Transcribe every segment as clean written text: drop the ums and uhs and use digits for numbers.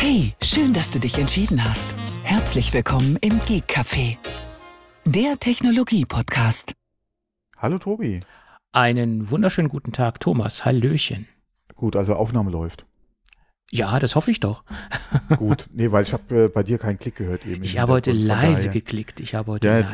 Hey, schön, dass du dich entschieden hast. Herzlich willkommen im Geek Café, der Technologie-Podcast. Hallo Tobi. Einen wunderschönen guten Tag, Thomas. Hallöchen. Gut, also Aufnahme läuft. Ja, das hoffe ich doch. Gut, nee, weil ich habe bei dir keinen Klick gehört eben. Ich habe heute leise geklickt. Ja.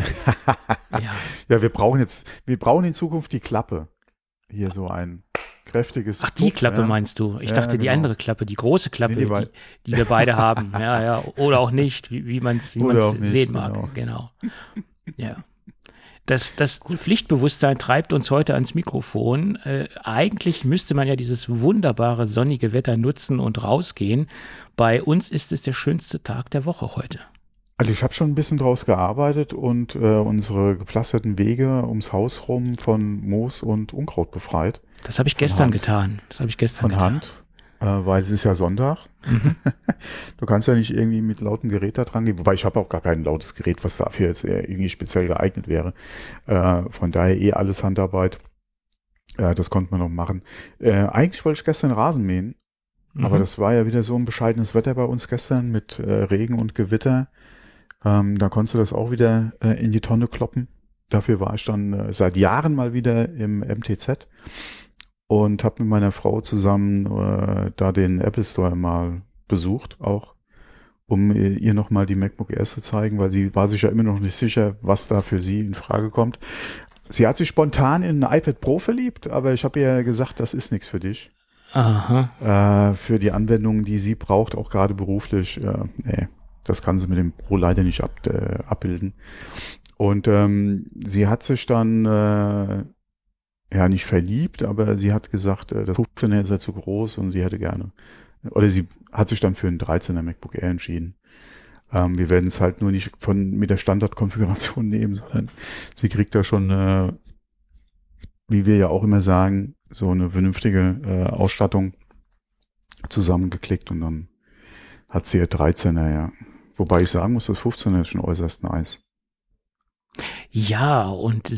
Ja, wir brauchen in Zukunft die Klappe. Hier so ein kräftiges. Ach, die Klappe meinst du? Ich dachte, die andere Klappe, die große Klappe, die wir beide haben. Ja, oder auch nicht, wie man es sehen mag. Genau. Ja. Das Pflichtbewusstsein treibt uns heute ans Mikrofon. Eigentlich müsste man ja dieses wunderbare sonnige Wetter nutzen und rausgehen. Bei uns ist es der schönste Tag der Woche heute. Also ich habe schon ein bisschen draus gearbeitet und unsere gepflasterten Wege ums Haus rum von Moos und Unkraut befreit. Das habe ich gestern getan. Von Hand, weil es ist ja Sonntag. Mhm. Du kannst ja nicht irgendwie mit lautem Gerät da dran gehen, wobei ich habe auch gar kein lautes Gerät, was dafür jetzt irgendwie speziell geeignet wäre. Von daher alles Handarbeit. Das konnte man noch machen. Eigentlich wollte ich gestern Rasen mähen, aber das war ja wieder so ein bescheidenes Wetter bei uns gestern mit Regen und Gewitter. Da konntest du das auch wieder in die Tonne kloppen. Dafür war ich dann seit Jahren mal wieder im MTZ und habe mit meiner Frau zusammen da den Apple Store mal besucht, auch um ihr nochmal die MacBook Air zu zeigen, weil sie war sich ja immer noch nicht sicher, was da für sie in Frage kommt. Sie hat sich spontan in ein iPad Pro verliebt, aber ich habe ihr gesagt, das ist nichts für dich. Aha. Für die Anwendungen, die sie braucht, auch gerade beruflich, nee. Das kann sie mit dem Pro leider nicht abbilden. Und sie hat sich dann nicht verliebt, aber sie hat gesagt, das 15er ist ja zu groß und sie hätte gerne. Oder sie hat sich dann für einen 13er MacBook Air entschieden. Wir werden es halt nur nicht mit der Standardkonfiguration nehmen, sondern sie kriegt da schon, wie wir ja auch immer sagen, so eine vernünftige Ausstattung zusammengeklickt und dann hat sie ihr 13er, ja. Wobei ich sagen muss, das 15er ist schon äußerst nice. Ja, und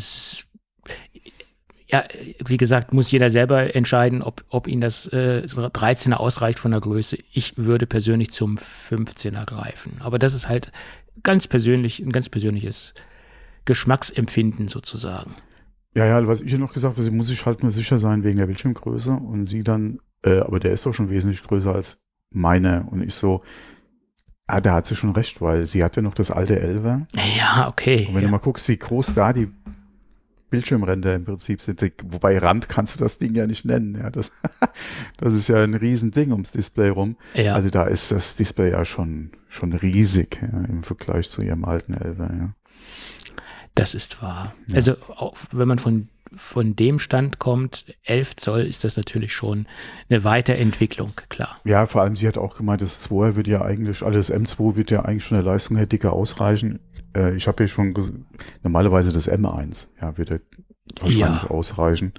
wie gesagt, muss jeder selber entscheiden, ob ihn das 13er ausreicht von der Größe. Ich würde persönlich zum 15er greifen. Aber das ist halt ein ganz persönliches Geschmacksempfinden sozusagen. Ja, was ich ja noch gesagt habe, sie muss sich halt nur sicher sein wegen der Bildschirmgröße und sie dann, aber der ist doch schon wesentlich größer als meine. Und ich so, da hat sie schon recht, weil sie hat ja noch das alte 11er. Ja, okay. Und wenn du mal guckst, wie groß da die Bildschirmränder im Prinzip sind, wobei Rand kannst du das Ding ja nicht nennen. Ja, das ist ja ein Riesending ums Display rum. Ja. Also da ist das Display ja schon riesig, ja, im Vergleich zu ihrem alten 11er. Ja. Das ist wahr. Ja. Also auch wenn man von dem Stand kommt, 11 Zoll ist das natürlich schon eine Weiterentwicklung, klar. Ja, vor allem sie hat auch gemeint, das 2er wird ja eigentlich, also das M2 wird ja eigentlich schon der Leistung her dicker ausreichen. Ich habe ja schon normalerweise das M1, ja, wird ja wahrscheinlich ausreichen.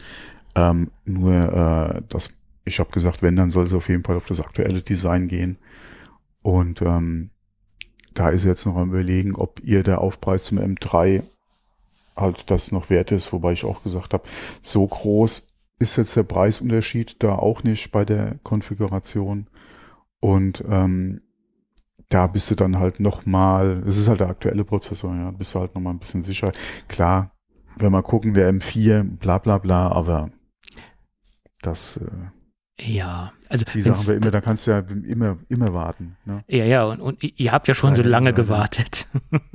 Ich habe gesagt, wenn, dann soll sie auf jeden Fall auf das aktuelle Design gehen. Und da ist sie jetzt noch am Überlegen, ob ihr der Aufpreis zum M3 halt das noch wert ist, wobei ich auch gesagt habe, so groß ist jetzt der Preisunterschied da auch nicht bei der Konfiguration und da bist du dann halt nochmal, es ist halt der aktuelle Prozessor, ja, bist du halt nochmal ein bisschen sicher. Klar, wenn wir gucken, der M4, bla bla bla, aber das ja, also wie sagen wir immer, da kannst du ja immer warten. Ne? Ja, und ihr habt ja schon so lange gewartet.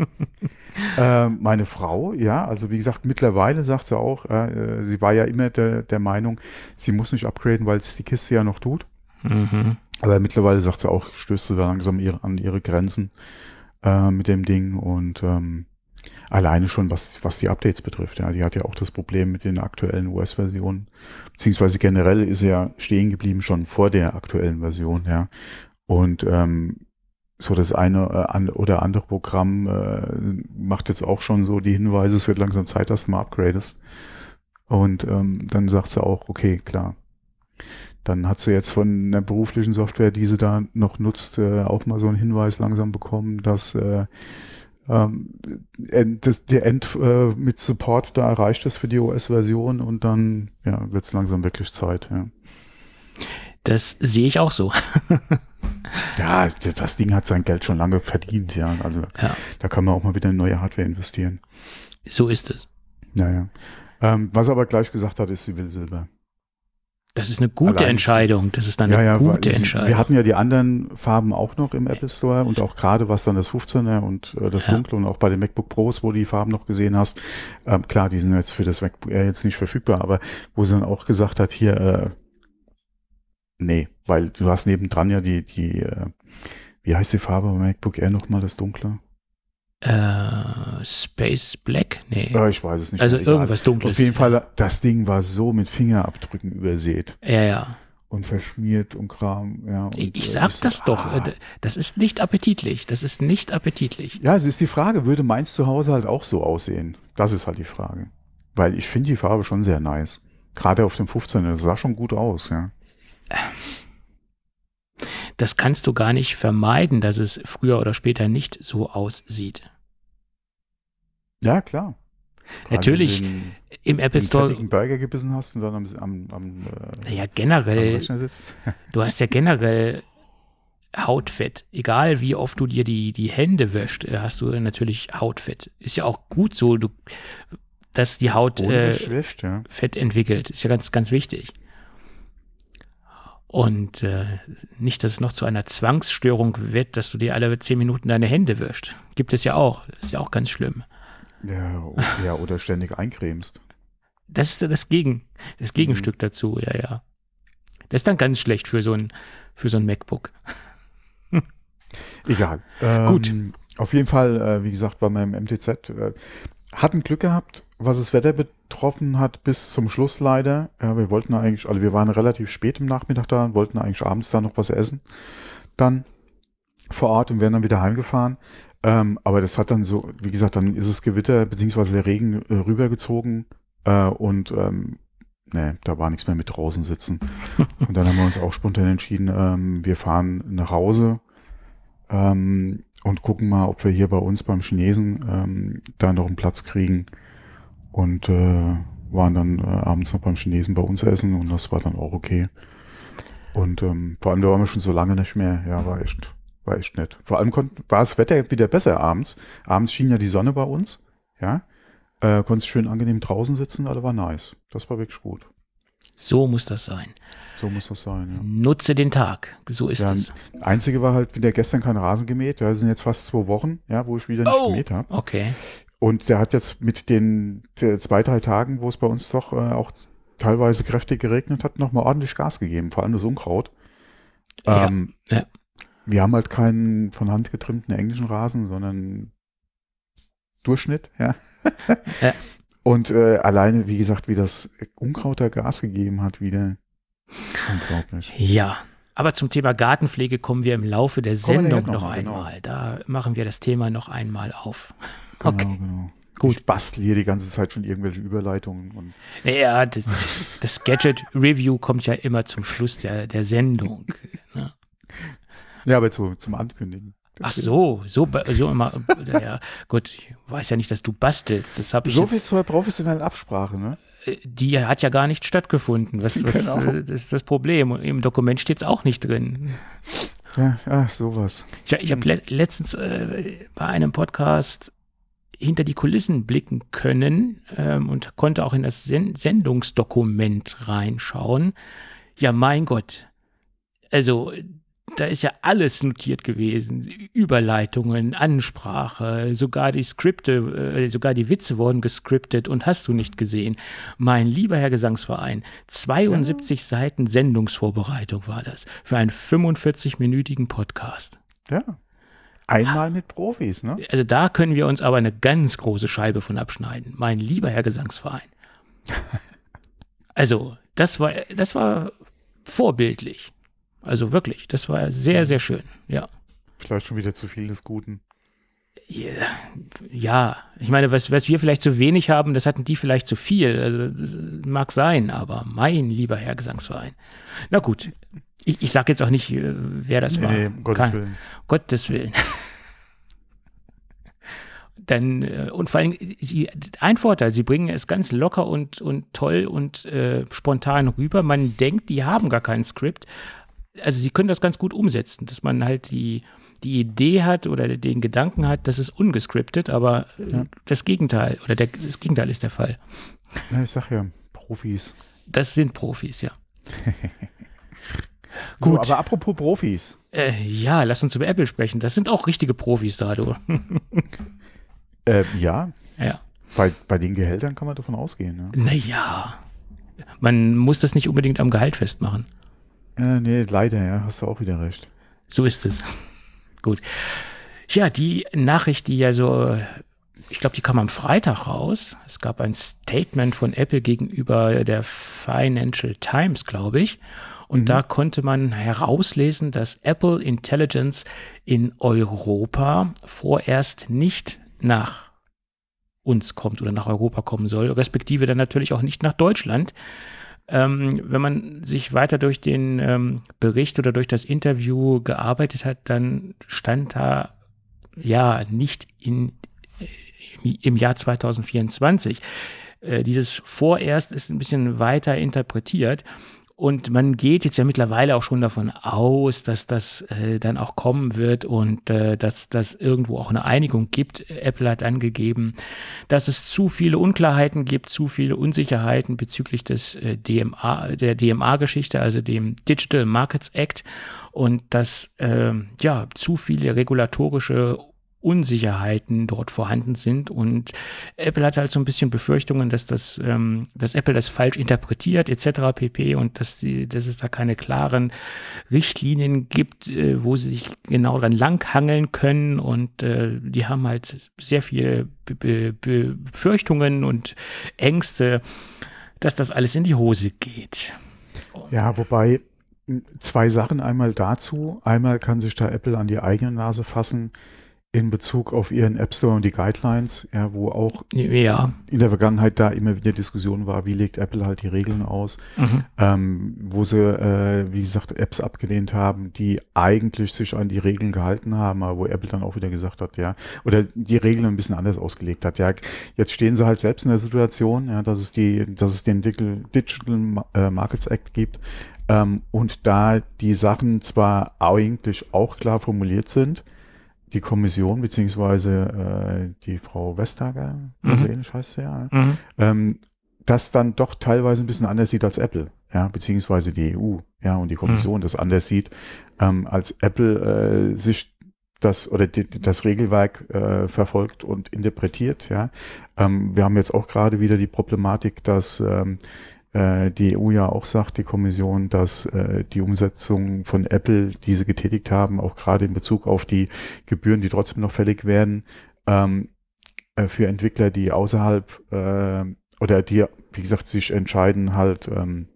Meine Frau, ja, also wie gesagt, mittlerweile sagt sie auch, sie war ja immer der Meinung, sie muss nicht upgraden, weil es die Kiste ja noch tut. Mhm. Aber mittlerweile sagt sie auch, stößt sie da langsam an ihre Grenzen mit dem Ding und alleine schon, was die Updates betrifft. Ja, die hat ja auch das Problem mit den aktuellen OS-Versionen, beziehungsweise generell ist sie ja stehen geblieben schon vor der aktuellen Version, ja. Und so das eine oder andere Programm macht jetzt auch schon so die Hinweise, es wird langsam Zeit, dass du mal upgradest. Und dann sagt sie auch, okay, klar. Dann hat sie jetzt von der beruflichen Software, die sie da noch nutzt, auch mal so einen Hinweis langsam bekommen, dass der End mit Support da erreicht ist für die OS-Version und dann wird es langsam wirklich Zeit. Ja. Das sehe ich auch so. Ja, das Ding hat sein Geld schon lange verdient, ja. Also da kann man auch mal wieder in neue Hardware investieren. So ist es. Naja. Was er aber gleich gesagt hat, ist, sie will Silber. Das ist eine gute Entscheidung. Das ist dann eine gute Entscheidung. Wir hatten ja die anderen Farben auch noch im Apple Store und auch gerade was dann das 15er und das Dunkle und auch bei den MacBook Pros, wo du die Farben noch gesehen hast. Klar, die sind jetzt für das MacBook Air jetzt nicht verfügbar, aber wo sie dann auch gesagt hat, hier, nee, weil du hast nebendran ja die wie heißt die Farbe beim MacBook Air nochmal, das Dunkle? Space Black? Nee. Ich weiß es nicht. Also irgendwas Dunkles. Auf jeden Fall, das Ding war so mit Fingerabdrücken übersät. Ja. Und verschmiert und Kram. Ja, und ich sag das doch. Das ist nicht appetitlich. Ja, es ist die Frage, würde meins zu Hause halt auch so aussehen? Das ist halt die Frage. Weil ich finde die Farbe schon sehr nice. Gerade auf dem 15er, das sah schon gut aus, ja. Das kannst du gar nicht vermeiden, dass es früher oder später nicht so aussieht. Ja, klar. Gerade natürlich im Apple Store. Wenn du einen Burger gebissen hast und dann generell. Rechner sitzt. Du hast ja generell Hautfett. Egal wie oft du dir die Hände wäschst, hast du natürlich Hautfett. Ist ja auch gut so, dass die Haut Fett entwickelt. Ist ja ganz, ganz wichtig. Und nicht, dass es noch zu einer Zwangsstörung wird, dass du dir alle 10 Minuten deine Hände wäschst. Gibt es ja auch. Das ist ja auch ganz schlimm. Ja, oder ständig eincremst. Das ist das Gegenstück dazu, ja. Das ist dann ganz schlecht für so ein MacBook. Egal. Gut. Auf jeden Fall, wie gesagt, bei meinem MTZ hatten Glück gehabt, was das Wetter betroffen hat, bis zum Schluss leider. Ja, wir wollten eigentlich, also wir waren relativ spät im Nachmittag da und wollten eigentlich abends da noch was essen. Dann vor Ort und wären dann wieder heimgefahren. Aber das hat dann so, wie gesagt, dann ist es Gewitter beziehungsweise der Regen rübergezogen und da war nichts mehr mit draußen sitzen. Und dann haben wir uns auch spontan entschieden, wir fahren nach Hause und gucken mal, ob wir hier bei uns beim Chinesen da noch einen Platz kriegen und waren dann abends noch beim Chinesen bei uns essen und das war dann auch okay. Und vor allem, da waren wir schon so lange nicht mehr, ja, war echt nett. Vor allem war das Wetter wieder besser abends. Abends schien ja die Sonne bei uns, ja. Konntest schön angenehm draußen sitzen, alles war nice. Das war wirklich gut. So muss das sein. So muss das sein, ja. Nutze den Tag, so ist es. Einzige war halt wieder gestern kein Rasen gemäht. Ja, das sind jetzt fast 2 Wochen, ja, wo ich wieder nicht gemäht habe. Okay. Und der hat jetzt mit den 2-3 Tagen, wo es bei uns doch auch teilweise kräftig geregnet hat, nochmal ordentlich Gas gegeben, vor allem das Unkraut. Ja. Wir haben halt keinen von Hand getrimmten englischen Rasen, sondern Durchschnitt, ja. Und alleine, wie gesagt, wie das Unkraut da Gas gegeben hat, wieder unglaublich. Ja, aber zum Thema Gartenpflege kommen wir im Laufe der Sendung noch einmal. Genau. Da machen wir das Thema noch einmal auf. Okay. Genau. Gut. Ich bastel hier die ganze Zeit schon irgendwelche Überleitungen. Und ja, das Gadget-Review kommt ja immer zum Schluss der Sendung. Ne? Ja, aber zum Ankündigen. Ach so immer. Ja, gut, ich weiß ja nicht, dass du bastelst. Das habe ich so viel zur professionellen Absprache, ne? Die hat ja gar nicht stattgefunden. Was Genau. Das ist das Problem. Und im Dokument steht es auch nicht drin. Ja, sowas. Ich habe letztens bei einem Podcast hinter die Kulissen blicken können und konnte auch in das Sendungsdokument reinschauen. Ja, mein Gott. Also da ist ja alles notiert gewesen. Überleitungen, Ansprache, sogar die Skripte, sogar die Witze wurden geskriptet und hast du nicht gesehen. Mein lieber Herr Gesangsverein, 72 Seiten Sendungsvorbereitung war das für einen 45-minütigen Podcast. Ja. Einmal mit Profis, ne? Also da können wir uns aber eine ganz große Scheibe von abschneiden. Mein lieber Herr Gesangsverein. Also, das war vorbildlich. Also wirklich, das war sehr, sehr schön, ja. Vielleicht schon wieder zu viel des Guten. Ja, ich meine, was wir vielleicht zu wenig haben, das hatten die vielleicht zu viel. Also das mag sein, aber mein lieber Herr Gesangsverein. Na gut, ich sag jetzt auch nicht, wer das war. Nee, um Gottes Willen. Gottes Willen. Dann, und vor allem, ein Vorteil, sie bringen es ganz locker und toll und spontan rüber. Man denkt, die haben gar kein Skript. also sie können das ganz gut umsetzen, dass man halt die Idee hat oder den Gedanken hat, das ist ungescriptet, aber das Gegenteil oder das Gegenteil ist der Fall. Ja, ich sag ja, Profis. Das sind Profis, ja. Gut. So, aber apropos Profis. Ja, lass uns über Apple sprechen. Das sind auch richtige Profis da, du. Ja. Ja. Bei den Gehältern kann man davon ausgehen. Ne? Naja, man muss das nicht unbedingt am Gehalt festmachen. Nee, leider, ja, hast du auch wieder recht. So ist es. Gut. Ja, die Nachricht, die ja so, ich glaube, die kam am Freitag raus. Es gab ein Statement von Apple gegenüber der Financial Times, glaube ich. Und da konnte man herauslesen, dass Apple Intelligence in Europa vorerst nicht nach uns kommt oder nach Europa kommen soll, respektive dann natürlich auch nicht nach Deutschland. Wenn man sich weiter durch den Bericht oder durch das Interview gearbeitet hat, dann stand da ja nicht im Jahr 2024. Dieses vorerst ist ein bisschen weiter interpretiert. Und man geht jetzt ja mittlerweile auch schon davon aus, dass das dann auch kommen wird und dass das irgendwo auch eine Einigung gibt. Apple hat angegeben, dass es zu viele Unklarheiten gibt, zu viele Unsicherheiten bezüglich des der DMA-Geschichte, also dem Digital Markets Act, und dass zu viele regulatorische Unsicherheiten dort vorhanden sind, und Apple hat halt so ein bisschen Befürchtungen, dass Apple das falsch interpretiert etc. pp. Und dass es da keine klaren Richtlinien gibt, wo sie sich genau dran langhangeln können, und die haben halt sehr viele Befürchtungen und Ängste, dass das alles in die Hose geht. Ja, wobei zwei Sachen einmal dazu. Einmal kann sich da Apple an die eigene Nase fassen in Bezug auf ihren App Store und die Guidelines, ja, wo auch in der Vergangenheit da immer wieder Diskussion war, wie legt Apple halt die Regeln aus, wo sie, wie gesagt, Apps abgelehnt haben, die eigentlich sich an die Regeln gehalten haben, aber wo Apple dann auch wieder gesagt hat, ja, oder die Regeln ein bisschen anders ausgelegt hat. Ja, jetzt stehen sie halt selbst in der Situation, ja, dass es den Digital Markets Act gibt, und da die Sachen zwar eigentlich auch klar formuliert sind, die Kommission, beziehungsweise die Frau Vestager, so ähnlich heißt sie ja, das dann doch teilweise ein bisschen anders sieht als Apple, ja, beziehungsweise die EU, ja, und die Kommission das anders sieht, als Apple sich das Regelwerk verfolgt und interpretiert, ja. Wir haben jetzt auch gerade wieder die Problematik, dass die EU ja auch sagt, die Kommission, dass die Umsetzung von Apple, die sie getätigt haben, auch gerade in Bezug auf die Gebühren, die trotzdem noch fällig werden, für Entwickler, die außerhalb oder die, wie gesagt, sich entscheiden, halt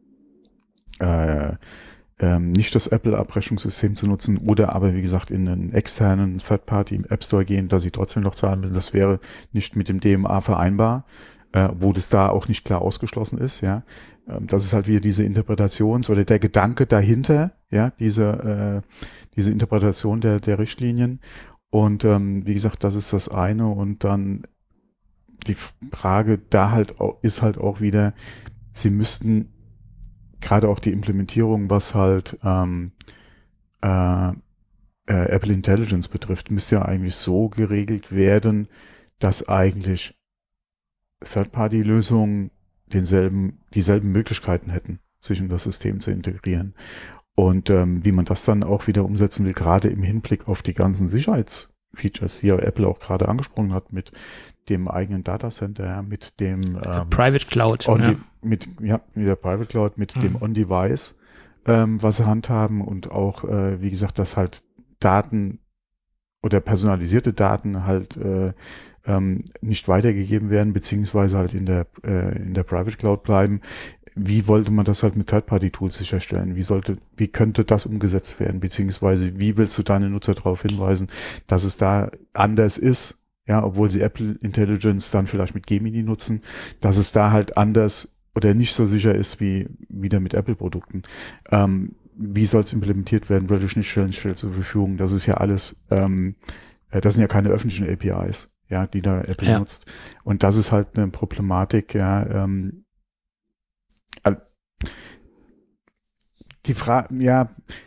nicht das Apple-Abrechnungssystem zu nutzen oder aber, wie gesagt, in einen externen Third-Party im App Store gehen, dass sie trotzdem noch zahlen müssen. Das wäre nicht mit dem DMA vereinbar, wo das da auch nicht klar ausgeschlossen ist, ja. Das ist halt wieder diese Interpretations- oder der Gedanke dahinter, ja, diese Interpretation der Richtlinien. Und wie gesagt, das ist das eine. Und dann die Frage da halt auch, ist halt auch wieder, sie müssten gerade auch die Implementierung, was halt Apple Intelligence betrifft, müsste ja eigentlich so geregelt werden, dass eigentlich Third-Party-Lösungen dieselben Möglichkeiten hätten, sich in das System zu integrieren. Und wie man das dann auch wieder umsetzen will, gerade im Hinblick auf die ganzen Sicherheitsfeatures, die ja Apple auch gerade angesprochen hat, mit dem eigenen Datacenter, mit dem Private Cloud. Mit der Private Cloud, mit dem On-Device, was sie handhaben, und auch, wie gesagt, dass halt Daten oder personalisierte Daten halt nicht weitergegeben werden, beziehungsweise halt in der Private Cloud bleiben. Wie wollte man das halt mit Third-Party-Tools sicherstellen? Wie könnte das umgesetzt werden? Beziehungsweise wie willst du deine Nutzer darauf hinweisen, dass es da anders ist? Ja, obwohl sie Apple Intelligence dann vielleicht mit Gemini nutzen, dass es da halt anders oder nicht so sicher ist wie wieder mit Apple-Produkten. Wie soll es implementiert werden? Welche Schnittstellen stellt zur Verfügung? Das ist ja alles, das sind ja keine öffentlichen APIs, ja, die da Apple nutzt. Und das ist halt eine Problematik, ja, die Frage, ja,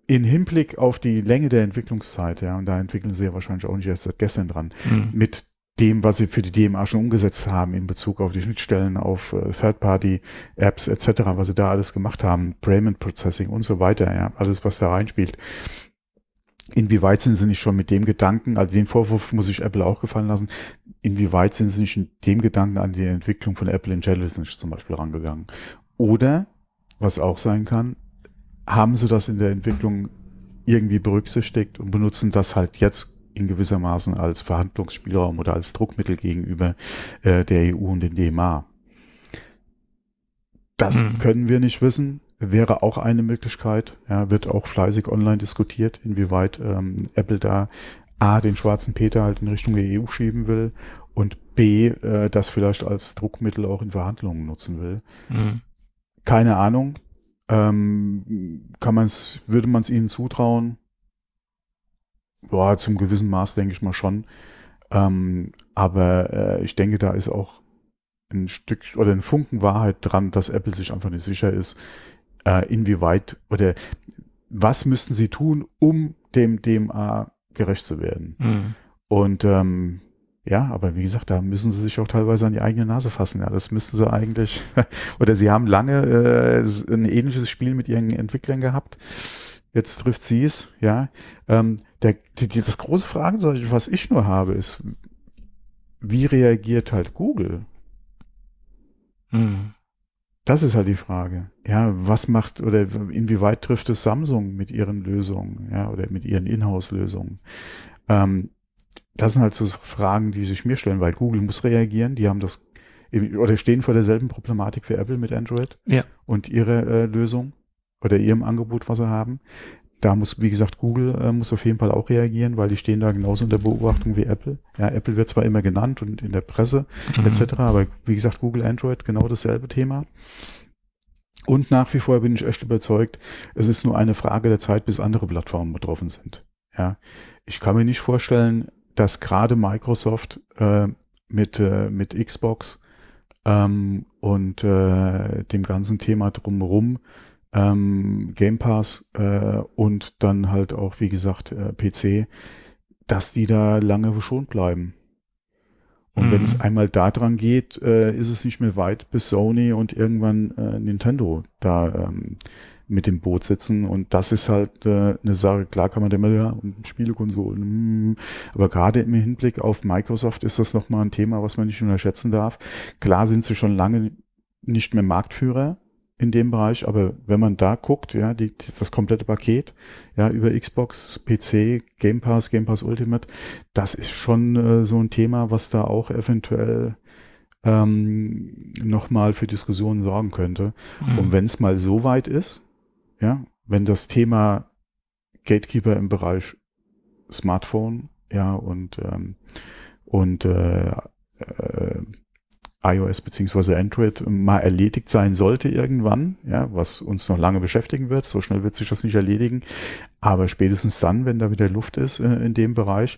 in Hinblick auf die Länge der Entwicklungszeit, ja, und da entwickeln sie ja wahrscheinlich auch nicht erst seit gestern dran, mit dem, was sie für die DMA schon umgesetzt haben in Bezug auf die Schnittstellen, auf Third-Party-Apps etc., was sie da alles gemacht haben, Payment Processing und so weiter, ja, alles, was da reinspielt. Inwieweit sind sie nicht schon mit dem Gedanken, also den Vorwurf muss ich Apple auch gefallen lassen, inwieweit sind sie nicht in dem Gedanken an die Entwicklung von Apple Intelligence zum Beispiel rangegangen? Oder, was auch sein kann, haben sie das in der Entwicklung irgendwie berücksichtigt und benutzen das halt jetzt in gewissermaßen als Verhandlungsspielraum oder als Druckmittel gegenüber der EU und den DMA. Das können wir nicht wissen, wäre auch eine Möglichkeit, ja, wird auch fleißig online diskutiert, inwieweit Apple da A, den schwarzen Peter halt in Richtung der EU schieben will und B, das vielleicht als Druckmittel auch in Verhandlungen nutzen will. Keine Ahnung. Würde man es ihnen zutrauen? Ja, zum gewissen Maß denke ich mal schon. Aber ich denke, da ist auch ein Stück oder ein Funken Wahrheit dran, dass Apple sich einfach nicht sicher ist, inwieweit oder was müssten sie tun, um dem DMA gerecht zu werden. Und ja, aber wie gesagt, da müssen sie sich auch teilweise an die eigene Nase fassen. Ja, das müssten sie eigentlich, oder sie haben lange ein ähnliches Spiel mit ihren Entwicklern gehabt. Jetzt trifft sie es, ja. Das große Fragezeichen, was ich nur habe, ist, wie reagiert halt Google? Das ist halt die Frage. Ja, was macht oder inwieweit trifft es Samsung mit ihren Lösungen, ja, oder mit ihren Inhouse-Lösungen? Das sind halt so Fragen, die sich mir stellen, weil Google muss reagieren. Die haben das oder stehen vor derselben Problematik wie Apple mit Android und ihre Lösung oder ihrem Angebot, was sie haben. Da muss, wie gesagt, Google muss auf jeden Fall auch reagieren, weil die stehen da genauso unter Beobachtung wie Apple. Ja, Apple wird zwar immer genannt und in der Presse etc., aber wie gesagt, Google, Android, genau dasselbe Thema. Und nach wie vor bin ich echt überzeugt, es ist nur eine Frage der Zeit, bis andere Plattformen betroffen sind. Ja, ich kann mir nicht vorstellen, dass gerade Microsoft mit Xbox und dem ganzen Thema drumherum Game Pass und dann halt auch, wie gesagt, PC, dass die da lange verschont bleiben. Und wenn es einmal da dran geht, ist es nicht mehr weit, bis Sony und irgendwann Nintendo da mit dem Boot sitzen. Und das ist halt eine Sache, klar kann man da immer, ja, Spielekonsolen, aber gerade im Hinblick auf Microsoft ist das nochmal ein Thema, was man nicht unterschätzen darf. Klar sind sie schon lange nicht mehr Marktführer in dem Bereich, aber wenn man da guckt, ja, das komplette Paket, ja, über Xbox, PC, Game Pass Ultimate, das ist schon so ein Thema, was da auch eventuell nochmal für Diskussionen sorgen könnte. Und wenn es mal so weit ist, ja, wenn das Thema Gatekeeper im Bereich Smartphone, ja, und iOS beziehungsweise Android mal erledigt sein sollte irgendwann, ja, was uns noch lange beschäftigen wird. So schnell wird sich das nicht erledigen. Aber spätestens dann, wenn da wieder Luft ist in dem Bereich,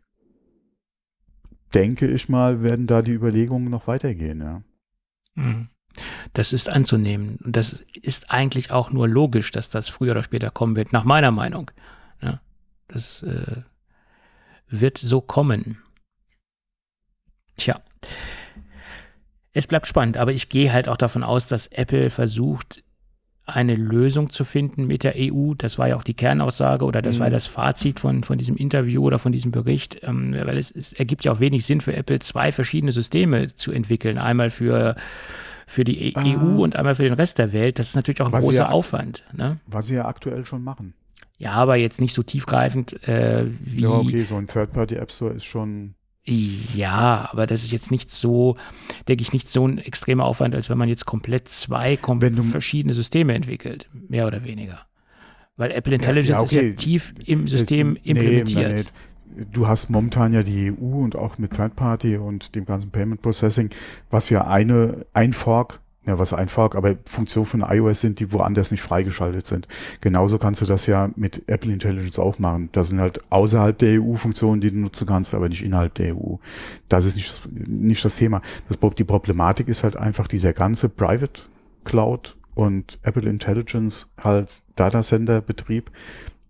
denke ich mal, werden da die Überlegungen noch weitergehen, ja. Das ist anzunehmen. Und das ist eigentlich auch nur logisch, dass das früher oder später kommen wird, nach meiner Meinung. Ja, das wird so kommen. Tja. Es bleibt spannend, aber ich gehe halt auch davon aus, dass Apple versucht, eine Lösung zu finden mit der EU. Das war ja auch die Kernaussage oder das war das Fazit von diesem Interview oder von diesem Bericht, weil es ergibt ja auch wenig Sinn für Apple, 2 verschiedene Systeme zu entwickeln. Einmal für die EU und einmal für den Rest der Welt. Das ist natürlich auch ein großer Aufwand. Ne? Was sie ja aktuell schon machen. Ja, aber jetzt nicht so tiefgreifend wie... Ja, okay, so ein Third-Party-App Store ist schon... Ja, aber das ist jetzt nicht so, denke ich, nicht so ein extremer Aufwand, als wenn man jetzt komplett 2 verschiedene Systeme entwickelt, mehr oder weniger. Weil Apple Intelligence ist ja tief im System implementiert. Du hast momentan ja die EU und auch mit Third Party und dem ganzen Payment Processing, was ja ein Fork, aber Funktionen von iOS sind, die woanders nicht freigeschaltet sind. Genauso kannst du das ja mit Apple Intelligence auch machen. Das sind halt außerhalb der EU Funktionen, die du nutzen kannst, aber nicht innerhalb der EU. Das ist nicht das Thema. Die Problematik ist halt einfach dieser ganze Private Cloud und Apple Intelligence halt Datacenter-Betrieb.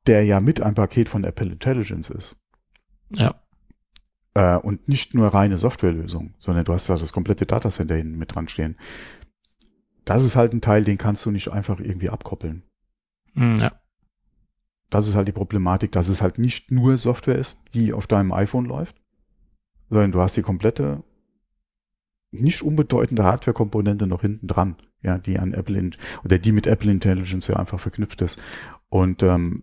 der ja mit ein Paket von Apple Intelligence ist. Ja. Und nicht nur reine Softwarelösung, sondern du hast da das komplette Datacenter hinten mit dran stehen. Das ist halt ein Teil, den kannst du nicht einfach irgendwie abkoppeln. Ja. Das ist halt die Problematik, dass es halt nicht nur Software ist, die auf deinem iPhone läuft, sondern du hast die komplette, nicht unbedeutende Hardware-Komponente noch hinten dran, ja, die an Apple oder die mit Apple Intelligence ja einfach verknüpft ist. Und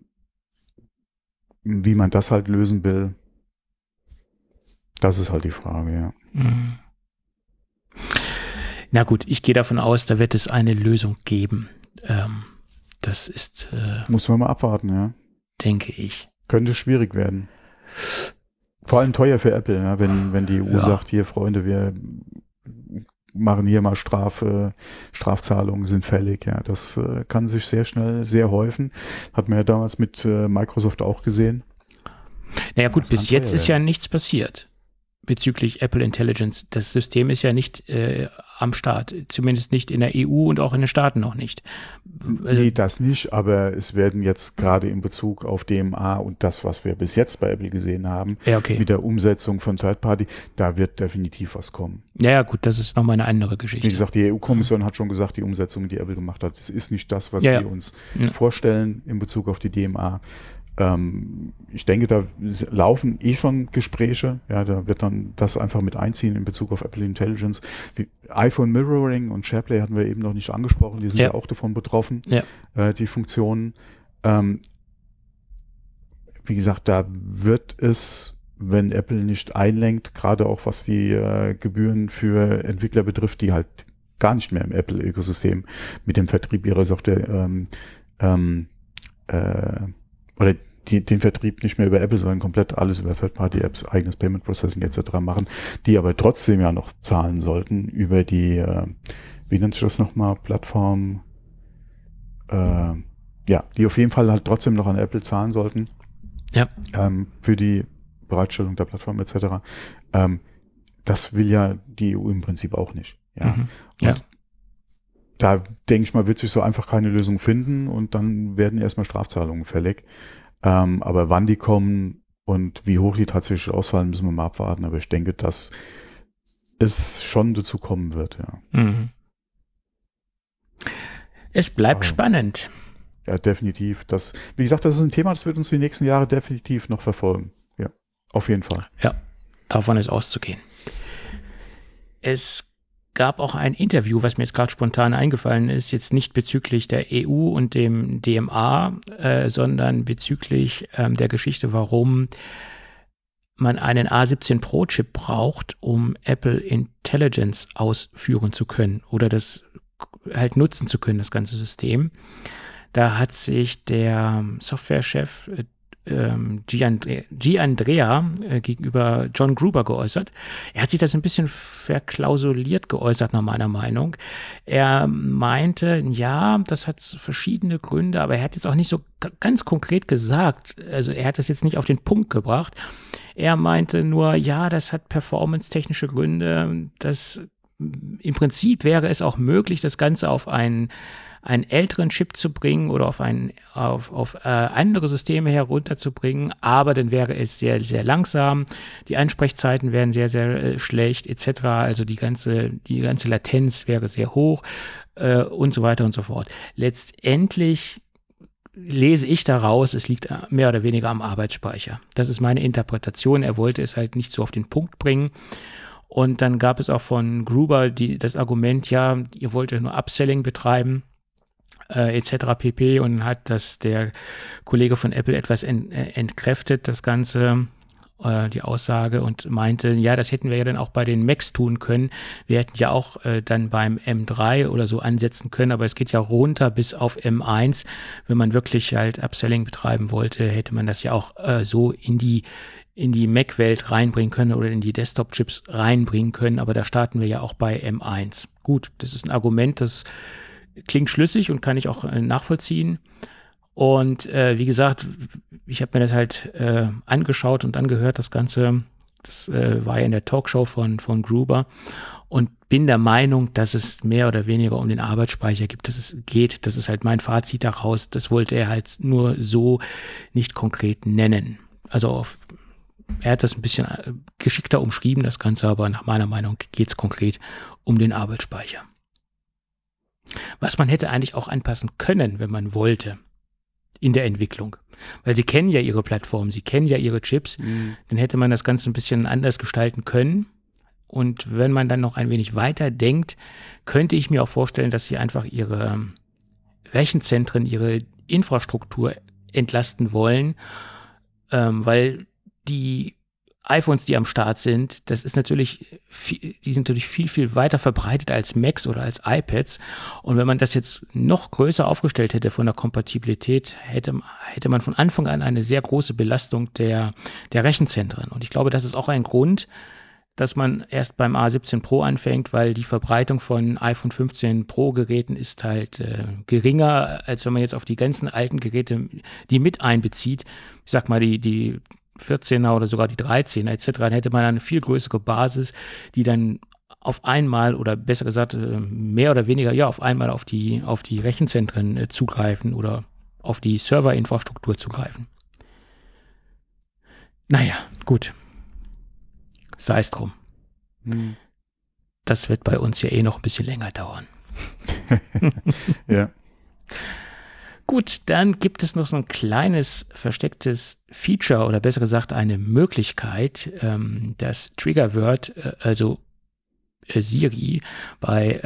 wie man das halt lösen will, das ist halt die Frage, ja. Mhm. Na gut, ich gehe davon aus, da wird es eine Lösung geben. Das ist... muss man mal abwarten, ja. Denke ich. Könnte schwierig werden. Vor allem teuer für Apple, ja, wenn die EU sagt, hier Freunde, wir machen hier mal Strafzahlungen sind fällig, ja. Das kann sich sehr schnell sehr häufen. Hat man ja damals mit Microsoft auch gesehen. Naja gut, bis jetzt ist ja nichts passiert bezüglich Apple Intelligence. Das System ist ja nicht am Start, zumindest nicht in der EU und auch in den Staaten noch nicht. Nee, das nicht, aber es werden jetzt gerade in Bezug auf DMA und das, was wir bis jetzt bei Apple gesehen haben, mit der Umsetzung von Third-Party, da wird definitiv was kommen. Ja, gut, das ist nochmal eine andere Geschichte. Wie gesagt, die EU-Kommission hat schon gesagt, die Umsetzung, die Apple gemacht hat, das ist nicht das, was wir uns vorstellen in Bezug auf die DMA. Ich denke, da laufen schon Gespräche, ja, da wird dann das einfach mit einziehen in Bezug auf Apple Intelligence. iPhone Mirroring und SharePlay hatten wir eben noch nicht angesprochen, die sind ja auch davon betroffen, die Funktionen. Wie gesagt, da wird es, wenn Apple nicht einlenkt, gerade auch was die Gebühren für Entwickler betrifft, die halt gar nicht mehr im Apple-Ökosystem mit dem Vertrieb ihrer Software oder den Vertrieb nicht mehr über Apple, sondern komplett alles über Third-Party-Apps, eigenes Payment Processing etc. machen, die aber trotzdem ja noch zahlen sollten über die, wie nennt sich das nochmal, Plattform, die auf jeden Fall halt trotzdem noch an Apple zahlen sollten, für die Bereitstellung der Plattform etc. Das will ja die EU im Prinzip auch nicht. Ja. Und da denke ich mal, wird sich so einfach keine Lösung finden und dann werden erstmal Strafzahlungen fällig. Aber wann die kommen und wie hoch die tatsächlich ausfallen, müssen wir mal abwarten. Aber ich denke, dass es schon dazu kommen wird, ja. Mhm. Es bleibt spannend. Ja, definitiv. Wie gesagt, das ist ein Thema, das wird uns die nächsten Jahre definitiv noch verfolgen. Ja, auf jeden Fall. Ja, davon ist auszugehen. Es gab auch ein Interview, was mir jetzt gerade spontan eingefallen ist, jetzt nicht bezüglich der EU und dem DMA, sondern bezüglich der Geschichte, warum man einen A17 Pro Chip braucht, um Apple Intelligence ausführen zu können oder das halt nutzen zu können, das ganze System. Da hat sich der Softwarechef Gianandrea gegenüber John Gruber geäußert. Er hat sich das ein bisschen verklausuliert geäußert, nach meiner Meinung. Er meinte, ja, das hat verschiedene Gründe, aber er hat jetzt auch nicht so ganz konkret gesagt, also er hat das jetzt nicht auf den Punkt gebracht. Er meinte nur, ja, das hat performance-technische Gründe, im Prinzip wäre es auch möglich, das Ganze auf einen älteren Chip zu bringen oder auf andere Systeme herunterzubringen, aber dann wäre es sehr, sehr langsam, die Ansprechzeiten wären sehr, sehr schlecht etc., also die ganze Latenz wäre sehr hoch und so weiter und so fort. Letztendlich lese ich daraus, es liegt mehr oder weniger am Arbeitsspeicher. Das ist meine Interpretation, er wollte es halt nicht so auf den Punkt bringen. Und dann gab es auch von Gruber das Argument, ja, ihr wollt ja nur Upselling betreiben, etc. pp. Und hat das der Kollege von Apple etwas entkräftet, das Ganze, die Aussage, und meinte, ja, das hätten wir ja dann auch bei den Macs tun können. Wir hätten ja auch dann beim M3 oder so ansetzen können, aber es geht ja runter bis auf M1. Wenn man wirklich halt Upselling betreiben wollte, hätte man das ja auch so in die Mac-Welt reinbringen können oder in die Desktop-Chips reinbringen können, aber da starten wir ja auch bei M1. Gut, das ist ein Argument, das klingt schlüssig und kann ich auch nachvollziehen. Und wie gesagt, ich habe mir das halt angeschaut und angehört, das Ganze, Das war ja in der Talkshow von Gruber. Und bin der Meinung, dass es mehr oder weniger um den Arbeitsspeicher geht. Das ist halt mein Fazit daraus. Das wollte er halt nur so nicht konkret nennen. Also er hat das ein bisschen geschickter umschrieben, das Ganze, aber nach meiner Meinung geht es konkret um den Arbeitsspeicher. Was man hätte eigentlich auch anpassen können, wenn man wollte, in der Entwicklung. Weil sie kennen ja ihre Plattform, sie kennen ja ihre Chips, dann hätte man das Ganze ein bisschen anders gestalten können. Und wenn man dann noch ein wenig weiter denkt, könnte ich mir auch vorstellen, dass sie einfach ihre Rechenzentren, ihre Infrastruktur entlasten wollen, weil die iPhones, die am Start sind, die sind natürlich viel, viel weiter verbreitet als Macs oder als iPads. Und wenn man das jetzt noch größer aufgestellt hätte von der Kompatibilität, hätte man von Anfang an eine sehr große Belastung der Rechenzentren. Und ich glaube, das ist auch ein Grund, dass man erst beim A17 Pro anfängt, weil die Verbreitung von iPhone 15 Pro Geräten ist halt geringer, als wenn man jetzt auf die ganzen alten Geräte, die mit einbezieht. Ich sag mal, die 14er oder sogar die 13er etc., dann hätte man eine viel größere Basis, die dann auf einmal oder besser gesagt mehr oder weniger auf einmal auf die Rechenzentren zugreifen oder auf die Serverinfrastruktur zugreifen. Naja, gut. Sei es drum. Das wird bei uns ja noch ein bisschen länger dauern. Ja. Gut, dann gibt es noch so ein kleines verstecktes Feature oder besser gesagt eine Möglichkeit, das Triggerword, also Siri, bei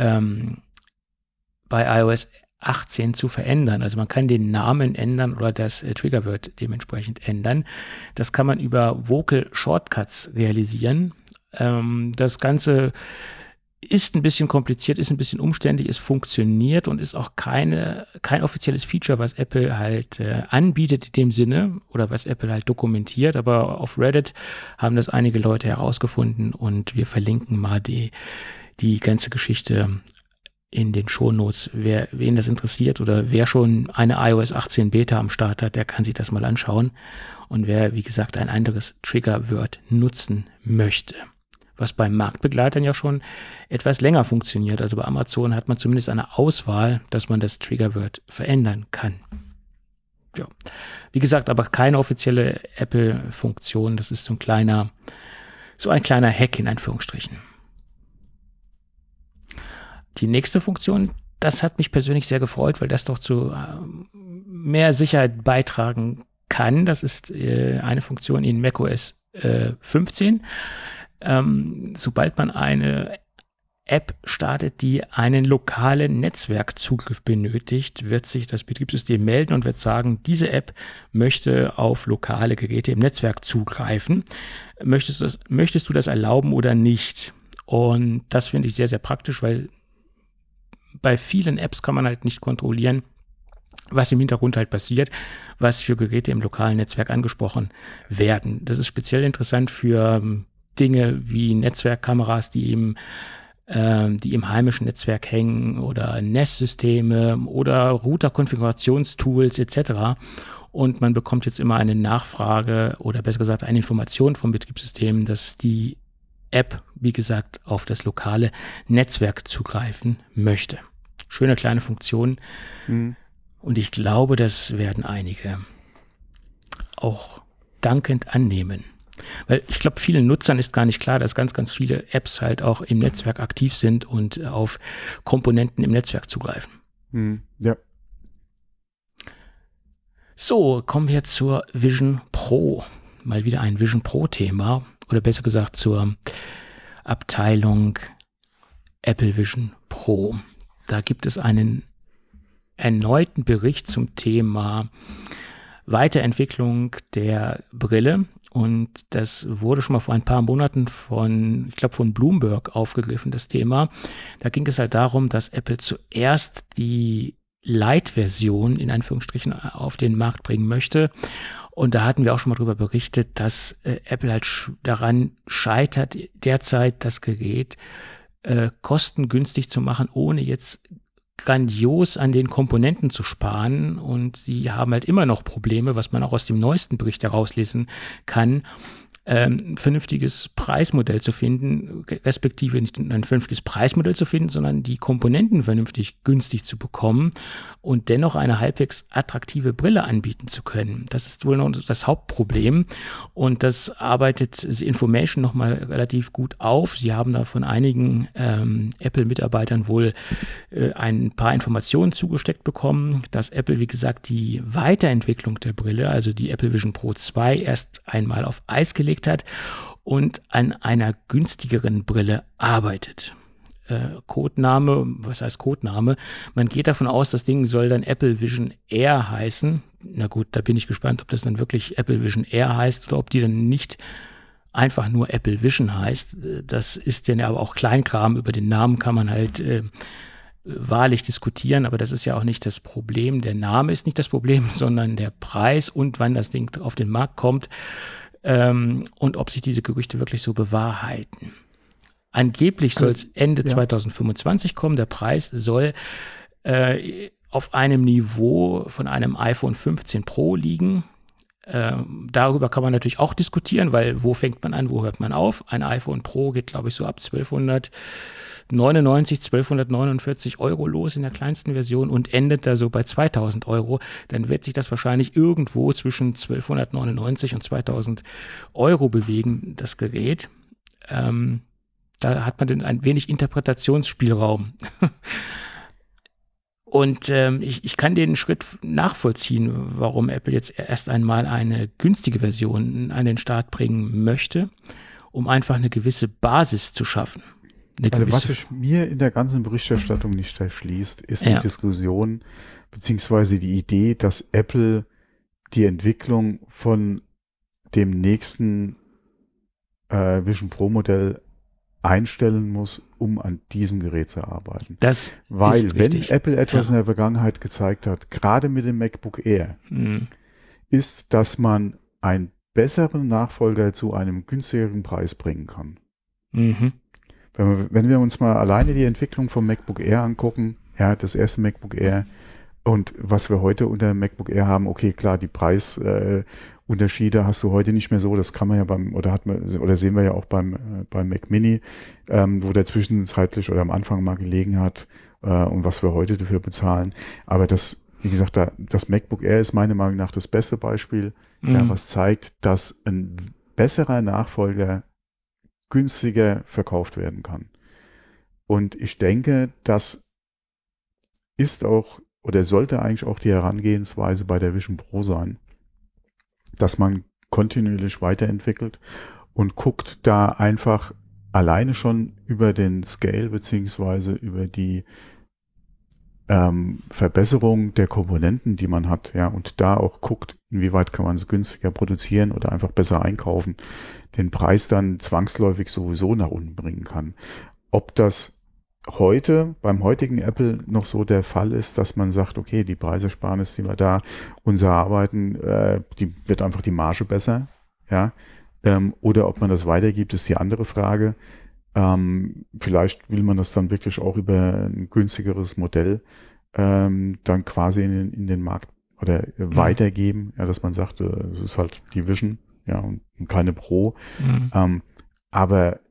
iOS 18 zu verändern. Also man kann den Namen ändern oder das Triggerword dementsprechend ändern. Das kann man über Vocal Shortcuts realisieren. Das Ganze ist ein bisschen kompliziert, ist ein bisschen umständlich, es funktioniert und ist auch kein offizielles Feature, was Apple halt anbietet in dem Sinne oder was Apple halt dokumentiert, aber auf Reddit haben das einige Leute herausgefunden und wir verlinken mal die ganze Geschichte in den Shownotes. Wen das interessiert oder wer schon eine iOS 18 Beta am Start hat, der kann sich das mal anschauen. Und wer, wie gesagt, ein anderes Triggerword nutzen möchte, was bei Marktbegleitern ja schon etwas länger funktioniert. Also bei Amazon hat man zumindest eine Auswahl, dass man das Triggerword verändern kann. Ja. Wie gesagt, aber keine offizielle Apple-Funktion. Das ist so ein kleiner Hack in Anführungsstrichen. Die nächste Funktion, das hat mich persönlich sehr gefreut, weil das doch zu mehr Sicherheit beitragen kann. Das ist eine Funktion in macOS 15. Sobald man eine App startet, die einen lokalen Netzwerkzugriff benötigt, wird sich das Betriebssystem melden und wird sagen, diese App möchte auf lokale Geräte im Netzwerk zugreifen. Möchtest du das erlauben oder nicht? Und das finde ich sehr, sehr praktisch, weil bei vielen Apps kann man halt nicht kontrollieren, was im Hintergrund halt passiert, was für Geräte im lokalen Netzwerk angesprochen werden. Das ist speziell interessant für Dinge wie Netzwerkkameras, die im heimischen Netzwerk hängen oder NAS-Systeme oder Router-Konfigurationstools etc. Und man bekommt jetzt immer eine Nachfrage oder besser gesagt eine Information vom Betriebssystem, dass die App, wie gesagt, auf das lokale Netzwerk zugreifen möchte. Schöne kleine Funktion. Und ich glaube, das werden einige auch dankend annehmen. Weil ich glaube, vielen Nutzern ist gar nicht klar, dass ganz, ganz viele Apps halt auch im Netzwerk aktiv sind und auf Komponenten im Netzwerk zugreifen. Ja. So, kommen wir zur Vision Pro. Mal wieder ein Vision Pro-Thema. Oder besser gesagt zur Abteilung Apple Vision Pro. Da gibt es einen erneuten Bericht zum Thema Weiterentwicklung der Brille. Und das wurde schon mal vor ein paar Monaten von Bloomberg aufgegriffen, das Thema. Da ging es halt darum, dass Apple zuerst die Lite-Version in Anführungsstrichen auf den Markt bringen möchte. Und da hatten wir auch schon mal drüber berichtet, dass Apple halt daran scheitert, derzeit das Gerät kostengünstig zu machen, ohne jetzt grandios an den Komponenten zu sparen. Und sie haben halt immer noch Probleme, was man auch aus dem neuesten Bericht herauslesen kann, ein vernünftiges Preismodell zu finden, respektive nicht ein vernünftiges Preismodell zu finden, sondern die Komponenten vernünftig günstig zu bekommen und dennoch eine halbwegs attraktive Brille anbieten zu können. Das ist wohl noch das Hauptproblem und das arbeitet Information nochmal relativ gut auf. Sie haben da von einigen Apple-Mitarbeitern wohl ein paar Informationen zugesteckt bekommen, dass Apple, wie gesagt, die Weiterentwicklung der Brille, also die Apple Vision Pro 2, erst einmal auf Eis gelegt hat und an einer günstigeren Brille arbeitet. Codename, was heißt Codename? Man geht davon aus, das Ding soll dann Apple Vision Air heißen. Na gut, da bin ich gespannt, ob das dann wirklich Apple Vision Air heißt oder ob die dann nicht einfach nur Apple Vision heißt. Das ist dann aber auch Kleinkram. Über den Namen kann man halt wahrlich diskutieren, aber das ist ja auch nicht das Problem. Der Name ist nicht das Problem, sondern der Preis und wann das Ding auf den Markt kommt. Und ob sich diese Gerüchte wirklich so bewahrheiten. Angeblich soll es Ende 2025 kommen. Der Preis soll auf einem Niveau von einem iPhone 15 Pro liegen. Darüber kann man natürlich auch diskutieren, weil wo fängt man an, wo hört man auf? Ein iPhone Pro geht, glaube ich, so ab 1249 Euro los in der kleinsten Version und endet da so bei 2000 Euro. Dann wird sich das wahrscheinlich irgendwo zwischen 1299 und 2000 Euro bewegen, das Gerät. Da hat man dann ein wenig Interpretationsspielraum. Und ich kann den Schritt nachvollziehen, warum Apple jetzt erst einmal eine günstige Version an den Start bringen möchte, um einfach eine gewisse Basis zu schaffen. Also was sich mir in der ganzen Berichterstattung nicht erschließt, ist die Diskussion beziehungsweise die Idee, dass Apple die Entwicklung von dem nächsten Vision Pro Modell einstellen muss, um an diesem Gerät zu arbeiten. Weil wenn Apple etwas in der Vergangenheit gezeigt hat, gerade mit dem MacBook Air, ist, dass man einen besseren Nachfolger zu einem günstigeren Preis bringen kann. Mhm. Wenn wir uns mal alleine die Entwicklung vom MacBook Air angucken, das erste MacBook Air und was wir heute unter MacBook Air haben, okay, klar, die Preisunterschiede hast du heute nicht mehr so, das kann man ja oder sehen wir ja auch beim Mac Mini, wo der zwischenzeitlich oder am Anfang mal gelegen hat und was wir heute dafür bezahlen. Aber wie gesagt, das MacBook Air ist meiner Meinung nach das beste Beispiel, was zeigt, dass ein besserer Nachfolger günstiger verkauft werden kann. Und ich denke, das ist auch oder sollte eigentlich auch die Herangehensweise bei der Vision Pro sein, dass man kontinuierlich weiterentwickelt und guckt da einfach alleine schon über den Scale beziehungsweise über die Verbesserung der Komponenten, die man hat, und da auch guckt, inwieweit kann man es günstiger produzieren oder einfach besser einkaufen, den Preis dann zwangsläufig sowieso nach unten bringen kann. Ob das beim heutigen Apple noch so der Fall ist, dass man sagt, okay, die Preisersparnis, die wir da uns erarbeiten, die wird einfach die Marge besser, oder ob man das weitergibt, ist die andere Frage. Vielleicht will man das dann wirklich auch über ein günstigeres Modell dann quasi in den Markt oder weitergeben, dass man sagt, es ist halt die Vision, und keine Pro. Aber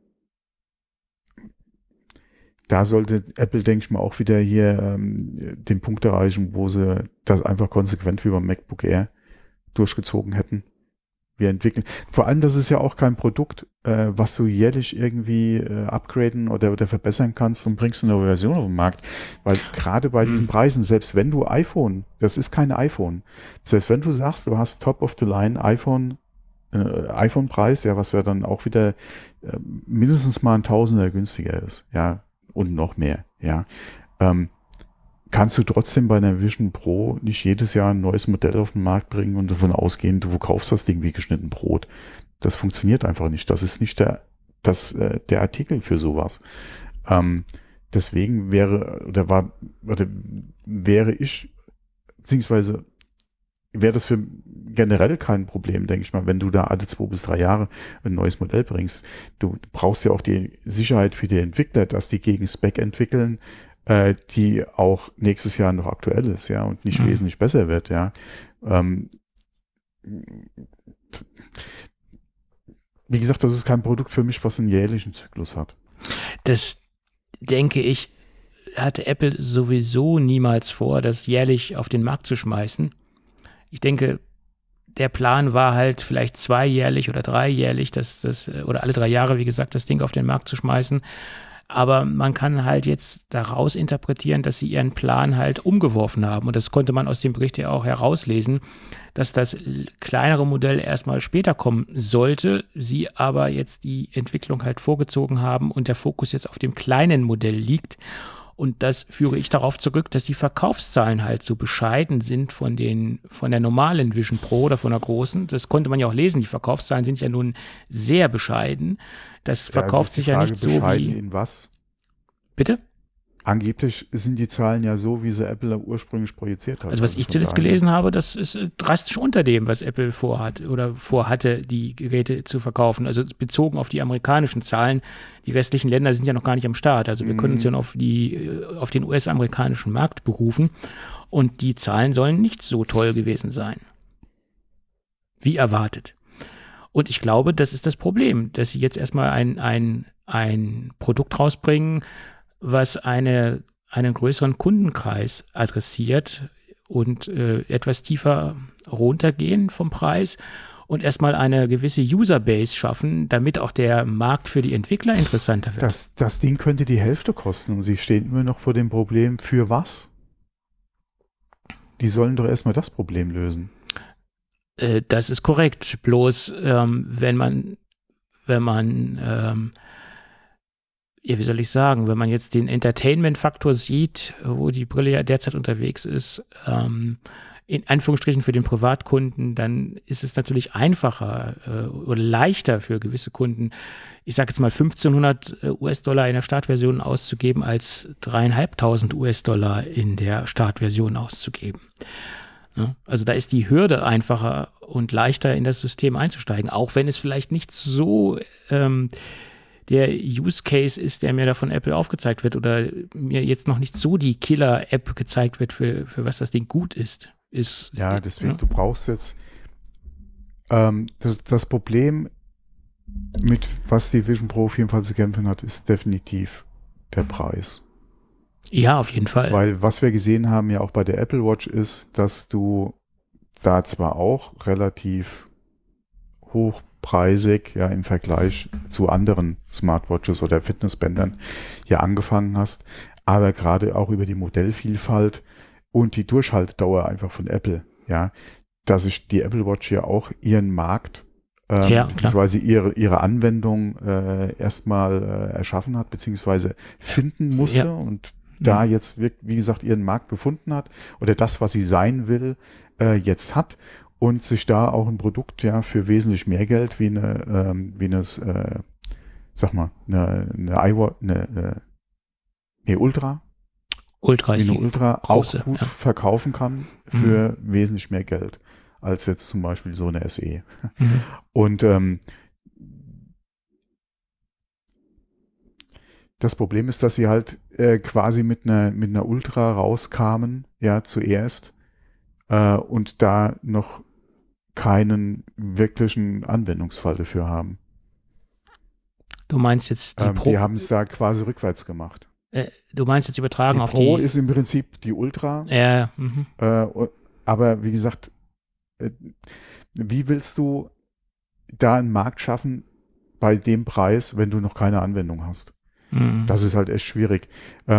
da sollte Apple, denke ich mal, auch wieder hier den Punkt erreichen, wo sie das einfach konsequent wie beim MacBook Air durchgezogen hätten. Wir entwickeln. Vor allem, das ist ja auch kein Produkt, was du jährlich irgendwie upgraden oder verbessern kannst und bringst eine neue Version auf den Markt. Weil gerade bei diesen Preisen, selbst wenn du das ist kein iPhone. Selbst wenn du sagst, du hast Top-of-the-Line iPhone-Preis, was ja dann auch wieder mindestens mal ein Tausender günstiger ist, und noch mehr, kannst du trotzdem bei einer Vision Pro nicht jedes Jahr ein neues Modell auf den Markt bringen und davon ausgehen, du kaufst das Ding wie geschnitten Brot. Das funktioniert einfach nicht. Das ist nicht der Artikel für sowas. Deswegen wäre das für generell kein Problem, denke ich mal, wenn du da alle 2 bis 3 Jahre ein neues Modell bringst. Du brauchst ja auch die Sicherheit für die Entwickler, dass die gegen Spec entwickeln, die auch nächstes Jahr noch aktuell ist, und nicht wesentlich besser wird, wie gesagt, das ist kein Produkt für mich, was einen jährlichen Zyklus hat. Das, denke ich, hatte Apple sowieso niemals vor, das jährlich auf den Markt zu schmeißen. Ich denke, der Plan war halt vielleicht 2-jährlich oder 3-jährlich, oder alle 3 Jahre, wie gesagt, das Ding auf den Markt zu schmeißen. Aber man kann halt jetzt daraus interpretieren, dass sie ihren Plan halt umgeworfen haben. Und das konnte man aus dem Bericht ja auch herauslesen, dass das kleinere Modell erstmal später kommen sollte, sie aber jetzt die Entwicklung halt vorgezogen haben und der Fokus jetzt auf dem kleinen Modell liegt. Und das führe ich darauf zurück, dass die Verkaufszahlen halt so bescheiden sind von der normalen Vision Pro oder von der großen. Das konnte man ja auch lesen. Die Verkaufszahlen sind ja nun sehr bescheiden. Das verkauft sich ja nicht so wie. In was? Bitte? Angeblich sind die Zahlen ja so, wie sie Apple ursprünglich projiziert hat. Also was ich zuletzt gelesen habe, das ist drastisch unter dem, was Apple vorhat oder vorhatte, die Geräte zu verkaufen. Also bezogen auf die amerikanischen Zahlen. Die restlichen Länder sind ja noch gar nicht am Start. Also wir können uns ja auf den US-amerikanischen Markt berufen. Und die Zahlen sollen nicht so toll gewesen sein. Wie erwartet. Und ich glaube, das ist das Problem, dass sie jetzt erstmal ein Produkt rausbringen, was einen größeren Kundenkreis adressiert und etwas tiefer runtergehen vom Preis und erstmal eine gewisse Userbase schaffen, damit auch der Markt für die Entwickler interessanter wird. Das Ding könnte die Hälfte kosten und sie stehen immer noch vor dem Problem, für was? Die sollen doch erstmal das Problem lösen. Das ist korrekt. Bloß wenn man wie soll ich sagen, wenn man jetzt den Entertainment-Faktor sieht, wo die Brille ja derzeit unterwegs ist, in Anführungsstrichen für den Privatkunden, dann ist es natürlich einfacher oder leichter für gewisse Kunden, ich sage jetzt mal $1.500 in der Startversion auszugeben, als $3.500 in der Startversion auszugeben. Ja, also da ist die Hürde einfacher und leichter in das System einzusteigen, auch wenn es vielleicht nicht so der Use Case ist, der mir da von Apple aufgezeigt wird oder mir jetzt noch nicht so die Killer-App gezeigt wird, für was das Ding gut ist. Ja, deswegen, du brauchst jetzt das Problem, mit was die Vision Pro auf jeden Fall zu kämpfen hat, ist definitiv der Preis. Ja, auf jeden Fall. Weil was wir gesehen haben ja auch bei der Apple Watch ist, dass du da zwar auch relativ hochpreisig ja im Vergleich zu anderen Smartwatches oder Fitnessbändern ja angefangen hast, aber gerade auch über die Modellvielfalt und die Durchhaltedauer einfach von Apple, ja, dass sich die Apple Watch ja auch ihren Markt beziehungsweise ihre Anwendung erstmal erschaffen hat, beziehungsweise finden musste und da jetzt, wie gesagt, ihren Markt gefunden hat oder das, was sie sein will, jetzt hat und sich da auch ein Produkt ja für wesentlich mehr Geld wie eine Ultra große, auch gut verkaufen kann für wesentlich mehr Geld als jetzt zum Beispiel so eine SE. Und das Problem ist, dass sie halt quasi mit einer Ultra rauskamen, ja, zuerst und da noch keinen wirklichen Anwendungsfall dafür haben. Du meinst jetzt die Pro? Die haben es da quasi rückwärts gemacht. Du meinst jetzt übertragen auf die Pro ist im Prinzip die Ultra. Ja. Aber wie gesagt, wie willst du da einen Markt schaffen bei dem Preis, wenn du noch keine Anwendung hast? Das ist halt echt schwierig.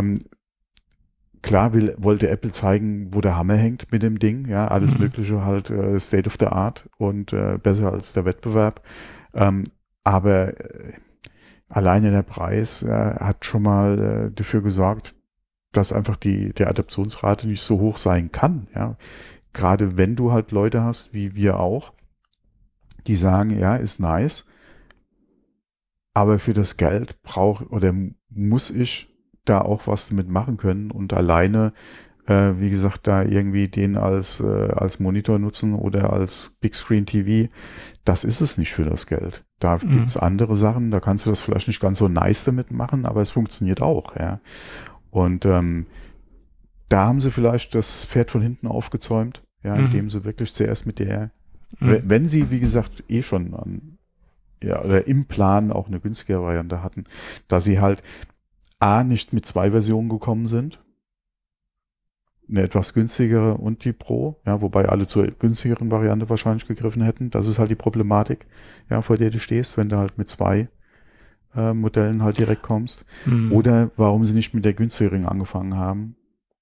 Klar wollte Apple zeigen, wo der Hammer hängt mit dem Ding, ja, alles Mögliche halt State of the Art und besser als der Wettbewerb. Aber alleine der Preis hat schon mal dafür gesorgt, dass einfach die Adaptionsrate nicht so hoch sein kann, ja. Gerade wenn du halt Leute hast, wie wir auch, die sagen, ja, ist nice, aber für das Geld muss ich da auch was damit machen können und alleine, wie gesagt, da irgendwie den als Monitor nutzen oder als Big Screen TV, das ist es nicht für das Geld. Da gibt's andere Sachen, da kannst du das vielleicht nicht ganz so nice damit machen, aber es funktioniert auch, ja. Und da haben sie vielleicht das Pferd von hinten aufgezäumt, ja, indem sie wirklich zuerst mit der, wenn sie, wie gesagt, schon oder im Plan auch eine günstigere Variante hatten, dass sie halt nicht mit 2 Versionen gekommen sind. Eine etwas günstigere und die Pro, ja, wobei alle zur günstigeren Variante wahrscheinlich gegriffen hätten. Das ist halt die Problematik, ja, vor der du stehst, wenn du halt mit 2 Modellen halt direkt kommst. Oder warum sie nicht mit der günstigeren angefangen haben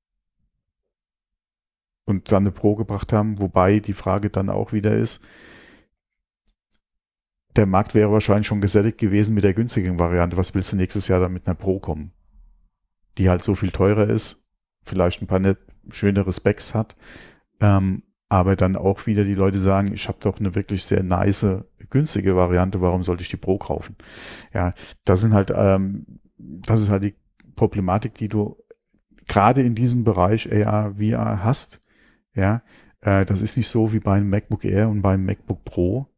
und dann eine Pro gebracht haben, wobei die Frage dann auch wieder ist, der Markt wäre wahrscheinlich schon gesättigt gewesen mit der günstigeren Variante. Was willst du nächstes Jahr dann mit einer Pro kommen? Die halt so viel teurer ist, vielleicht ein paar schönere Specs hat, aber dann auch wieder die Leute sagen, ich habe doch eine wirklich sehr nice, günstige Variante, warum sollte ich die Pro kaufen? Ja, das ist halt die Problematik, die du gerade in diesem Bereich AR, VR hast. Ja, das ist nicht so wie beim MacBook Air und beim MacBook Pro.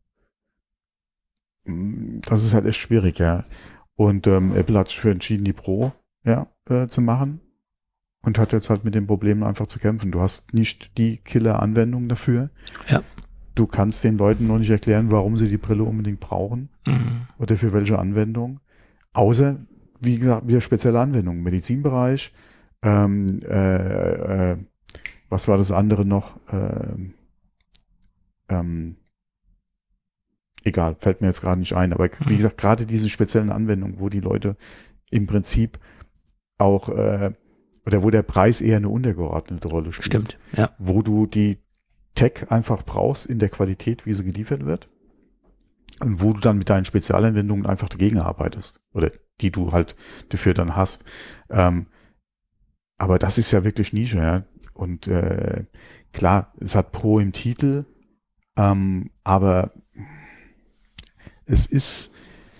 Das ist halt echt schwierig, ja. Und Apple hat sich für entschieden, die Pro zu machen. Und hat jetzt halt mit den Problemen einfach zu kämpfen. Du hast nicht die Killer-Anwendung dafür. Ja. Du kannst den Leuten noch nicht erklären, warum sie die Brille unbedingt brauchen. Oder für welche Anwendung. Außer, wie gesagt, wieder spezielle Anwendungen. Medizinbereich. Was war das andere noch? Egal, fällt mir jetzt gerade nicht ein. Aber wie gesagt, gerade diese speziellen Anwendungen, wo die Leute im Prinzip auch oder wo der Preis eher eine untergeordnete Rolle spielt. Stimmt, ja. Wo du die Tech einfach brauchst in der Qualität, wie sie geliefert wird. Und wo du dann mit deinen Spezialanwendungen einfach dagegen arbeitest. Oder die du halt dafür dann hast. Aber das ist ja wirklich Nische, ja. Und klar, es hat Pro im Titel, aber es ist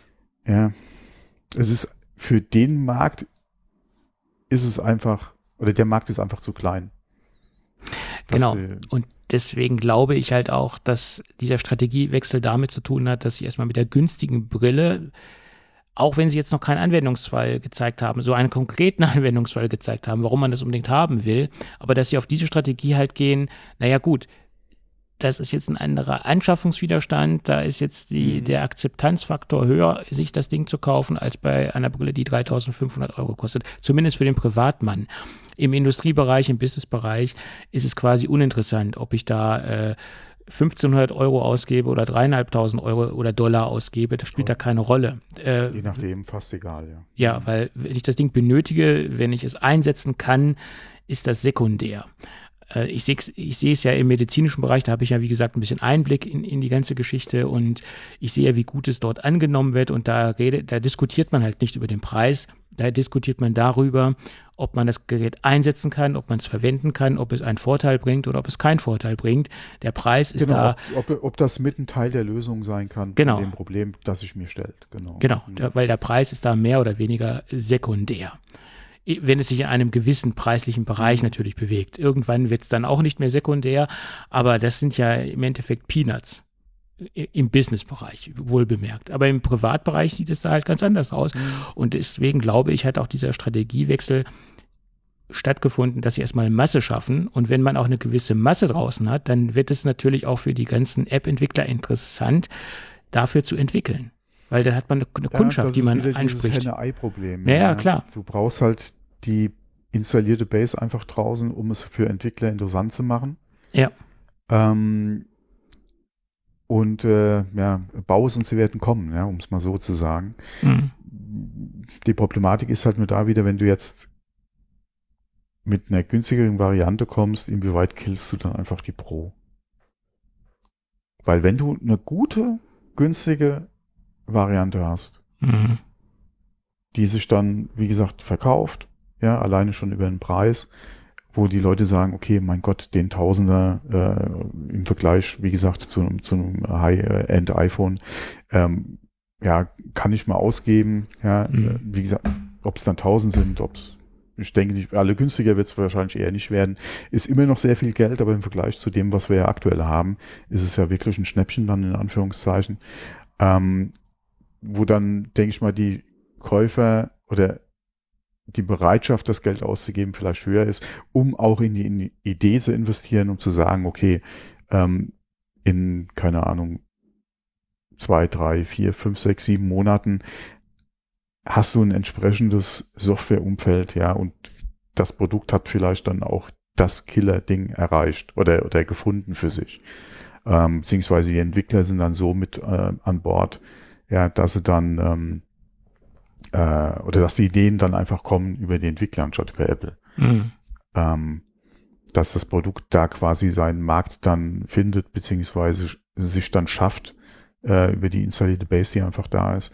für den Markt ist es einfach, oder der Markt ist einfach zu klein. Genau. Und deswegen glaube ich halt auch, dass dieser Strategiewechsel damit zu tun hat, dass sie erstmal mit der günstigen Brille, auch wenn sie jetzt noch keinen Anwendungsfall gezeigt haben, so einen konkreten Anwendungsfall gezeigt haben, warum man das unbedingt haben will, aber dass sie auf diese Strategie halt gehen, naja gut, das ist jetzt ein anderer Anschaffungswiderstand, da ist jetzt der Akzeptanzfaktor höher, sich das Ding zu kaufen, als bei einer Brille, die 3.500 € kostet, zumindest für den Privatmann. Im Industriebereich, im Businessbereich ist es quasi uninteressant, ob ich da 1.500 € ausgebe oder 3.500 € oder Dollar ausgebe, das spielt da keine Rolle. Je nachdem, fast egal, ja. Ja, weil wenn ich das Ding benötige, wenn ich es einsetzen kann, ist das sekundär. Ich sehe es ja im medizinischen Bereich, da habe ich ja, wie gesagt, ein bisschen Einblick in die ganze Geschichte und ich sehe ja, wie gut es dort angenommen wird und da diskutiert man halt nicht über den Preis, da diskutiert man darüber, ob man das Gerät einsetzen kann, ob man es verwenden kann, ob es einen Vorteil bringt oder ob es keinen Vorteil bringt. Der Preis ist da. Ob das mit ein Teil der Lösung sein kann, genau, von dem Problem, das sich mir stellt. Genau, weil der Preis ist da mehr oder weniger sekundär. Wenn es sich in einem gewissen preislichen Bereich natürlich bewegt. Irgendwann wird es dann auch nicht mehr sekundär, aber das sind ja im Endeffekt Peanuts im Businessbereich, wohl bemerkt. Aber im Privatbereich sieht es da halt ganz anders aus. Und deswegen glaube ich, hat auch dieser Strategiewechsel stattgefunden, dass sie erstmal Masse schaffen. Und wenn man auch eine gewisse Masse draußen hat, dann wird es natürlich auch für die ganzen App-Entwickler interessant, dafür zu entwickeln. Weil dann hat man eine Kundschaft, die man anspricht. Das ist wieder dieses Henne-Ei-Problem. Ja, klar. Du brauchst halt die installierte Base einfach draußen, um es für Entwickler interessant zu machen. Ja. Bau es und sie werden kommen, ja, um es mal so zu sagen. Die Problematik ist halt nur da wieder, wenn du jetzt mit einer günstigeren Variante kommst, inwieweit killst du dann einfach die Pro? Weil wenn du eine gute, günstige Variante hast, die sich dann, wie gesagt, verkauft, ja, alleine schon über den Preis, wo die Leute sagen, okay, mein Gott, den Tausender im Vergleich, wie gesagt, zu einem High-End-iPhone, kann ich mal ausgeben, ja, wie gesagt, ob es dann 1.000 sind, ich denke nicht, alle günstiger wird es wahrscheinlich eher nicht werden, ist immer noch sehr viel Geld, aber im Vergleich zu dem, was wir ja aktuell haben, ist es ja wirklich ein Schnäppchen dann in Anführungszeichen, wo dann, denke ich mal, die Käufer oder die Bereitschaft, das Geld auszugeben, vielleicht höher ist, um auch in die Idee zu investieren, um zu sagen, okay, in, keine Ahnung, 2, 3, 4, 5, 6, 7 Monaten hast du ein entsprechendes Softwareumfeld, ja, und das Produkt hat vielleicht dann auch das Killer-Ding erreicht oder gefunden für sich. Beziehungsweise die Entwickler sind dann so mit an Bord, ja, dass sie dann oder dass die Ideen dann einfach kommen über die Entwickler anstatt über Apple. Dass das Produkt da quasi seinen Markt dann findet, beziehungsweise sich dann schafft über die installierte Base, die einfach da ist.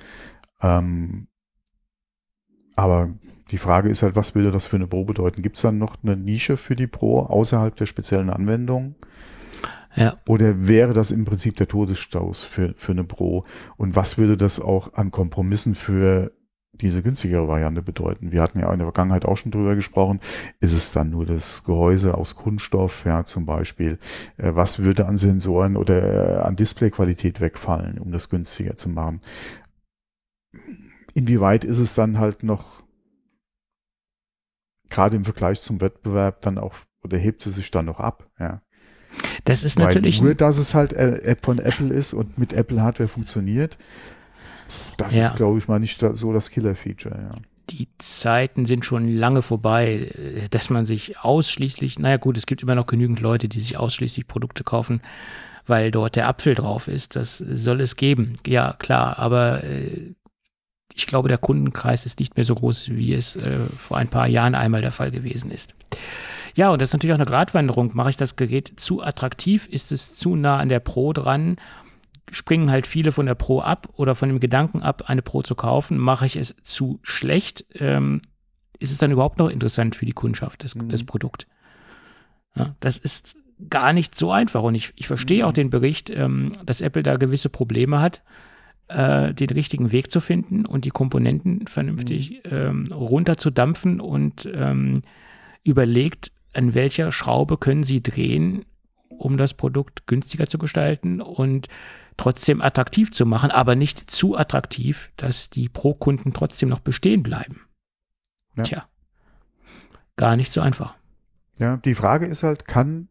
Aber die Frage ist halt, was würde das für eine Pro bedeuten? Gibt es dann noch eine Nische für die Pro außerhalb der speziellen Anwendung? Ja. Oder wäre das im Prinzip der Todesstoß für eine Pro? Und was würde das auch an Kompromissen für diese günstigere Variante bedeuten? Wir hatten ja in der Vergangenheit auch schon drüber gesprochen. Ist es dann nur das Gehäuse aus Kunststoff, ja, zum Beispiel? Was würde an Sensoren oder an Displayqualität wegfallen, um das günstiger zu machen? Inwieweit ist es dann halt noch, gerade im Vergleich zum Wettbewerb, dann auch, oder hebt es sich dann noch ab, ja? Das ist Weil natürlich nur, dass es halt von Apple ist und mit Apple-Hardware funktioniert, das ist, glaube ich, mal nicht so das Killer-Feature, ja. Die Zeiten sind schon lange vorbei, dass man sich ausschließlich, naja gut, es gibt immer noch genügend Leute, die sich ausschließlich Produkte kaufen, weil dort der Apfel drauf ist. Das soll es geben, ja klar, aber ich glaube, der Kundenkreis ist nicht mehr so groß, wie es vor ein paar Jahren einmal der Fall gewesen ist. Ja, und das ist natürlich auch eine Gratwanderung. Mache ich das Gerät zu attraktiv? Ist es zu nah an der Pro dran? Springen halt viele von der Pro ab oder von dem Gedanken ab, eine Pro zu kaufen? Mache ich es zu schlecht? Ist es dann überhaupt noch interessant für die Kundschaft, das Produkt? Ja, das ist gar nicht so einfach. Und ich verstehe auch den Bericht, dass Apple da gewisse Probleme hat, den richtigen Weg zu finden und die Komponenten vernünftig runterzudampfen und überlegt, an welcher Schraube können sie drehen, um das Produkt günstiger zu gestalten und trotzdem attraktiv zu machen, aber nicht zu attraktiv, dass die Pro-Kunden trotzdem noch bestehen bleiben. Ja. Tja, gar nicht so einfach. Ja, die Frage ist halt,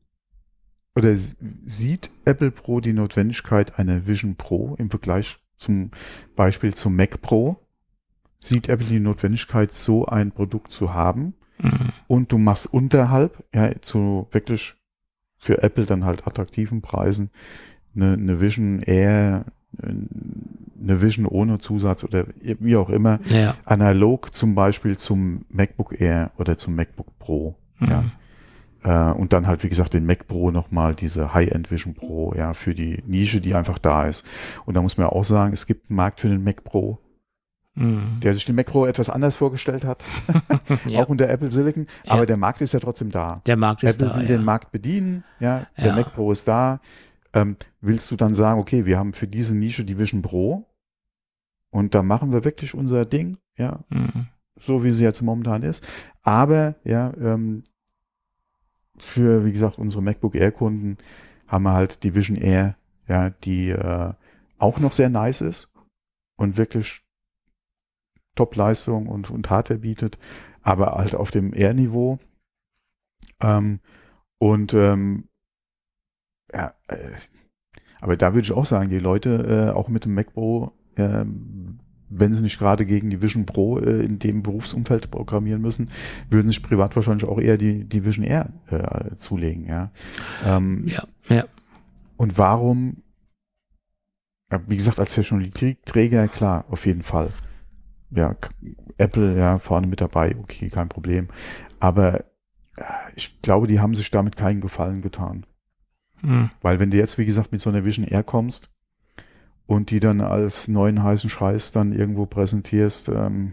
sieht Apple Pro die Notwendigkeit einer Vision Pro im Vergleich zum Beispiel zum Mac Pro? Sieht Apple die Notwendigkeit, so ein Produkt zu haben? Und du machst unterhalb, ja, zu wirklich für Apple dann halt attraktiven Preisen eine Vision Air, eine Vision ohne Zusatz oder wie auch immer, ja. Analog zum Beispiel zum MacBook Air oder zum MacBook Pro, ja. Und dann halt, wie gesagt, den Mac Pro nochmal, diese High-End Vision Pro, ja, für die Nische, die einfach da ist. Und da muss man ja auch sagen, es gibt einen Markt für den Mac Pro, der sich den Mac Pro etwas anders vorgestellt hat, ja. Auch unter Apple Silicon, aber der Markt ist ja trotzdem da. Der Markt ist Apple da, will den Markt bedienen, ja, der Mac Pro ist da. Willst du dann sagen, okay, wir haben für diese Nische die Vision Pro und da machen wir wirklich unser Ding, ja, so wie sie jetzt momentan ist, aber, ja, für, wie gesagt, unsere MacBook Air Kunden haben wir halt die Vision Air, ja, die auch noch sehr nice ist und wirklich Top-Leistung und Hardware bietet, aber halt auf dem Air-Niveau. Aber da würde ich auch sagen, die Leute auch mit dem Mac Pro, wenn sie nicht gerade gegen die Vision Pro in dem Berufsumfeld programmieren müssen, würden sich privat wahrscheinlich auch eher die Vision Air zulegen. Ja. Ja. Und warum, wie gesagt, als Technologieträger, klar, auf jeden Fall. Ja, Apple, ja, vorne mit dabei, okay, kein Problem. Aber ich glaube, die haben sich damit keinen Gefallen getan. Weil wenn du jetzt, wie gesagt, mit so einer Vision Air kommst und die dann als neuen heißen Scheiß dann irgendwo präsentierst,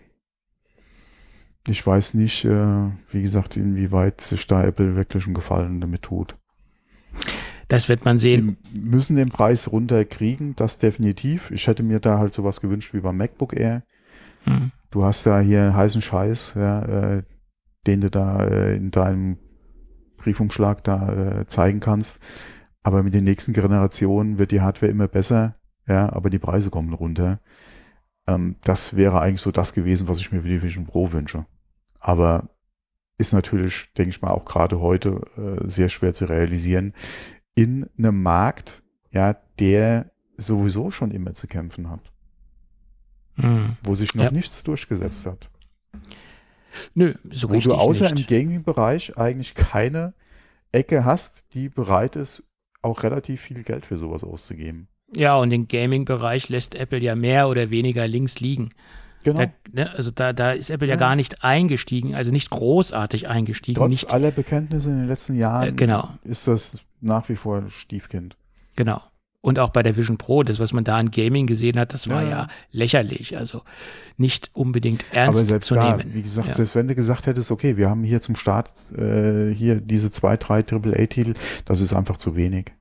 ich weiß nicht, wie gesagt, inwieweit sich da Apple wirklich einen Gefallen damit tut. Das wird man sehen. Sie müssen den Preis runterkriegen, das definitiv. Ich hätte mir da halt sowas gewünscht wie beim MacBook Air. Du hast da hier heißen Scheiß, ja, den du da in deinem Briefumschlag da zeigen kannst. Aber mit den nächsten Generationen wird die Hardware immer besser, ja, aber die Preise kommen runter. Das wäre eigentlich so das gewesen, was ich mir für die Vision Pro wünsche. Aber ist natürlich, denke ich mal, auch gerade heute sehr schwer zu realisieren in einem Markt, ja, der sowieso schon immer zu kämpfen hat. Wo sich noch nichts durchgesetzt hat. Nö, so richtig nicht. Wo du außer nicht. im Gaming-Bereich eigentlich keine Ecke hast, die bereit ist, auch relativ viel Geld für sowas auszugeben. Ja, und den Gaming-Bereich lässt Apple ja mehr oder weniger links liegen. Genau. Da ist Apple ja gar nicht eingestiegen, also nicht großartig eingestiegen. Trotz aller Bekenntnisse in den letzten Jahren ist das nach wie vor Stiefkind. Genau. Und auch bei der Vision Pro, das, was man da an Gaming gesehen hat, das war ja lächerlich. Also nicht unbedingt ernst zu nehmen. Aber wie gesagt, selbst wenn du gesagt hättest, okay, wir haben hier zum Start hier diese 2, 3 AAA-Titel, das ist einfach zu wenig.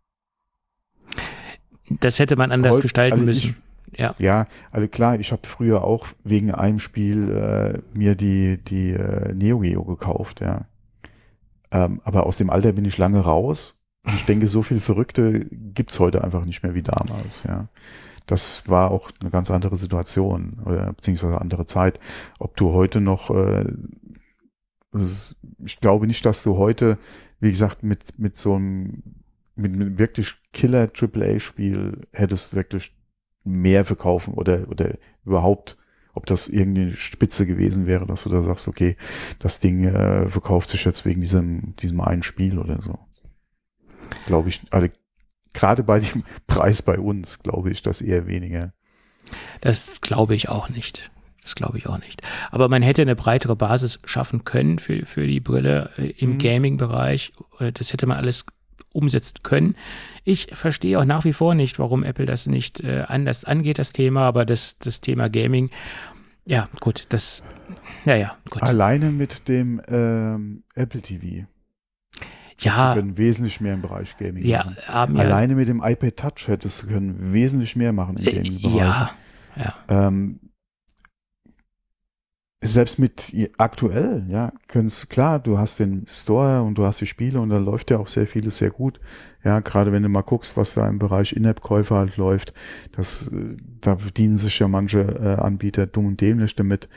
Das hätte man anders gestalten müssen. Ja, also klar, ich habe früher auch wegen einem Spiel mir die Neo Geo gekauft, ja. Aber aus dem Alter bin ich lange raus. Ich denke, so viel Verrückte gibt's heute einfach nicht mehr wie damals, ja. Das war auch eine ganz andere Situation oder beziehungsweise andere Zeit. Ob du heute noch, ich glaube nicht, dass du heute, wie gesagt, mit so einem wirklich Killer AAA-Spiel hättest wirklich mehr verkaufen oder überhaupt, ob das irgendeine Spitze gewesen wäre, dass du da sagst, okay, das Ding verkauft sich jetzt wegen diesem einen Spiel oder so. Glaube ich, also gerade bei dem Preis bei uns, glaube ich, das eher weniger. Das glaube ich auch nicht. Aber man hätte eine breitere Basis schaffen können für die Brille im Gaming-Bereich. Das hätte man alles umsetzen können. Ich verstehe auch nach wie vor nicht, warum Apple das nicht anders angeht, das Thema, aber das Thema Gaming, ja, gut, gut. Alleine mit dem Apple TV. Ja. Sie können wesentlich mehr im Bereich Gaming machen. Alleine mit dem iPad Touch hättest du können wesentlich mehr machen im Gaming-Bereich. Selbst mit aktuell, klar, du hast den Store und du hast die Spiele und da läuft ja auch sehr vieles sehr gut. Ja, gerade wenn du mal guckst, was da im Bereich In-App-Käufe halt läuft, da bedienen sich ja manche Anbieter dumm und dämlich damit.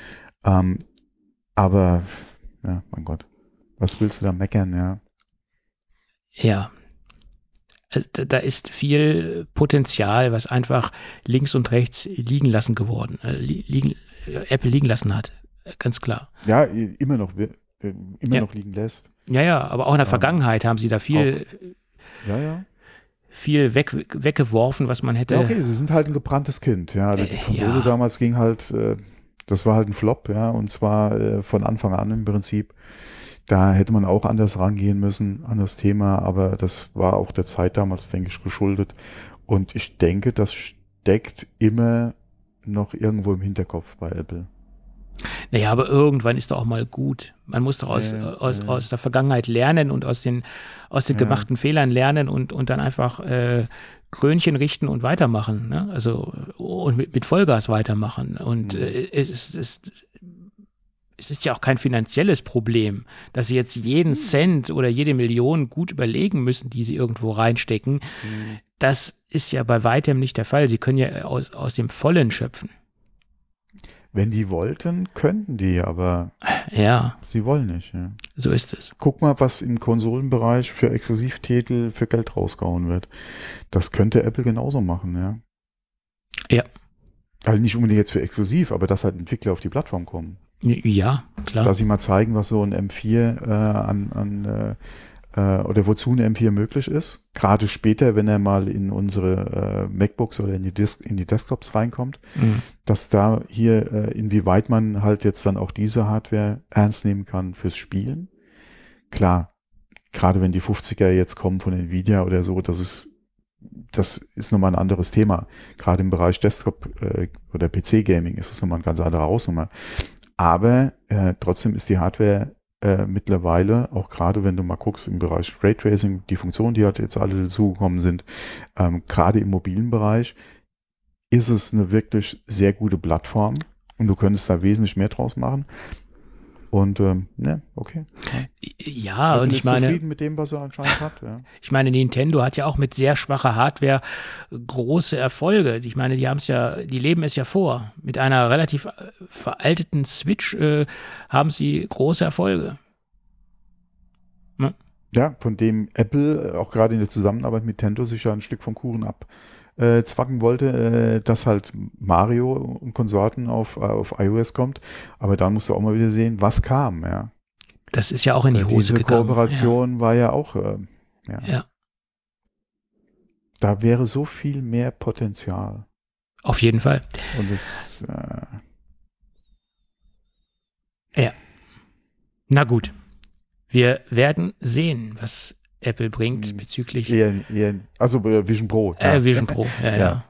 Aber, ja, mein Gott, was willst du da meckern, ja? Ja, also da ist viel Potenzial, was einfach links und rechts liegen lassen geworden, Apple liegen lassen hat, ganz klar. Ja, immer noch liegen lässt. Ja, aber auch in der Vergangenheit haben sie da viel, viel weggeworfen, was man hätte. Ja, okay, sie sind halt ein gebranntes Kind, ja. Die Konsole damals ging halt, das war halt ein Flop, ja, und zwar von Anfang an im Prinzip. Da hätte man auch anders rangehen müssen an das Thema, aber das war auch der Zeit damals, denke ich, geschuldet. Und ich denke, das steckt immer noch irgendwo im Hinterkopf bei Apple. Naja, aber irgendwann ist doch auch mal gut. Man muss doch aus der Vergangenheit lernen und aus den gemachten Fehlern lernen und dann einfach Krönchen richten und weitermachen. Ne? Also und mit Vollgas weitermachen. Und es ist ja auch kein finanzielles Problem, dass sie jetzt jeden Cent oder jede Million gut überlegen müssen, die sie irgendwo reinstecken. Das ist ja bei weitem nicht der Fall. Sie können ja aus dem Vollen schöpfen. Wenn die wollten, könnten die, aber sie wollen nicht. Ja. So ist es. Guck mal, was im Konsolenbereich für Exklusivtitel für Geld rausgehauen wird. Das könnte Apple genauso machen, ja. Ja. Also nicht unbedingt jetzt für exklusiv, aber dass halt Entwickler auf die Plattform kommen. Ja, klar. Dass sie mal zeigen, was so ein M4 oder wozu ein M4 möglich ist. Gerade später, wenn er mal in unsere MacBooks oder in die Desktops reinkommt, dass da hier, inwieweit man halt jetzt dann auch diese Hardware ernst nehmen kann fürs Spielen. Klar, gerade wenn die 50er jetzt kommen von Nvidia oder so, das ist nochmal ein anderes Thema. Gerade im Bereich Desktop oder PC-Gaming ist es nochmal eine ganz andere Hausnummer. Aber trotzdem ist die Hardware mittlerweile, auch gerade wenn du mal guckst im Bereich Raytracing, die Funktionen, die halt jetzt alle dazugekommen sind, gerade im mobilen Bereich, ist es eine wirklich sehr gute Plattform und du könntest da wesentlich mehr draus machen. Und okay. Ja, und ich meine, zufrieden mit dem, was er anscheinend hat. Ja. Ich meine, Nintendo hat ja auch mit sehr schwacher Hardware große Erfolge. Ich meine, die leben es ja vor. Mit einer relativ veralteten Switch haben sie große Erfolge. Ja, von dem Apple auch gerade in der Zusammenarbeit mit Nintendo sich ja ein Stück vom Kuchen zwacken wollte, dass halt Mario und Konsorten auf iOS kommt. Aber dann musst du auch mal wieder sehen, was kam, ja. Das ist ja auch in die Hose gegangen. Diese Kooperation war ja auch, ja. Da wäre so viel mehr Potenzial. Auf jeden Fall. Und es, ja. Na gut. Wir werden sehen, was Apple bringt bezüglich also Vision Pro. Vision Pro, ja.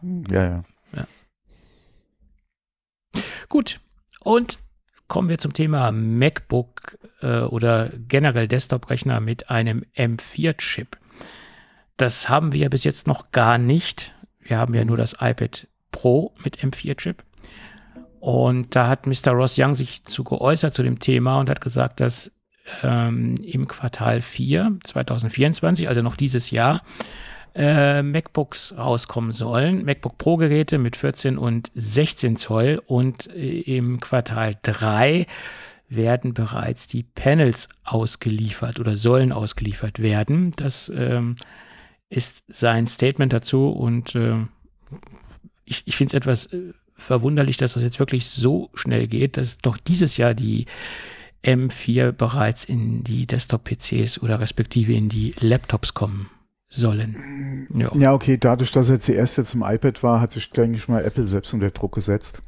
Gut. Und kommen wir zum Thema MacBook oder generell Desktop-Rechner mit einem M4-Chip. Das haben wir ja bis jetzt noch gar nicht. Wir haben ja nur das iPad Pro mit M4-Chip. Und da hat Mr. Ross Young sich zu geäußert zu dem Thema und hat gesagt, dass im Quartal 4 2024, also noch dieses Jahr, MacBooks rauskommen sollen. MacBook Pro-Geräte mit 14 und 16 Zoll. Und im Quartal 3 werden bereits die Panels ausgeliefert oder sollen ausgeliefert werden. Das ist sein Statement dazu und ich finde es etwas verwunderlich, dass das jetzt wirklich so schnell geht, dass doch dieses Jahr die M4 bereits in die Desktop-PCs oder respektive in die Laptops kommen sollen. Ja, okay, dadurch, dass er zuerst jetzt im iPad war, hat sich, denke ich mal, Apple selbst unter Druck gesetzt.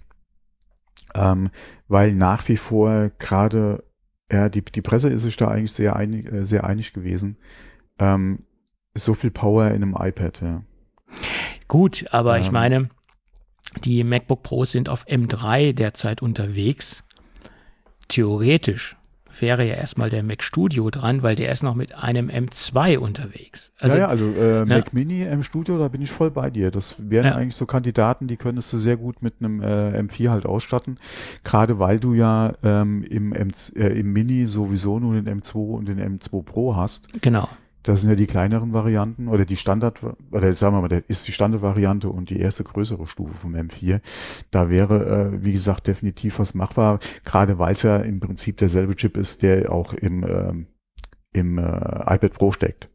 Weil nach wie vor gerade, die Presse ist sich da eigentlich sehr einig gewesen. So viel Power in einem iPad, ja. Gut, aber ich meine, die MacBook Pros sind auf M3 derzeit unterwegs. Theoretisch wäre ja erstmal der Mac Studio dran, weil der ist noch mit einem M2 unterwegs. Also, Mac Mini, M Studio, da bin ich voll bei dir. Das wären eigentlich so Kandidaten, die könntest du sehr gut mit einem M4 halt ausstatten. Gerade weil du ja im Mini sowieso nur den M2 und den M2 Pro hast. Genau. Das sind ja die kleineren Varianten oder die Standard, oder sagen wir mal, das ist die Standardvariante und die erste größere Stufe vom M4. Da wäre, wie gesagt, definitiv was machbar, gerade weil es ja im Prinzip derselbe Chip ist, der auch im iPad Pro steckt.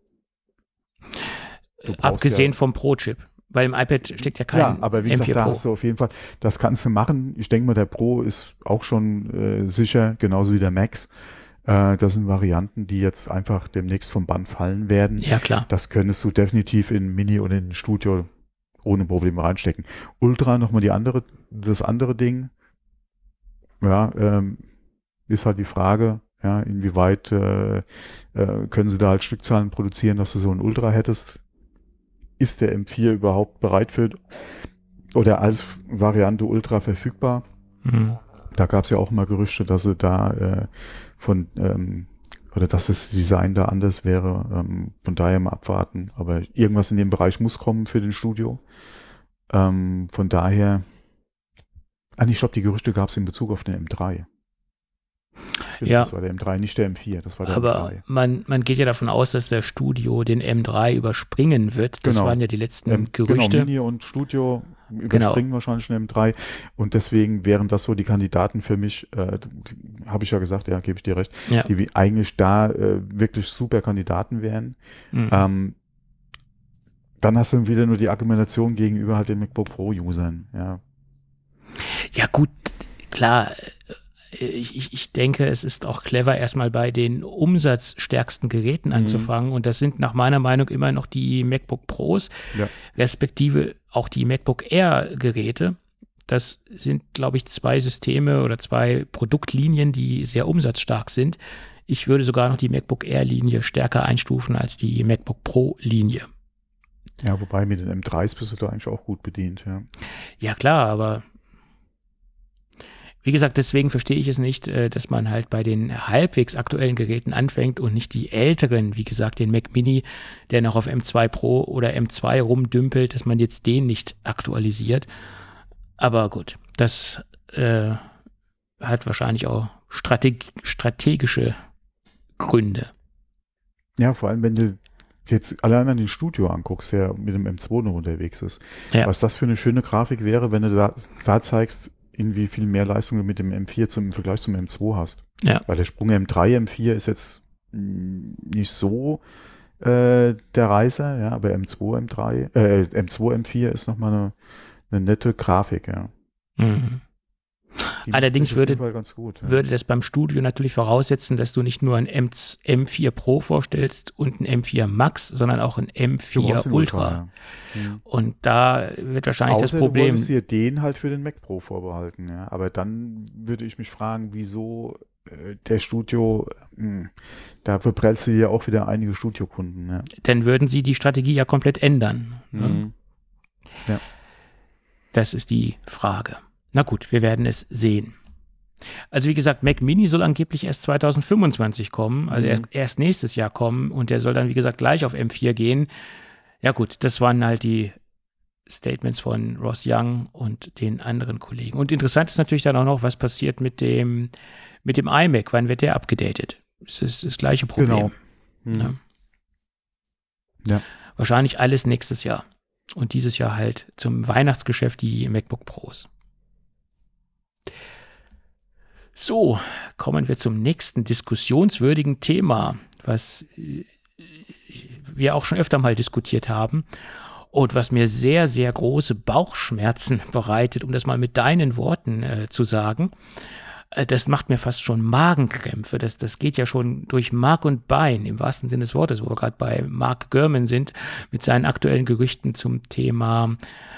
Abgesehen vom Pro-Chip, weil im iPad steckt ja kein M4 Pro. Ja, aber wie gesagt, da hast du auf jeden Fall, das kannst du machen. Ich denke mal, der Pro ist auch schon sicher, genauso wie der Max. Das sind Varianten, die jetzt einfach demnächst vom Band fallen werden. Ja, klar. Das könntest du definitiv in Mini und in Studio ohne Probleme reinstecken. Ultra, nochmal das andere Ding. Ja, ist halt die Frage, ja, inwieweit können sie da halt Stückzahlen produzieren, dass du so ein Ultra hättest. Ist der M4 überhaupt bereit für oder als Variante Ultra verfügbar? Mhm. Da gab es ja auch mal Gerüchte, dass sie da oder dass das Design da anders wäre. Von daher mal abwarten. Aber irgendwas in dem Bereich muss kommen für den Studio. Von daher, ich glaube, die Gerüchte gab es in Bezug auf den M3. Stimmt, ja. Das war der M3, nicht der M4. Das war der Aber M3. Man geht ja davon aus, dass der Studio den M3 überspringen wird. Das waren ja die letzten Gerüchte. Genau, Mini und Studio überspringen wahrscheinlich den M3. Und deswegen wären das so die Kandidaten für mich, habe ich ja gesagt, ja, gebe ich dir recht, die eigentlich da wirklich super Kandidaten wären. Mhm. Dann hast du wieder nur die Argumentation gegenüber halt den MacBook Pro-Usern. Ja gut, klar. Ich denke, es ist auch clever, erstmal bei den umsatzstärksten Geräten anzufangen. Und das sind nach meiner Meinung immer noch die MacBook Pros, respektive auch die MacBook Air Geräte. Das sind, glaube ich, 2 Systeme oder 2 Produktlinien, die sehr umsatzstark sind. Ich würde sogar noch die MacBook Air Linie stärker einstufen als die MacBook Pro Linie. Ja, wobei mit den M3s bist du da eigentlich auch gut bedient. Ja klar, aber wie gesagt, deswegen verstehe ich es nicht, dass man halt bei den halbwegs aktuellen Geräten anfängt und nicht die älteren, wie gesagt, den Mac Mini, der noch auf M2 Pro oder M2 rumdümpelt, dass man jetzt den nicht aktualisiert. Aber gut, das hat wahrscheinlich auch strategische Gründe. Ja, vor allem, wenn du jetzt allein an den Studio anguckst, der mit dem M2 noch unterwegs ist. Ja. Was das für eine schöne Grafik wäre, wenn du da zeigst, in wie viel mehr Leistung du mit dem M4 im Vergleich zum M2 hast. Ja. Weil der Sprung M3, M4 ist jetzt nicht so der Reiser, ja, aber M2, M4 ist nochmal eine nette Grafik, ja. Mhm. Allerdings würde das beim Studio natürlich voraussetzen, dass du nicht nur ein M4 Pro vorstellst und ein M4 Max, sondern auch ein M4 Ultra. Ja. Und da wird wahrscheinlich das Problem. Du wolltest dir den halt für den Mac Pro vorbehalten, ja. Aber dann würde ich mich fragen, wieso der Studio, da verprellst du dir auch wieder einige Studiokunden. Ja. Dann würden sie die Strategie ja komplett ändern. Ne? Ja. Das ist die Frage. Na gut, wir werden es sehen. Also wie gesagt, Mac Mini soll angeblich erst 2025 kommen, also erst nächstes Jahr kommen und der soll dann, wie gesagt, gleich auf M4 gehen. Ja gut, das waren halt die Statements von Ross Young und den anderen Kollegen. Und interessant ist natürlich dann auch noch, was passiert mit dem iMac, wann wird der abgedatet? Das ist das gleiche Problem. Genau. Ja. Wahrscheinlich alles nächstes Jahr. Und dieses Jahr halt zum Weihnachtsgeschäft die MacBook Pros. So, kommen wir zum nächsten diskussionswürdigen Thema, was wir auch schon öfter mal diskutiert haben und was mir sehr, sehr große Bauchschmerzen bereitet, um das mal mit deinen Worten zu sagen. Das macht mir fast schon Magenkrämpfe. Das geht ja schon durch Mark und Bein, im wahrsten Sinne des Wortes, wo wir gerade bei Mark Gurman sind, mit seinen aktuellen Gerüchten zum Thema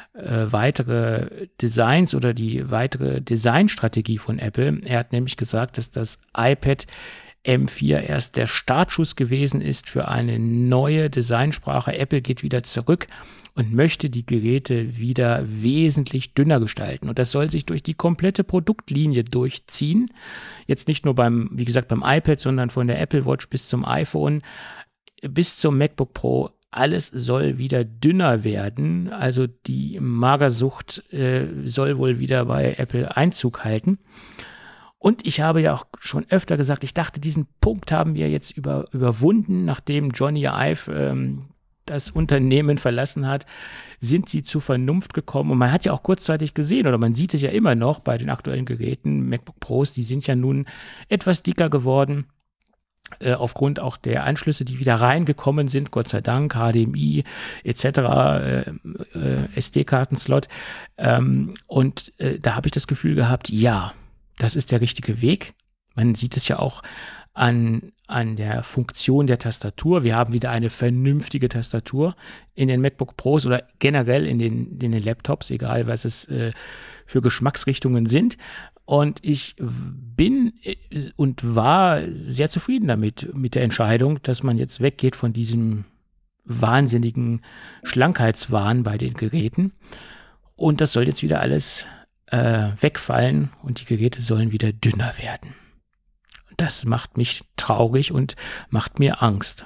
weitere Designs oder die weitere Designstrategie von Apple. Er hat nämlich gesagt, dass das iPad M4 erst der Startschuss gewesen ist für eine neue Designsprache. Apple geht wieder zurück und möchte die Geräte wieder wesentlich dünner gestalten. Und das soll sich durch die komplette Produktlinie durchziehen. Jetzt nicht nur beim iPad, sondern von der Apple Watch bis zum iPhone, bis zum MacBook Pro. Alles soll wieder dünner werden. Also die Magersucht soll wohl wieder bei Apple Einzug halten. Und ich habe ja auch schon öfter gesagt, ich dachte, diesen Punkt haben wir jetzt überwunden, nachdem Johnny Ive das Unternehmen verlassen hat, sind sie zur Vernunft gekommen. Und man hat ja auch kurzzeitig gesehen, oder man sieht es ja immer noch bei den aktuellen Geräten, MacBook Pros, die sind ja nun etwas dicker geworden. Aufgrund auch der Anschlüsse, die wieder reingekommen sind, Gott sei Dank, HDMI etc., SD-Kartenslot. Und da habe ich das Gefühl gehabt, ja, das ist der richtige Weg. Man sieht es ja auch an der Funktion der Tastatur. Wir haben wieder eine vernünftige Tastatur in den MacBook Pros oder generell in den Laptops, egal was es für Geschmacksrichtungen sind. Und ich bin und war sehr zufrieden mit der Entscheidung, dass man jetzt weggeht von diesem wahnsinnigen Schlankheitswahn bei den Geräten. Und das soll jetzt wieder alles wegfallen und die Geräte sollen wieder dünner werden. Das macht mich traurig und macht mir Angst.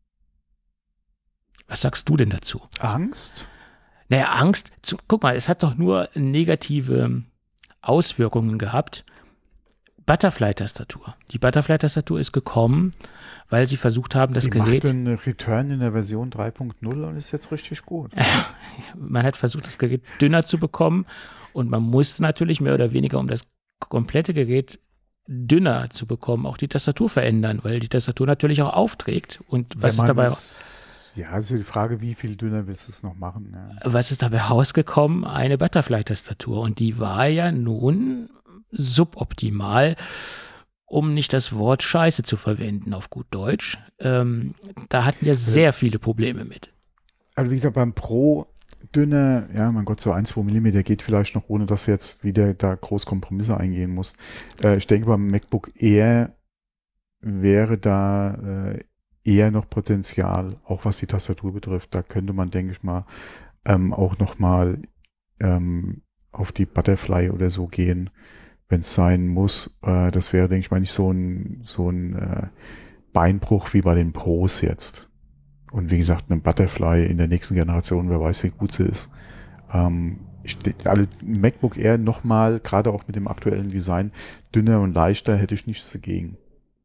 Was sagst du denn dazu? Angst? Naja, Angst, guck mal, es hat doch nur negative Auswirkungen gehabt. Butterfly-Tastatur. Die Butterfly-Tastatur ist gekommen, weil sie versucht haben, das Gerät... Die macht einen Return in der Version 3.0 und ist jetzt richtig gut. Man hat versucht, das Gerät dünner zu bekommen und man musste natürlich mehr oder weniger, um das komplette Gerät dünner zu bekommen, auch die Tastatur verändern, weil die Tastatur natürlich auch aufträgt. Und was ist dabei... Ja, also die Frage, wie viel dünner willst du es noch machen? Ja. Was ist dabei rausgekommen? Eine Butterfly-Tastatur. Und die war ja nun suboptimal, um nicht das Wort Scheiße zu verwenden auf gut Deutsch. Da hatten wir sehr viele Probleme mit. Also wie gesagt, beim Pro dünner, ja mein Gott, so 1-2 Millimeter geht vielleicht noch, ohne dass du jetzt wieder da groß Kompromisse eingehen musst. Ich denke, beim MacBook Air wäre da eher noch Potenzial, auch was die Tastatur betrifft. Da könnte man, denke ich mal, auch noch mal auf die Butterfly oder so gehen, wenn es sein muss. Das wäre, denke ich mal, nicht so ein Beinbruch wie bei den Pros jetzt. Und wie gesagt, eine Butterfly in der nächsten Generation, wer weiß, wie gut sie ist. MacBook Air nochmal, gerade auch mit dem aktuellen Design, dünner und leichter, hätte ich nichts dagegen.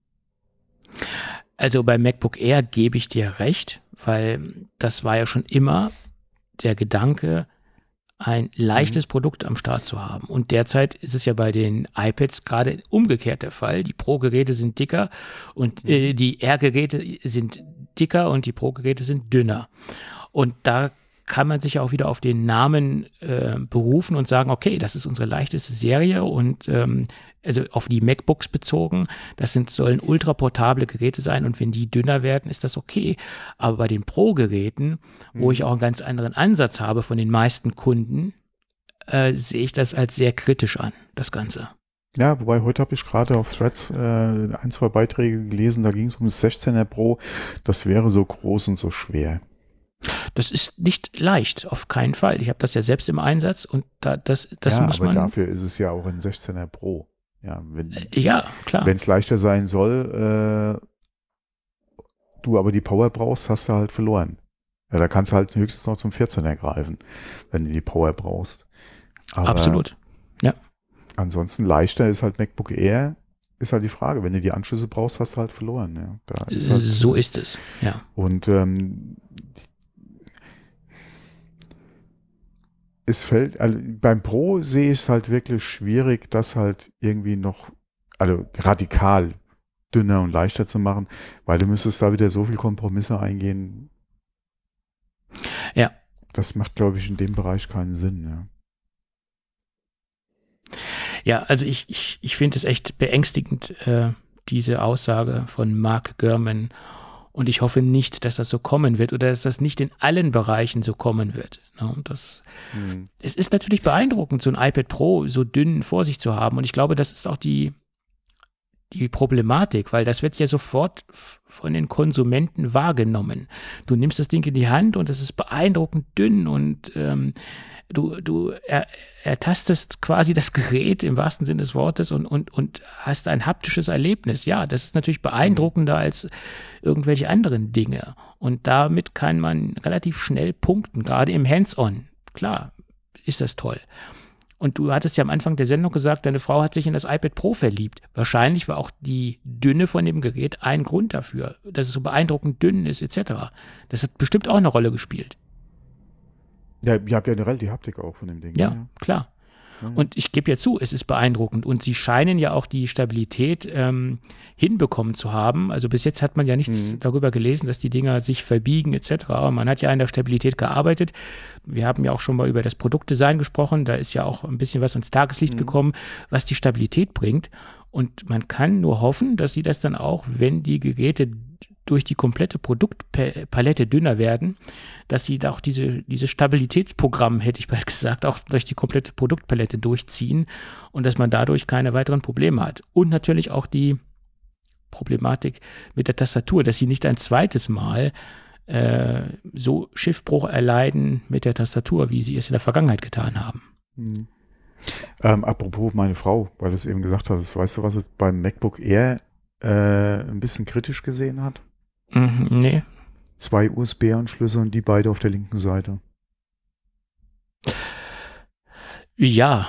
Also bei MacBook Air gebe ich dir recht, weil das war ja schon immer der Gedanke, ein leichtes Produkt am Start zu haben. Und derzeit ist es ja bei den iPads gerade umgekehrt der Fall. Die Pro-Geräte sind dicker und die R-Geräte sind dicker und die Pro-Geräte sind dünner. Und da kann man sich auch wieder auf den Namen berufen und sagen, okay, das ist unsere leichteste Serie und also auf die MacBooks bezogen, sollen ultraportable Geräte sein und wenn die dünner werden, ist das okay. Aber bei den Pro-Geräten, wo ich auch einen ganz anderen Ansatz habe von den meisten Kunden, sehe ich das als sehr kritisch an, das Ganze. Ja, wobei heute habe ich gerade auf Threads 1, 2 Beiträge gelesen, da ging es um das 16er Pro, das wäre so groß und so schwer. Das ist nicht leicht, auf keinen Fall. Ich habe das ja selbst im Einsatz und das muss man. Aber dafür ist es ja auch ein 16er Pro. Ja, klar. Wenn es leichter sein soll, du aber die Power brauchst, hast du halt verloren. Ja, da kannst du halt höchstens noch zum 14er greifen, wenn du die Power brauchst. Aber absolut, ja. Ansonsten leichter ist halt MacBook Air, ist halt die Frage. Wenn du die Anschlüsse brauchst, hast du halt verloren. Ja. So ist es, ja. Und beim Pro sehe ich es halt wirklich schwierig, das halt irgendwie noch, also radikal dünner und leichter zu machen, weil du müsstest da wieder so viel Kompromisse eingehen. Ja. Das macht, glaube ich, in dem Bereich keinen Sinn. Ja, ja, also ich finde es echt beängstigend, diese Aussage von Mark Gurman. Und ich hoffe nicht, dass das so kommen wird oder dass das nicht in allen Bereichen so kommen wird. Es ist natürlich beeindruckend, so ein iPad Pro so dünn vor sich zu haben. Und ich glaube, das ist auch die Problematik, weil das wird ja sofort von den Konsumenten wahrgenommen. Du nimmst das Ding in die Hand und es ist beeindruckend dünn und du ertastest quasi das Gerät im wahrsten Sinne des Wortes und hast ein haptisches Erlebnis. Ja, das ist natürlich beeindruckender als irgendwelche anderen Dinge. Und damit kann man relativ schnell punkten, gerade im Hands-on. Klar, ist das toll. Und du hattest ja am Anfang der Sendung gesagt, deine Frau hat sich in das iPad Pro verliebt. Wahrscheinlich war auch die Dünne von dem Gerät ein Grund dafür, dass es so beeindruckend dünn ist, etc. Das hat bestimmt auch eine Rolle gespielt. Ja, generell die Haptik auch von dem Ding. Ja, klar. Und ich gebe ja zu, es ist beeindruckend. Und sie scheinen ja auch die Stabilität hinbekommen zu haben. Also bis jetzt hat man ja nichts darüber gelesen, dass die Dinger sich verbiegen etc. Man hat ja an der Stabilität gearbeitet. Wir haben ja auch schon mal über das Produktdesign gesprochen. Da ist ja auch ein bisschen was ans Tageslicht gekommen, was die Stabilität bringt. Und man kann nur hoffen, dass sie das dann auch, wenn die Geräte durch die komplette Produktpalette dünner werden, dass sie da auch dieses Stabilitätsprogramm, hätte ich bald gesagt, auch durch die komplette Produktpalette durchziehen und dass man dadurch keine weiteren Probleme hat. Und natürlich auch die Problematik mit der Tastatur, dass sie nicht ein zweites Mal so Schiffbruch erleiden mit der Tastatur, wie sie es in der Vergangenheit getan haben. Apropos meine Frau, weil du es eben gesagt hast, weißt du, was es beim MacBook Air ein bisschen kritisch gesehen hat? Nee. 2 USB-Anschlüsse und die beide auf der linken Seite. Ja.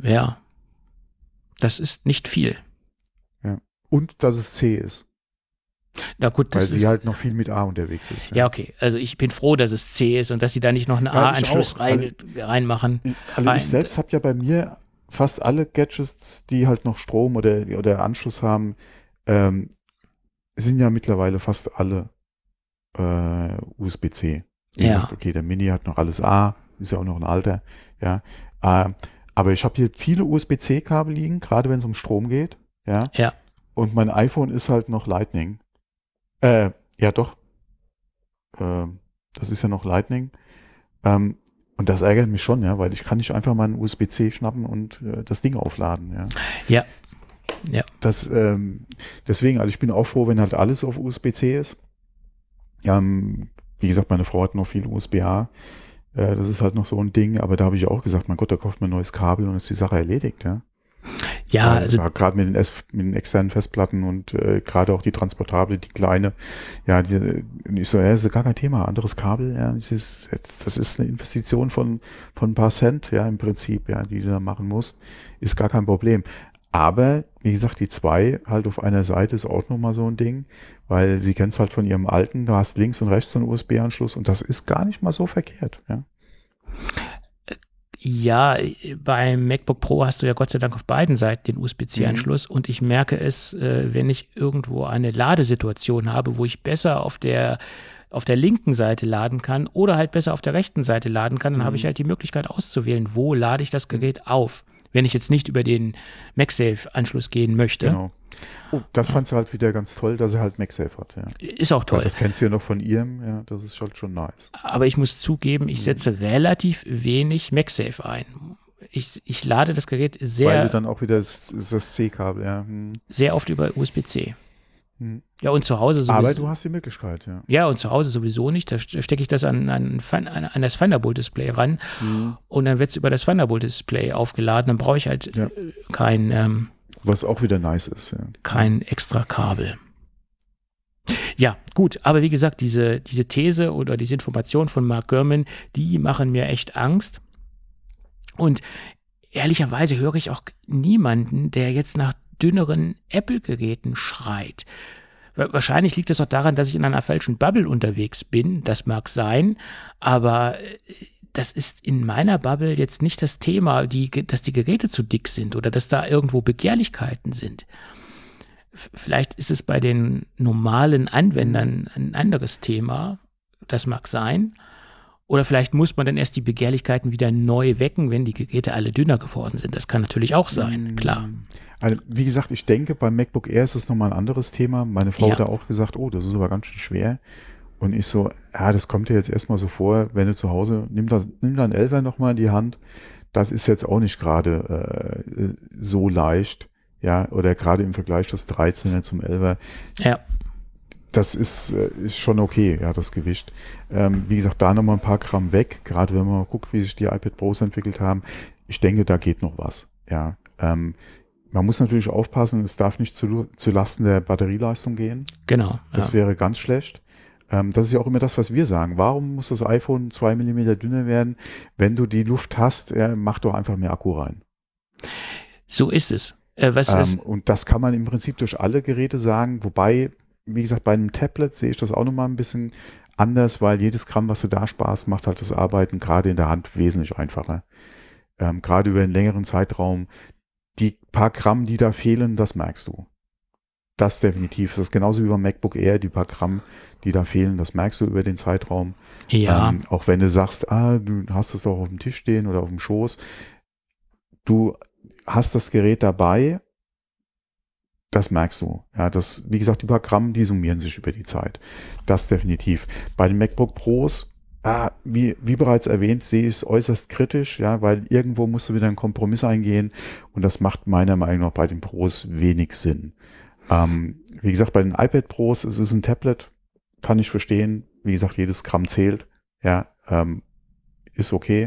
Das ist nicht viel. Ja. Und dass es C ist. Na gut, weil sie halt noch viel mit A unterwegs ist. Ja, okay. Also ich bin froh, dass es C ist und dass sie da nicht noch einen A-Anschluss reinmachen. Also ich selbst habe ja bei mir fast alle Gadgets, die halt noch Strom oder Anschluss haben, sind ja mittlerweile fast alle USB-C. Ja. Okay, der Mini hat noch alles A, ist ja auch noch ein alter. Ja. Aber ich habe hier viele USB-C-Kabel liegen, gerade wenn es um Strom geht. Ja. Ja. Und mein iPhone ist halt noch Lightning. Ja, doch. Das ist ja noch Lightning. Und das ärgert mich schon, ja, weil ich kann nicht einfach mal einen USB-C schnappen und das Ding aufladen. Ja. Ja. Ja. Deswegen, also ich bin auch froh, wenn halt alles auf USB-C ist. Wie gesagt, meine Frau hat noch viel USB-A. Das ist halt noch so ein Ding, aber da habe ich auch gesagt, mein Gott, da kauft man ein neues Kabel und ist die Sache erledigt, ja. Ja, also gerade mit den externen Festplatten und gerade auch die transportable, die kleine, ja, ich so, das ist gar kein Thema, anderes Kabel, ja, das ist eine Investition von ein paar Cent, ja, im Prinzip, ja, die du da machen musst, ist gar kein Problem. Aber, wie gesagt, die 2 halt auf einer Seite ist auch nochmal so ein Ding, weil sie kennt es halt von ihrem alten, da hast links und rechts so einen USB-Anschluss und das ist gar nicht mal so verkehrt, ja. Ja, beim MacBook Pro hast du ja Gott sei Dank auf beiden Seiten den USB-C-Anschluss und ich merke es, wenn ich irgendwo eine Ladesituation habe, wo ich besser auf der linken Seite laden kann oder halt besser auf der rechten Seite laden kann, dann habe ich halt die Möglichkeit auszuwählen, wo lade ich das Gerät auf, wenn ich jetzt nicht über den MagSafe-Anschluss gehen möchte. Genau. Oh, das fandst du halt wieder ganz toll, dass er halt MagSafe hat. Ja. Ist auch toll. Das kennst du ja noch von ihm, ja, das ist schon nice. Aber ich muss zugeben, ich setze relativ wenig MagSafe ein. Ich lade das Gerät Weil du dann auch wieder das C-Kabel, ja. Sehr oft über USB-C. Ja, und zu Hause sowieso. Aber du hast die Möglichkeit, ja. Ja, und zu Hause sowieso nicht. Da stecke ich das an das Thunderbolt-Display ran und dann wird es über das Thunderbolt-Display aufgeladen. Dann brauche ich halt kein was auch wieder nice ist, ja. Kein extra Kabel. Ja, gut, aber wie gesagt, diese These oder diese Information von Mark Gurman, die machen mir echt Angst. Und ehrlicherweise höre ich auch niemanden, der jetzt nach dünneren Apple-Geräten schreit. Wahrscheinlich liegt es auch daran, dass ich in einer falschen Bubble unterwegs bin. Das mag sein, aber das ist in meiner Bubble jetzt nicht das Thema, dass die Geräte zu dick sind oder dass da irgendwo Begehrlichkeiten sind. Vielleicht ist es bei den normalen Anwendern ein anderes Thema. Das mag sein. Oder vielleicht muss man dann erst die Begehrlichkeiten wieder neu wecken, wenn die Geräte alle dünner geworden sind. Das kann natürlich auch sein, klar. Also, wie gesagt, ich denke, beim MacBook Air ist es nochmal ein anderes Thema. Meine Frau hat da auch gesagt, oh, das ist aber ganz schön schwer. Und ich so, ja, das kommt dir jetzt erstmal so vor, wenn du zu Hause, nimm dein 11er nochmal in die Hand. Das ist jetzt auch nicht gerade so leicht, ja, oder gerade im Vergleich das 13er zum 11er. Ja. Das ist schon okay, ja, das Gewicht. Wie gesagt, da nochmal ein paar Gramm weg, gerade wenn man mal guckt, wie sich die iPad Pros entwickelt haben. Ich denke, da geht noch was, ja. Man muss natürlich aufpassen, es darf nicht zu Lasten der Batterieleistung gehen. Genau. Das wäre ganz schlecht. Das ist ja auch immer das, was wir sagen. Warum muss das iPhone 2 mm dünner werden? Wenn du die Luft hast, mach doch einfach mehr Akku rein. So ist es. Und das kann man im Prinzip durch alle Geräte sagen, wobei, wie gesagt, bei einem Tablet sehe ich das auch nochmal ein bisschen anders, weil jedes Gramm, was du da sparst, macht halt das Arbeiten gerade in der Hand wesentlich einfacher. Gerade über einen längeren Zeitraum. Die paar Gramm, die da fehlen, das merkst du. Das definitiv. Das ist genauso wie beim MacBook Air, die paar Gramm, die da fehlen, das merkst du über den Zeitraum. Ja. Auch wenn du sagst, du hast es doch auf dem Tisch stehen oder auf dem Schoß. Du hast das Gerät dabei, das merkst du. Ja, das, wie gesagt, die paar Gramm, die summieren sich über die Zeit. Das definitiv. Bei den MacBook Pros, wie bereits erwähnt, sehe ich es äußerst kritisch, ja, weil irgendwo musst du wieder einen Kompromiss eingehen und das macht meiner Meinung nach bei den Pros wenig Sinn. Wie gesagt, bei den iPad Pros, es ist ein Tablet, kann ich verstehen. Wie gesagt, jedes Gramm zählt, ja, ist okay.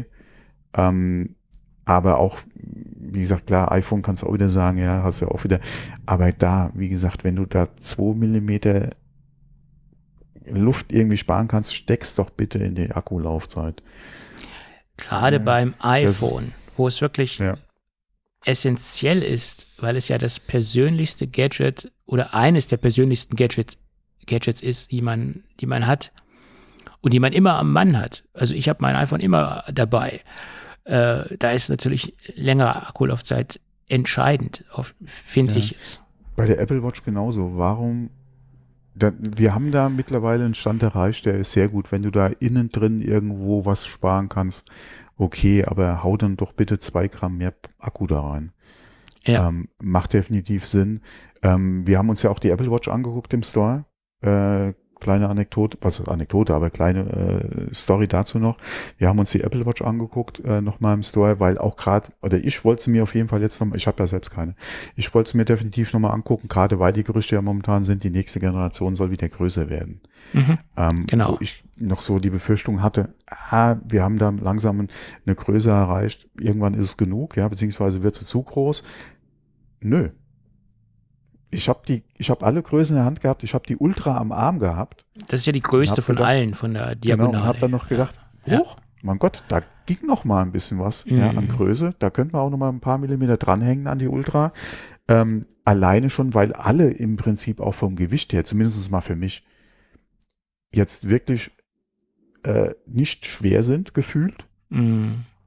Aber auch, wie gesagt, klar, iPhone kannst du auch wieder sagen, ja, hast du ja auch wieder. Aber da, wie gesagt, wenn du da 2 mm Luft irgendwie sparen kannst, steckst doch bitte in die Akkulaufzeit. Gerade beim iPhone, wo es wirklich essentiell ist, weil es ja das persönlichste Gadget oder eines der persönlichsten Gadgets ist, die man hat und die man immer am Mann hat. Also ich habe mein iPhone immer dabei. Da ist natürlich längere Akkulaufzeit entscheidend, finde ich jetzt. Bei der Apple Watch genauso. Wir haben da mittlerweile einen Stand erreicht, der ist sehr gut. Wenn du da innen drin irgendwo was sparen kannst, okay, aber hau dann doch bitte 2 Gramm mehr Akku da rein. Ja. Macht definitiv Sinn. Wir haben uns ja auch die Apple Watch angeguckt im Store. Kleine Anekdote, aber kleine Story dazu noch. Wir haben uns die Apple Watch angeguckt, nochmal im Store, weil auch gerade, oder ich wollte sie mir auf jeden Fall jetzt noch, ich habe ja selbst keine, ich wollte sie mir definitiv nochmal angucken, gerade weil die Gerüchte ja momentan sind, die nächste Generation soll wieder größer werden. Genau. Wo ich noch so die Befürchtung hatte, wir haben da langsam eine Größe erreicht, irgendwann ist es genug, ja, beziehungsweise wird sie zu groß. Nö. Ich habe alle Größen in der Hand gehabt. Ich habe die Ultra am Arm gehabt. Das ist ja die größte von allen, von der Diagonale. Genau, und habe dann noch gedacht, mein Gott, da ging noch mal ein bisschen was an Größe. Da könnte man auch noch mal ein paar Millimeter dranhängen an die Ultra. Alleine schon, weil alle im Prinzip auch vom Gewicht her, zumindest mal für mich, jetzt wirklich nicht schwer sind, gefühlt.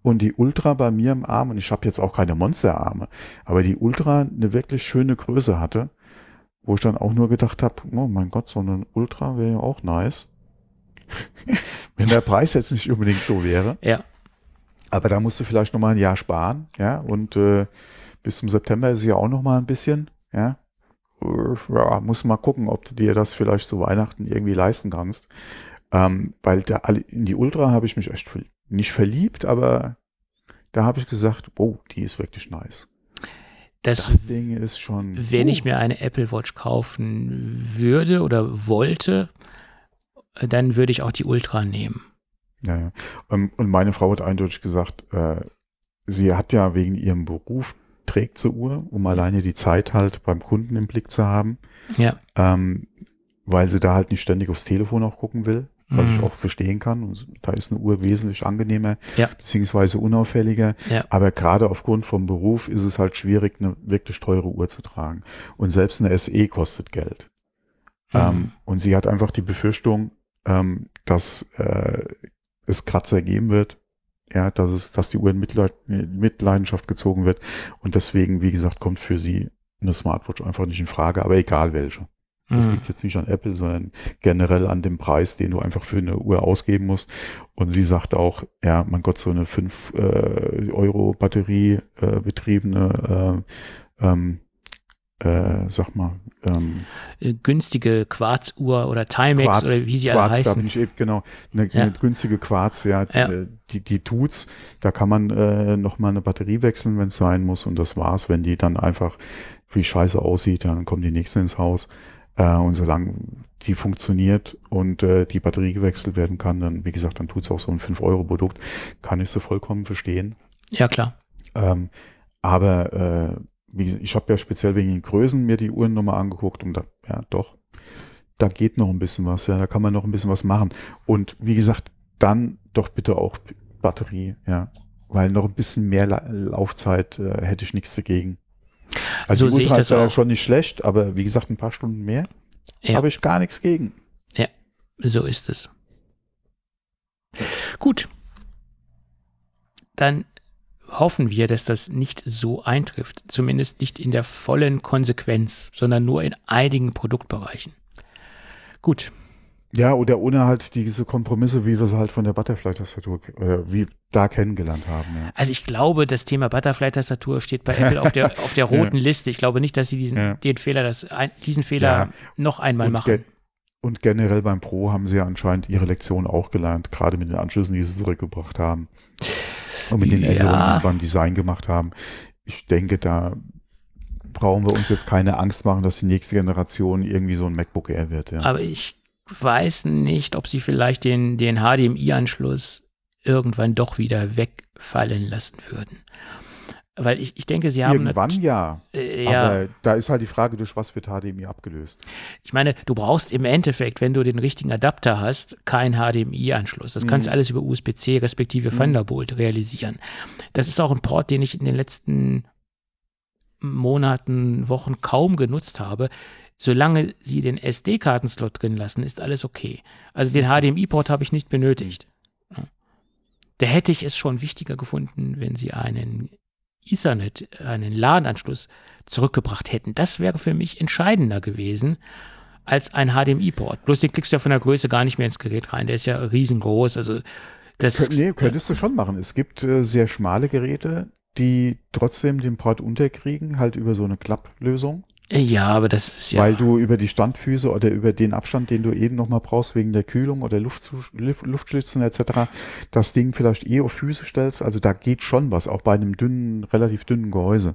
und die Ultra bei mir im Arm, und ich habe jetzt auch keine Monsterarme, aber die Ultra eine wirklich schöne Größe hatte, wo ich dann auch nur gedacht habe, oh mein Gott, so eine Ultra wäre ja auch nice. Wenn der Preis jetzt nicht unbedingt so wäre. Ja. Aber da musst du vielleicht nochmal ein Jahr sparen, ja, und bis zum September ist es ja auch nochmal ein bisschen, ja. Ja, musst mal gucken, ob du dir das vielleicht zu Weihnachten irgendwie leisten kannst. Weil in die Ultra habe ich mich echt nicht verliebt, aber da habe ich gesagt, oh, die ist wirklich nice. Das Ding ist schon. Wenn ich mir eine Apple Watch kaufen würde oder wollte, dann würde ich auch die Ultra nehmen. Ja. Und meine Frau hat eindeutig gesagt, sie hat ja wegen ihrem Beruf trägt zur Uhr, um alleine die Zeit halt beim Kunden im Blick zu haben. Ja. Weil sie da halt nicht ständig aufs Telefon auch gucken will, was ich auch verstehen kann. Und da ist eine Uhr wesentlich angenehmer, beziehungsweise unauffälliger. Ja. Aber gerade aufgrund vom Beruf ist es halt schwierig, eine wirklich teure Uhr zu tragen. Und selbst eine SE kostet Geld. Und sie hat einfach die Befürchtung, dass es Kratzer geben wird. Ja, dass die Uhr in Mitleidenschaft gezogen wird. Und deswegen, wie gesagt, kommt für sie eine Smartwatch einfach nicht in Frage, aber egal welche. Das liegt jetzt nicht an Apple, sondern generell an dem Preis, den du einfach für eine Uhr ausgeben musst. Und sie sagt auch, ja, mein Gott, so eine 5 Euro Batterie betriebene, sag mal, günstige Quarzuhr oder Timex oder wie sie alle heißen. Da bin ich eben, genau, eine günstige Quarz, die tut's. Da kann man noch mal eine Batterie wechseln, wenn es sein muss, und das war's. Wenn die dann einfach wie scheiße aussieht, dann kommt die nächste ins Haus. Und solange die funktioniert und die Batterie gewechselt werden kann, dann, wie gesagt, dann tut's auch so ein 5-Euro-Produkt. Kann ich so vollkommen verstehen. Ja, klar. Aber ich habe ja speziell wegen den Größen mir die Uhren nochmal angeguckt und da geht noch ein bisschen was, ja, da kann man noch ein bisschen was machen. Und wie gesagt, dann doch bitte auch Batterie, ja, weil noch ein bisschen mehr Laufzeit hätte ich nichts dagegen. Also die Ultra ist ja schon nicht schlecht, aber wie gesagt, ein paar Stunden mehr habe ich gar nichts gegen. Ja, so ist es. Gut. Dann hoffen wir, dass das nicht so eintrifft. Zumindest nicht in der vollen Konsequenz, sondern nur in einigen Produktbereichen. Gut. Ja, oder ohne halt diese Kompromisse, wie wir sie halt von der Butterfly-Tastatur wie da kennengelernt haben. Ja. Also ich glaube, das Thema Butterfly-Tastatur steht bei Apple auf der roten Liste. Ich glaube nicht, dass sie diesen Fehler noch einmal machen. Und generell beim Pro haben sie ja anscheinend ihre Lektion auch gelernt, gerade mit den Anschlüssen, die sie zurückgebracht haben. Und mit den Änderungen, die sie beim Design gemacht haben. Ich denke, da brauchen wir uns jetzt keine Angst machen, dass die nächste Generation irgendwie so ein MacBook Air wird. Ja. Aber ich weiß nicht, ob sie vielleicht den HDMI-Anschluss irgendwann doch wieder wegfallen lassen würden. Weil ich denke, sie haben... Irgendwann ja. Aber da ist halt die Frage, durch was wird HDMI abgelöst? Ich meine, du brauchst im Endeffekt, wenn du den richtigen Adapter hast, keinen HDMI-Anschluss. Das kannst du alles über USB-C respektive Thunderbolt realisieren. Das ist auch ein Port, den ich in den letzten Monaten, Wochen kaum genutzt habe. Solange sie den SD-Kartenslot drin lassen, ist alles okay. Also den HDMI-Port habe ich nicht benötigt. Da hätte ich es schon wichtiger gefunden, wenn sie einen Ethernet, einen LAN-Anschluss zurückgebracht hätten. Das wäre für mich entscheidender gewesen als ein HDMI-Port. Bloß den kriegst du ja von der Größe gar nicht mehr ins Gerät rein. Der ist ja riesengroß. Also könntest du schon machen. Es gibt sehr schmale Geräte, die trotzdem den Port unterkriegen, halt über so eine Klapplösung. Ja, aber das ist ja... Weil du über die Standfüße oder über den Abstand, den du eben nochmal brauchst, wegen der Kühlung oder Luftschlitzen etc., das Ding vielleicht auf Füße stellst. Also da geht schon was, auch bei einem relativ dünnen Gehäuse.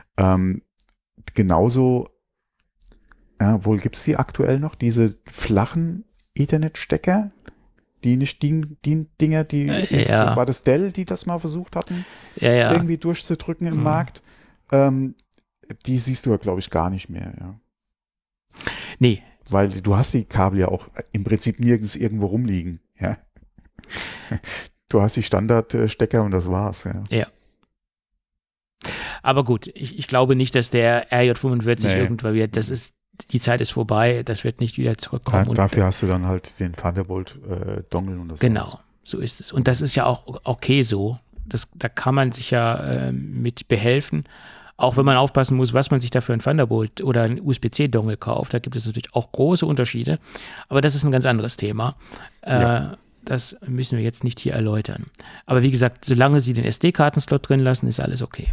Genauso, wohl gibt's die aktuell noch, diese flachen Ethernet-Stecker, die nicht Dinger, war das Dell, die das mal versucht hatten, irgendwie durchzudrücken im Markt. Die siehst du ja, glaube ich, gar nicht mehr, ja. Nee. Weil du hast die Kabel ja auch im Prinzip nirgends irgendwo rumliegen, ja. Du hast die Standardstecker und das war's, ja. Ja. Aber gut, ich glaube nicht, dass der RJ45 irgendwann wieder, die Zeit ist vorbei, das wird nicht wieder zurückkommen. Ja, dafür hast du dann halt den Thunderbolt Dongle und das Genau, so ist es. Und das ist ja auch okay so. da kann man sich ja mit behelfen. Auch wenn man aufpassen muss, was man sich da für ein Thunderbolt oder ein USB-C-Dongle kauft. Da gibt es natürlich auch große Unterschiede. Aber das ist ein ganz anderes Thema. Das müssen wir jetzt nicht hier erläutern. Aber wie gesagt, solange Sie den SD-Kartenslot drin lassen, ist alles okay.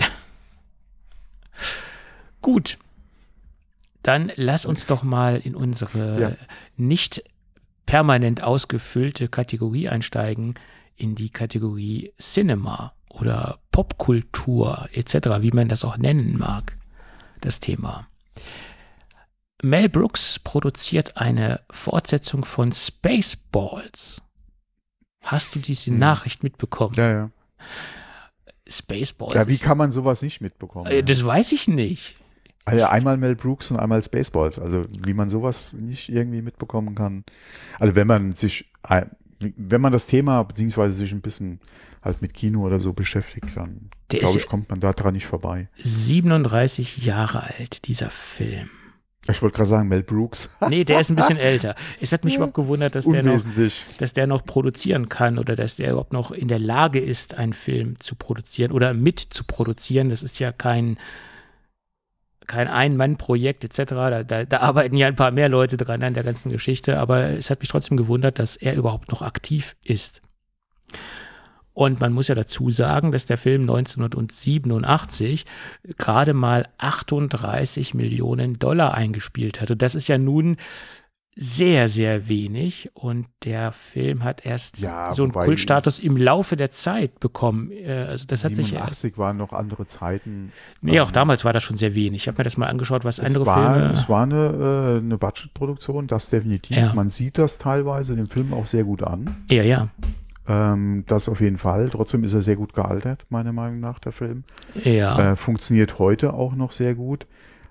Gut. Dann lass uns doch mal in unsere nicht permanent ausgefüllte Kategorie einsteigen, in die Kategorie Cinema oder Popkultur etc., wie man das auch nennen mag, das Thema. Mel Brooks produziert eine Fortsetzung von Spaceballs. Hast du diese Nachricht mitbekommen? Ja. Spaceballs. Ja, wie kann man sowas nicht mitbekommen? Das weiß ich nicht. Also einmal Mel Brooks und einmal Spaceballs. Also wie man sowas nicht irgendwie mitbekommen kann. Also wenn man das Thema beziehungsweise sich ein bisschen halt mit Kino oder so beschäftigt, dann glaube ich, kommt man da dran nicht vorbei. 37 Jahre alt, dieser Film. Ich wollte gerade sagen, Mel Brooks. Nee, der ist ein bisschen älter. Es hat mich überhaupt gewundert, dass der noch produzieren kann oder dass der überhaupt noch in der Lage ist, einen Film zu produzieren oder mit zu produzieren. Das ist ja kein Ein-Mann-Projekt etc. Da arbeiten ja ein paar mehr Leute dran an der ganzen Geschichte, aber es hat mich trotzdem gewundert, dass er überhaupt noch aktiv ist. Und man muss ja dazu sagen, dass der Film 1987 gerade mal 38 Millionen Dollar eingespielt hat. Und das ist ja nun sehr, sehr wenig. Und der Film hat erst so einen Kultstatus im Laufe der Zeit bekommen. Also das hat sich 87 waren noch andere Zeiten. Nee, auch damals war das schon sehr wenig. Ich habe mir das mal angeschaut, was andere Filme... Es war eine Budgetproduktion, das definitiv. Ja. Man sieht das teilweise dem Film auch sehr gut an. Ja. Das auf jeden Fall. Trotzdem ist er sehr gut gealtert, meiner Meinung nach, der Film. Ja. Funktioniert heute auch noch sehr gut.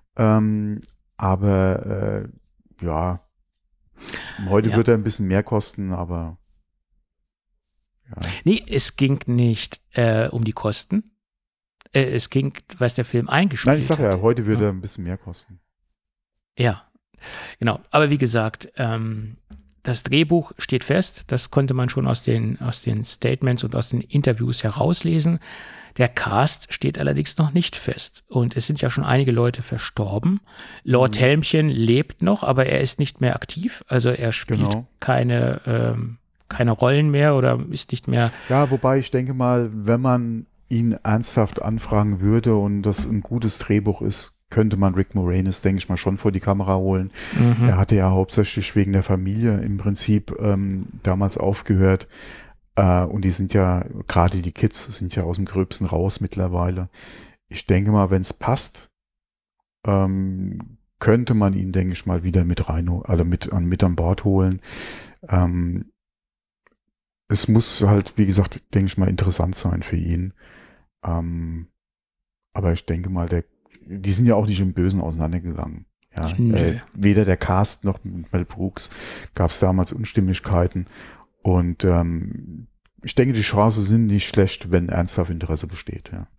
Aber heute wird er ein bisschen mehr kosten, aber Nee, es ging nicht um die Kosten. Es ging, was der Film eingespielt hat. Nein, ich sage ja, heute wird er ein bisschen mehr kosten. Ja, genau. Aber wie gesagt, das Drehbuch steht fest. Das konnte man schon aus den Statements und aus den Interviews herauslesen. Der Cast steht allerdings noch nicht fest. Und es sind ja schon einige Leute verstorben. Lord Helmchen lebt noch, aber er ist nicht mehr aktiv. Also er spielt keine Rollen mehr oder ist nicht mehr... Ja, wobei ich denke mal, wenn man ihn ernsthaft anfragen würde und das ein gutes Drehbuch ist, könnte man Rick Moranis, denke ich mal, schon vor die Kamera holen. Er hatte ja hauptsächlich wegen der Familie im Prinzip damals aufgehört. Und die sind ja, gerade die Kids sind ja aus dem Gröbsten raus mittlerweile. Ich denke mal, wenn es passt, könnte man ihn, denke ich mal, wieder mit rein, also mit an Bord holen. Es muss halt, wie gesagt, denke ich mal, interessant sein für ihn. Aber ich denke mal, die sind ja auch nicht im Bösen auseinandergegangen. Ja, weder der Cast noch mit Mel Brooks gab es damals Unstimmigkeiten. Und ich denke, die Chancen sind nicht schlecht, wenn ernsthaft Interesse besteht. Ja.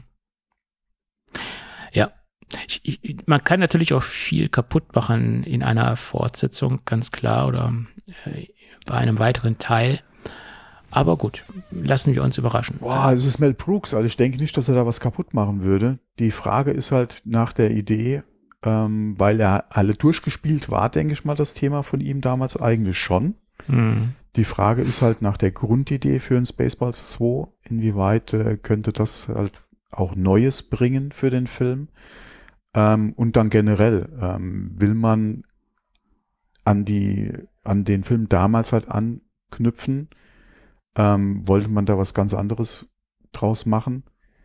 Ja. Man kann natürlich auch viel kaputt machen in einer Fortsetzung, ganz klar, oder bei einem weiteren Teil. Aber gut, lassen wir uns überraschen. Boah, es ist Mel Brooks, also ich denke nicht, dass er da was kaputt machen würde. Die Frage ist halt nach der Idee, weil er alle durchgespielt war, denke ich mal, das Thema von ihm damals eigentlich schon. Die Frage ist halt nach der Grundidee für ein Spaceballs 2, inwieweit könnte das halt auch Neues bringen für den Film. Und dann generell, will man an den Film damals halt anknüpfen, wollte man da was ganz anderes draus machen.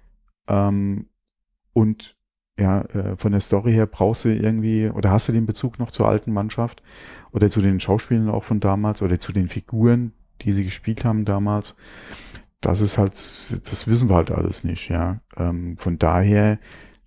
Und ja, von der Story her brauchst du irgendwie, oder hast du den Bezug noch zur alten Mannschaft oder zu den Schauspielern auch von damals oder zu den Figuren, die sie gespielt haben damals. Das ist halt, das wissen wir halt alles nicht, ja. Von daher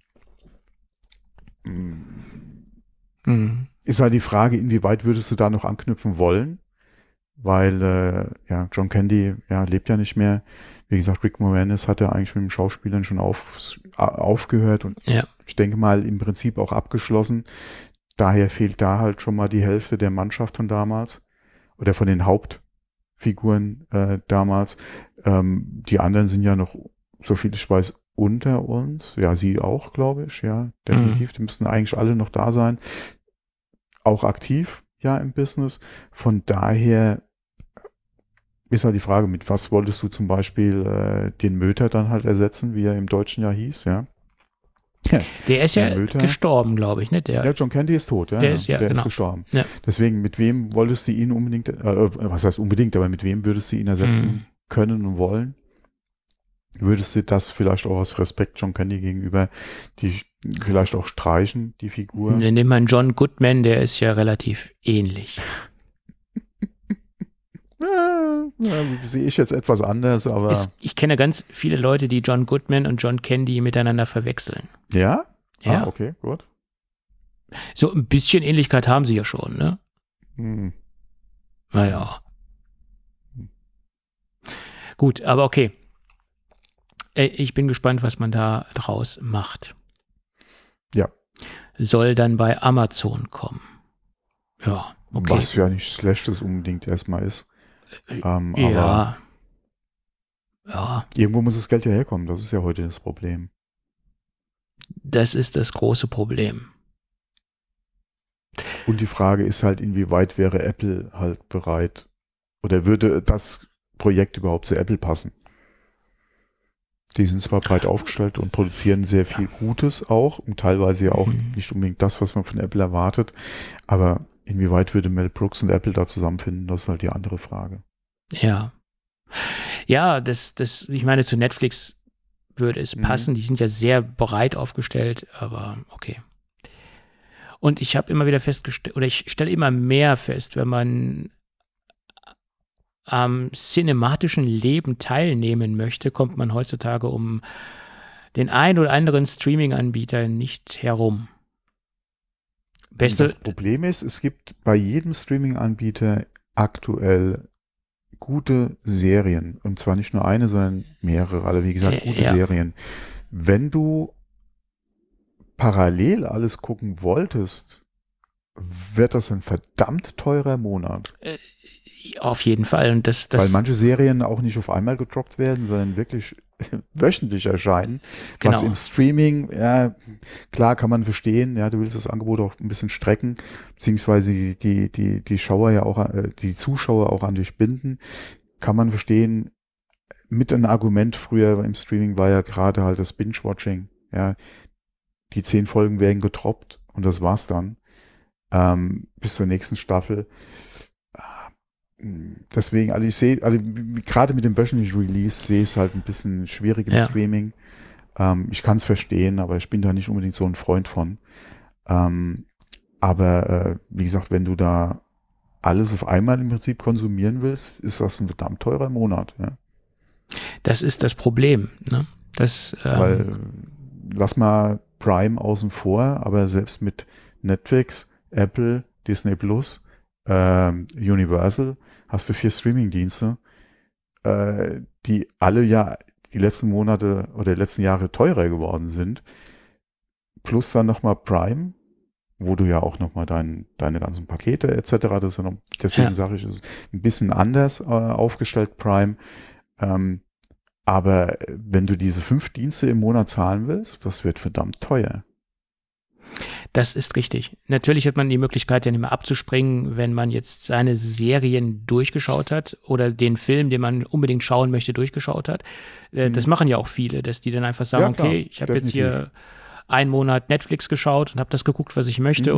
ist halt die Frage, inwieweit würdest du da noch anknüpfen wollen? Weil, John Candy, lebt ja nicht mehr. Wie gesagt, Rick Moranis hat ja eigentlich mit dem Schauspielern schon aufgehört und ich denke mal im Prinzip auch abgeschlossen. Daher fehlt da halt schon mal die Hälfte der Mannschaft von damals oder von den Hauptfiguren damals. Die anderen sind ja noch, so viel ich weiß, unter uns. Ja, sie auch, glaube ich, ja, definitiv. Die müssten eigentlich alle noch da sein. Auch aktiv, ja, im Business. Von daher ist halt die Frage, mit was wolltest du zum Beispiel den Möter dann halt ersetzen, wie er im Deutschen ja hieß, ja? Ja, der ist ja gestorben, glaube ich, ne? Ja, John Candy ist tot, ja. Der ist ist gestorben. Ja. Deswegen, mit wem wolltest du ihn unbedingt, was heißt unbedingt, aber mit wem würdest du ihn ersetzen können und wollen? Würdest du das vielleicht auch aus Respekt John Candy gegenüber, die vielleicht auch streichen, die Figur? Ne, nimm mal John Goodman, der ist ja relativ ähnlich. Sehe ich jetzt etwas anders, aber. Ich kenne ganz viele Leute, die John Goodman und John Candy miteinander verwechseln. Ja? Ja. Okay, gut. So ein bisschen Ähnlichkeit haben sie ja schon, ne? Naja. Gut, aber okay. Ich bin gespannt, was man da draus macht. Ja. Soll dann bei Amazon kommen. Ja, okay. Was ja nicht Schlechtes unbedingt erstmal ist. Ja. Irgendwo muss das Geld ja herkommen. Das ist ja heute das Problem. Das ist das große Problem. Und die Frage ist halt, inwieweit wäre Apple halt bereit oder würde das Projekt überhaupt zu Apple passen? Die sind zwar breit aufgestellt und produzieren sehr viel Gutes auch und teilweise ja auch nicht unbedingt das, was man von Apple erwartet, aber inwieweit würde Mel Brooks und Apple da zusammenfinden, das ist halt die andere Frage. Ja. Ja, ich meine, zu Netflix würde es passen. Die sind ja sehr breit aufgestellt, aber okay. Und ich habe immer wieder festgestellt, oder ich stelle immer mehr fest, wenn man am cinematischen Leben teilnehmen möchte, kommt man heutzutage um den ein oder anderen Streaming-Anbieter nicht herum. Das Problem ist, es gibt bei jedem Streaming-Anbieter aktuell gute Serien. Und zwar nicht nur eine, sondern mehrere. Also wie gesagt, gute Serien. Wenn du parallel alles gucken wolltest, wird das ein verdammt teurer Monat. Auf jeden Fall. Und weil manche Serien auch nicht auf einmal gedroppt werden, sondern wirklich wöchentlich erscheinen. Genau. Was im Streaming, ja, klar kann man verstehen, ja, du willst das Angebot auch ein bisschen strecken, beziehungsweise die Schauer ja auch, die Zuschauer auch an dich binden. Kann man verstehen. Mit einem Argument früher im Streaming war ja gerade halt das Binge-Watching, ja. Die 10 Folgen werden gedroppt und das war's dann. Bis zur nächsten Staffel. Deswegen, also ich sehe, gerade mit dem wöchentlichen Release sehe ich es halt ein bisschen schwierig im Streaming. Ich kann es verstehen, aber ich bin da nicht unbedingt so ein Freund von. Aber wie gesagt, wenn du da alles auf einmal im Prinzip konsumieren willst, ist das ein verdammt teurer Monat. Ja. Das ist das Problem, ne? Weil, lass mal Prime außen vor, aber selbst mit Netflix, Apple, Disney Plus, Universal, hast du 4 Streaming-Dienste, die alle ja die letzten Monate oder die letzten Jahre teurer geworden sind. Plus dann nochmal Prime, wo du ja auch nochmal deine ganzen Pakete etc. Das ist ja noch, deswegen sage ich, ist ein bisschen anders aufgestellt, Prime. Aber wenn du diese 5 Dienste im Monat zahlen willst, das wird verdammt teuer. Das ist richtig. Natürlich hat man die Möglichkeit, ja nicht mehr abzuspringen, wenn man jetzt seine Serien durchgeschaut hat oder den Film, den man unbedingt schauen möchte, durchgeschaut hat. Das machen ja auch viele, dass die dann einfach sagen, ja, okay, ich habe jetzt hier einen Monat Netflix geschaut und habe das geguckt, was ich möchte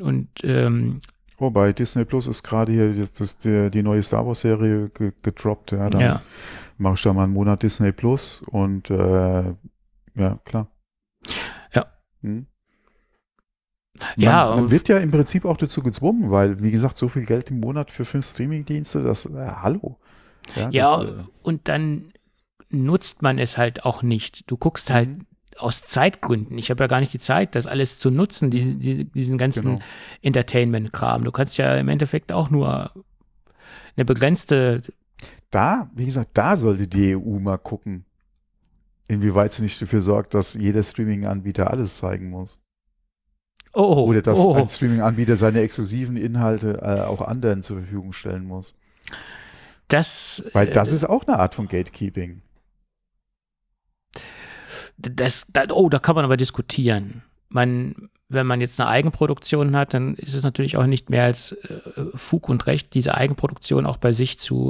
bei Disney Plus ist gerade hier die neue Star Wars Serie gedroppt. Ja, dann mache ich da mal einen Monat Disney Plus und ja, klar. Ja. Man wird ja im Prinzip auch dazu gezwungen, weil, wie gesagt, so viel Geld im Monat für 5 Streaming-Dienste, hallo. Und dann nutzt man es halt auch nicht. Du guckst halt aus Zeitgründen. Ich habe ja gar nicht die Zeit, das alles zu nutzen, diesen ganzen Entertainment-Kram. Du kannst ja im Endeffekt auch nur eine begrenzte. Wie gesagt, da sollte die EU mal gucken, inwieweit sie nicht dafür sorgt, dass jeder Streaming-Anbieter alles zeigen muss. Oder dass ein Streaming-Anbieter seine exklusiven Inhalte auch anderen zur Verfügung stellen muss. Weil das ist auch eine Art von Gatekeeping. Da kann man aber diskutieren. Wenn man jetzt eine Eigenproduktion hat, dann ist es natürlich auch nicht mehr als Fug und Recht, diese Eigenproduktion auch bei sich zu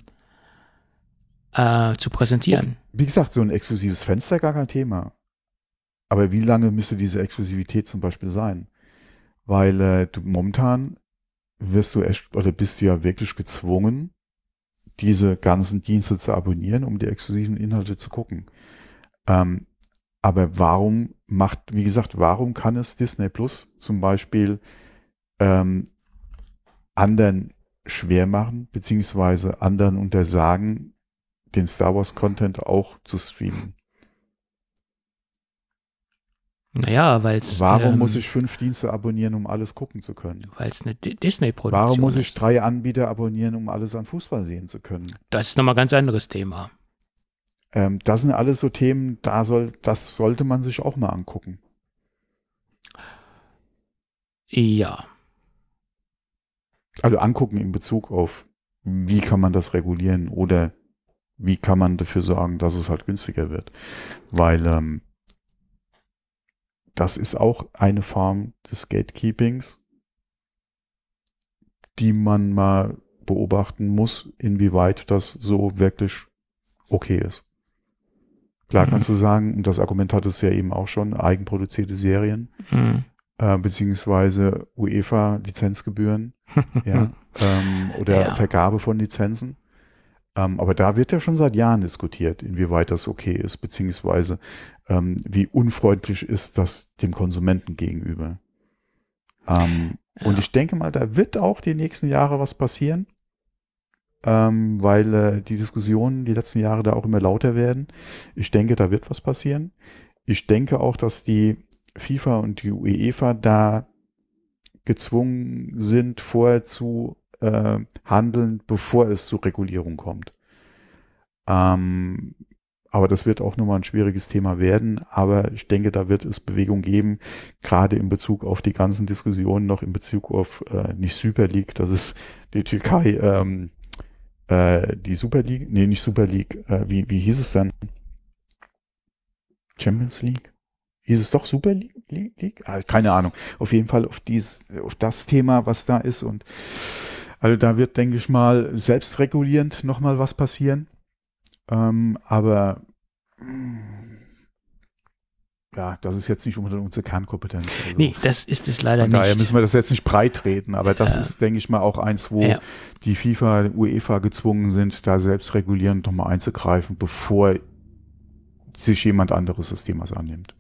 präsentieren. Wie gesagt, so ein exklusives Fenster gar kein Thema. Aber wie lange müsste diese Exklusivität zum Beispiel sein? Weil momentan bist du ja wirklich gezwungen, diese ganzen Dienste zu abonnieren, um die exklusiven Inhalte zu gucken. Aber warum kann es Disney Plus zum Beispiel anderen schwer machen, beziehungsweise anderen untersagen, den Star Wars Content auch zu streamen? Naja, Warum muss ich 5 Dienste abonnieren, um alles gucken zu können? Weil es eine Disney-Produktion ist. Warum muss ich 3 Anbieter abonnieren, um alles an Fußball sehen zu können? Das ist nochmal ein ganz anderes Thema. Das sind alles so Themen, das sollte man sich auch mal angucken. Ja. Also angucken in Bezug auf, wie kann man das regulieren oder wie kann man dafür sorgen, dass es halt günstiger wird. Weil das ist auch eine Form des Gatekeepings, die man mal beobachten muss, inwieweit das so wirklich okay ist. Klar kannst du sagen, und das Argument hat es ja eben auch schon, eigenproduzierte Serien, beziehungsweise UEFA-Lizenzgebühren, oder Vergabe von Lizenzen. Aber da wird ja schon seit Jahren diskutiert, inwieweit das okay ist, beziehungsweise wie unfreundlich ist das dem Konsumenten gegenüber. Und ich denke mal, da wird auch die nächsten Jahre was passieren, weil die Diskussionen die letzten Jahre da auch immer lauter werden. Ich denke, da wird was passieren. Ich denke auch, dass die FIFA und die UEFA da gezwungen sind, vorher zu handeln, bevor es zu Regulierung kommt. Aber das wird auch nochmal ein schwieriges Thema werden. Aber ich denke, da wird es Bewegung geben, gerade in Bezug auf die ganzen Diskussionen noch in Bezug auf nicht Super League, das ist die Türkei, die Super League, nee, nicht Super League, wie hieß es dann? Champions League? Hieß es doch Super League? Keine Ahnung. Auf jeden Fall auf das Thema, was da ist. Und also da wird, denke ich mal, selbstregulierend nochmal was passieren. Aber ja, das ist jetzt nicht unbedingt unsere Kernkompetenz. Also, nee, das ist es leider nicht. Daher müssen wir das jetzt nicht breit reden, aber das ist, denke ich mal, auch eins, wo die FIFA, UEFA gezwungen sind, da selbstregulierend nochmal einzugreifen, bevor sich jemand anderes des Themas annimmt.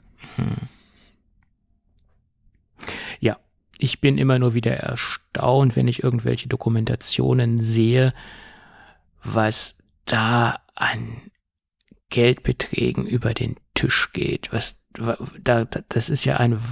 Ja, ich bin immer nur wieder erstaunt, wenn ich irgendwelche Dokumentationen sehe, was da an Geldbeträgen über den Tisch geht. Das ist ja ein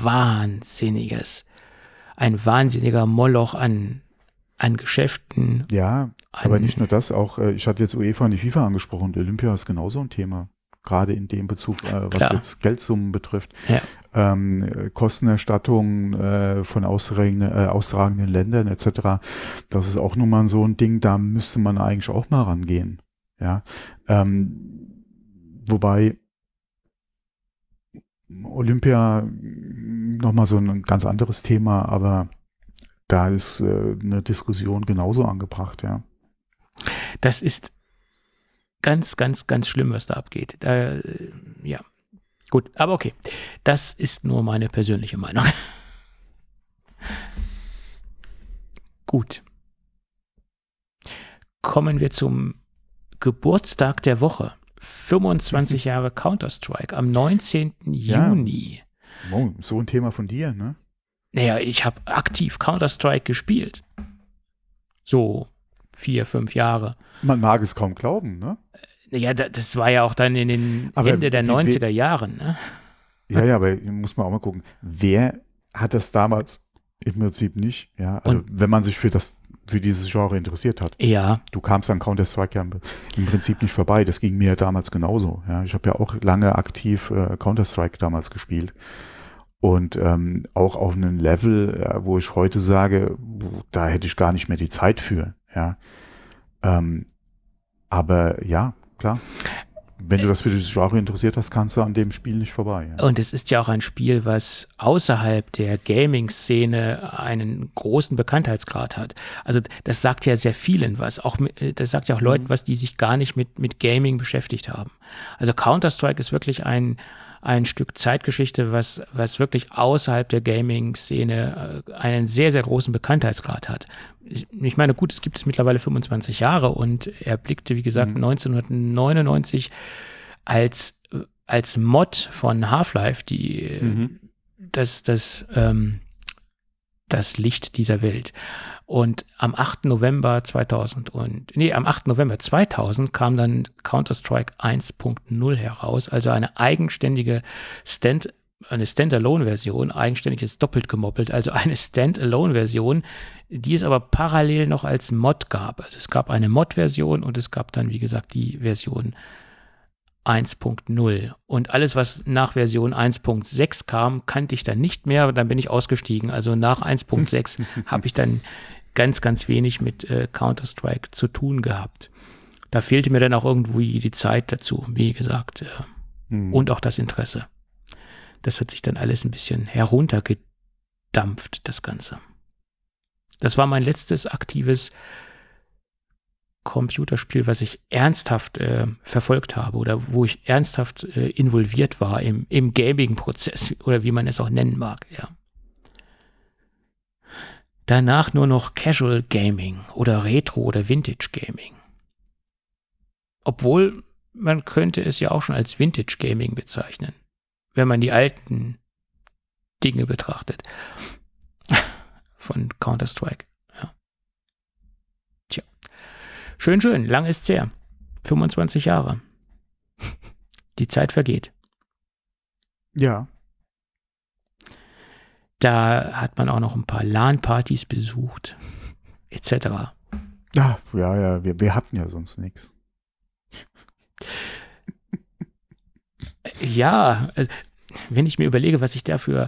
wahnsinniger Moloch an Geschäften. Ja, aber nicht nur das, auch ich hatte jetzt UEFA und die FIFA angesprochen, und Olympia ist genauso ein Thema. Gerade in dem Bezug, was jetzt Geldsummen betrifft. Ja. Kostenerstattung von austragenden Ländern etc. Das ist auch nochmal so ein Ding, da müsste man eigentlich auch mal rangehen. Ja. Wobei Olympia nochmal so ein ganz anderes Thema, aber da ist eine Diskussion genauso angebracht, ja. Das ist ganz, ganz, ganz schlimm, was da abgeht. Ja, gut, aber okay. Das ist nur meine persönliche Meinung. Gut. Kommen wir zum Geburtstag der Woche. 25 Jahre Counter-Strike am 19. Juni. Oh, so ein Thema von dir, ne? Naja, ich habe aktiv Counter-Strike gespielt. So 4, 5 Jahre. Man mag es kaum glauben, ne? Ja, das war ja auch dann in den Ende der 90er Jahren, ne? Ja, aber muss man auch mal gucken. Wer hat das damals im Prinzip nicht? Ja, also wenn man sich für dieses Genre interessiert hat. Ja. Du kamst an Counter-Strike ja im Prinzip nicht vorbei. Das ging mir damals genauso. Ja, ich habe ja auch lange aktiv Counter-Strike damals gespielt. Und auch auf einem Level, wo ich heute sage, da hätte ich gar nicht mehr die Zeit für. Ja. Aber ja, klar. Wenn du das für dieses Genre interessiert hast, kannst du an dem Spiel nicht vorbei. Ja. Und es ist ja auch ein Spiel, was außerhalb der Gaming-Szene einen großen Bekanntheitsgrad hat. Also das sagt ja sehr vielen was. Das sagt ja auch Leuten was, die sich gar nicht mit Gaming beschäftigt haben. Also Counter-Strike ist wirklich ein Stück Zeitgeschichte, was wirklich außerhalb der Gaming-Szene einen sehr, sehr großen Bekanntheitsgrad hat. Ich meine, gut, es gibt es mittlerweile 25 Jahre und er blickte, wie gesagt, 1999 als Mod von Half-Life das Licht dieser Welt. Und am 8. November 2000 kam dann Counter-Strike 1.0 heraus, also eine eigenständige Standalone-Version, eigenständig ist doppelt gemoppelt, also eine Standalone-Version, die es aber parallel noch als Mod gab. Also es gab eine Mod-Version und es gab dann, wie gesagt, die Version 1.0. Und alles, was nach Version 1.6 kam, kannte ich dann nicht mehr, aber dann bin ich ausgestiegen. Also nach 1.6 habe ich dann ganz, ganz wenig mit Counter-Strike zu tun gehabt. Da fehlte mir dann auch irgendwie die Zeit dazu, wie gesagt, und auch das Interesse. Das hat sich dann alles ein bisschen heruntergedampft, das Ganze. Das war mein letztes aktives Computerspiel, was ich ernsthaft verfolgt habe oder wo ich ernsthaft involviert war im Gaming-Prozess oder wie man es auch nennen mag, ja. Danach nur noch Casual Gaming oder Retro oder Vintage Gaming. Obwohl, man könnte es ja auch schon als Vintage Gaming bezeichnen, wenn man die alten Dinge betrachtet. Von Counter-Strike. Ja. Tja. Schön, lang ist's her. 25 Jahre. Die Zeit vergeht. Ja. Da hat man auch noch ein paar LAN-Partys besucht, etc. Ja, wir hatten ja sonst nichts. Ja, wenn ich mir überlege, was ich da für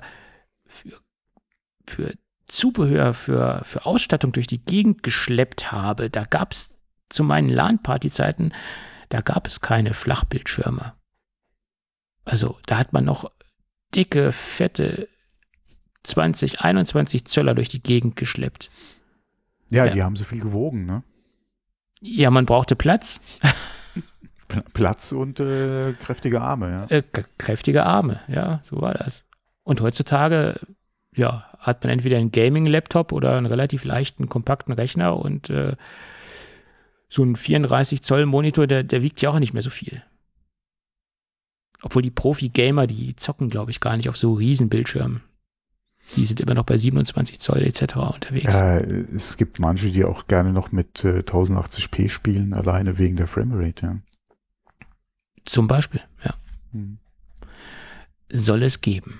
Zubehör, für Ausstattung durch die Gegend geschleppt habe, da gab es zu meinen LAN-Party-Zeiten, da gab es keine Flachbildschirme. Also da hat man noch dicke, fette 20, 21 Zöller durch die Gegend geschleppt. Ja, die haben so viel gewogen, ne? Ja, man brauchte Platz. Platz und kräftige Arme, ja. Kräftige Arme, ja, so war das. Und heutzutage, ja, hat man entweder einen Gaming-Laptop oder einen relativ leichten, kompakten Rechner und so ein 34-Zoll-Monitor, der wiegt ja auch nicht mehr so viel. Obwohl die Profi-Gamer, die zocken, glaube ich, gar nicht auf so riesen Bildschirmen. Die sind immer noch bei 27 Zoll etc. unterwegs. Es gibt manche, die auch gerne noch mit 1080p spielen, alleine wegen der Framerate, ja. Zum Beispiel, ja. Soll es geben.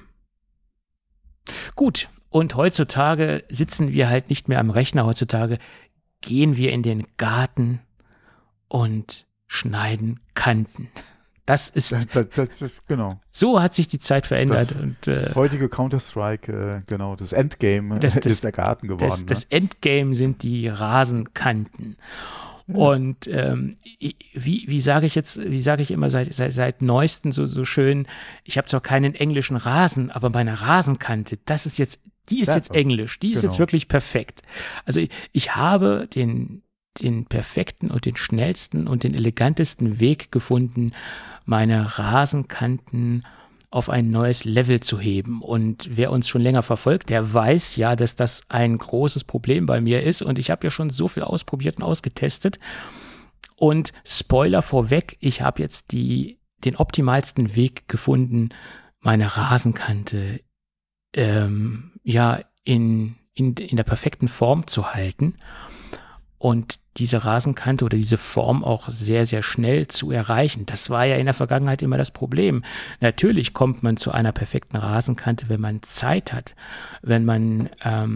Gut, und heutzutage sitzen wir halt nicht mehr am Rechner. Heutzutage gehen wir in den Garten und schneiden Kanten. Das ist genau. So hat sich die Zeit verändert. Heutige Counter-Strike, genau, das Endgame ist der Garten geworden. Das Endgame sind die Rasenkanten. Ja. Und wie sage ich immer seit neuestem so schön, ich habe zwar keinen englischen Rasen, aber meine Rasenkante, die ist jetzt englisch, die ist jetzt wirklich perfekt. Also ich habe den perfekten und den schnellsten und den elegantesten Weg gefunden, meine Rasenkanten auf ein neues Level zu heben. Und wer uns schon länger verfolgt, der weiß ja, dass das ein großes Problem bei mir ist. Und ich habe ja schon so viel ausprobiert und ausgetestet. Und Spoiler vorweg, ich habe jetzt den optimalsten Weg gefunden, meine Rasenkante in der perfekten Form zu halten. Und diese Rasenkante oder diese Form auch sehr, sehr schnell zu erreichen. Das war ja in der Vergangenheit immer das Problem. Natürlich kommt man zu einer perfekten Rasenkante, wenn man Zeit hat, wenn man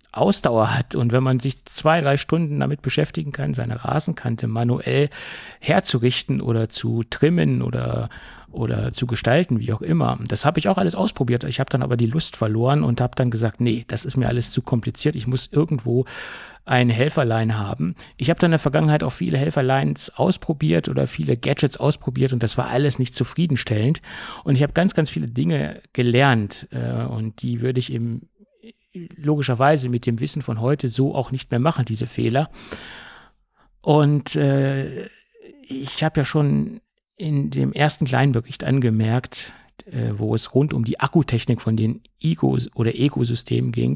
Ausdauer hat und wenn man sich 2-3 Stunden damit beschäftigen kann, seine Rasenkante manuell herzurichten oder zu trimmen oder zu gestalten, wie auch immer. Das habe ich auch alles ausprobiert. Ich habe dann aber die Lust verloren und habe dann gesagt, nee, das ist mir alles zu kompliziert. Ich muss irgendwo ein Helferlein haben. Ich habe dann in der Vergangenheit auch viele Helferleins ausprobiert oder viele Gadgets ausprobiert und das war alles nicht zufriedenstellend. Und ich habe ganz, ganz viele Dinge gelernt und die würde ich logischerweise mit dem Wissen von heute so auch nicht mehr machen, diese Fehler. Und ich habe ja schon in dem ersten kleinen Bericht angemerkt, wo es rund um die Akkutechnik von den Eco-Systemen ging,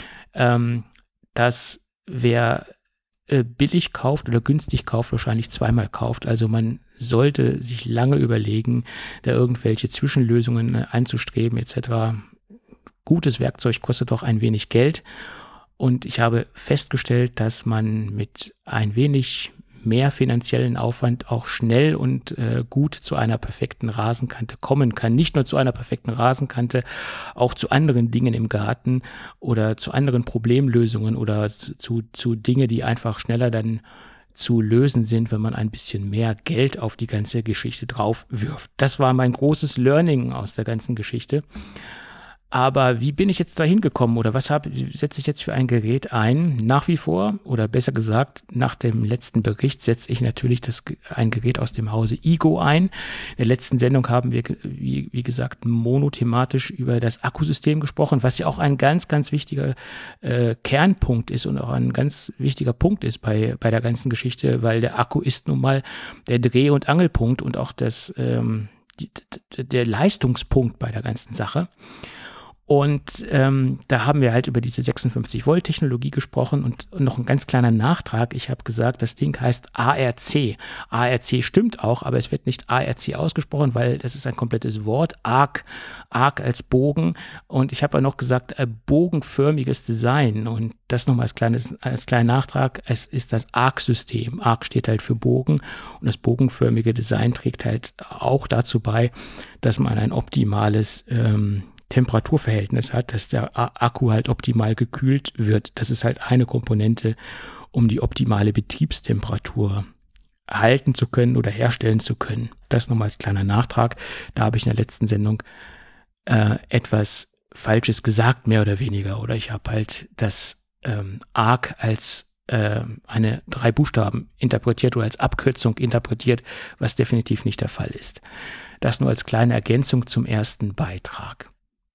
dass wer billig kauft oder günstig kauft, wahrscheinlich zweimal kauft. Also man sollte sich lange überlegen, da irgendwelche Zwischenlösungen anzustreben etc. Gutes Werkzeug kostet auch ein wenig Geld. Und ich habe festgestellt, dass man mit ein wenig mehr finanziellen Aufwand auch schnell und gut zu einer perfekten Rasenkante kommen kann. Nicht nur zu einer perfekten Rasenkante, auch zu anderen Dingen im Garten oder zu anderen Problemlösungen oder zu Dinge, die einfach schneller dann zu lösen sind, wenn man ein bisschen mehr Geld auf die ganze Geschichte drauf wirft. Das war mein großes Learning aus der ganzen Geschichte. Aber wie bin ich jetzt da hingekommen oder setze ich jetzt für ein Gerät ein? Nach wie vor, oder besser gesagt, nach dem letzten Bericht setze ich natürlich ein Gerät aus dem Hause Ego ein. In der letzten Sendung haben wir, wie gesagt, monothematisch über das Akkusystem gesprochen, was ja auch ein ganz, ganz wichtiger Kernpunkt ist und auch ein ganz wichtiger Punkt ist bei der ganzen Geschichte, weil der Akku ist nun mal der Dreh- und Angelpunkt und auch der Leistungspunkt bei der ganzen Sache. Und da haben wir halt über diese 56-Volt-Technologie gesprochen und noch ein ganz kleiner Nachtrag. Ich habe gesagt, das Ding heißt ARC. ARC stimmt auch, aber es wird nicht ARC ausgesprochen, weil das ist ein komplettes Wort. Arc als Bogen. Und ich habe auch noch gesagt, bogenförmiges Design. Und das nochmal als kleiner Nachtrag. Es ist das Arc-System. Arc steht halt für Bogen. Und das bogenförmige Design trägt halt auch dazu bei, dass man ein optimales Temperaturverhältnis hat, dass der Akku halt optimal gekühlt wird. Das ist halt eine Komponente, um die optimale Betriebstemperatur halten zu können oder herstellen zu können. Das nochmal als kleiner Nachtrag. Da habe ich in der letzten Sendung etwas Falsches gesagt, mehr oder weniger. Oder ich habe halt das Arc als eine 3 Buchstaben interpretiert oder als Abkürzung interpretiert, was definitiv nicht der Fall ist. Das nur als kleine Ergänzung zum ersten Beitrag.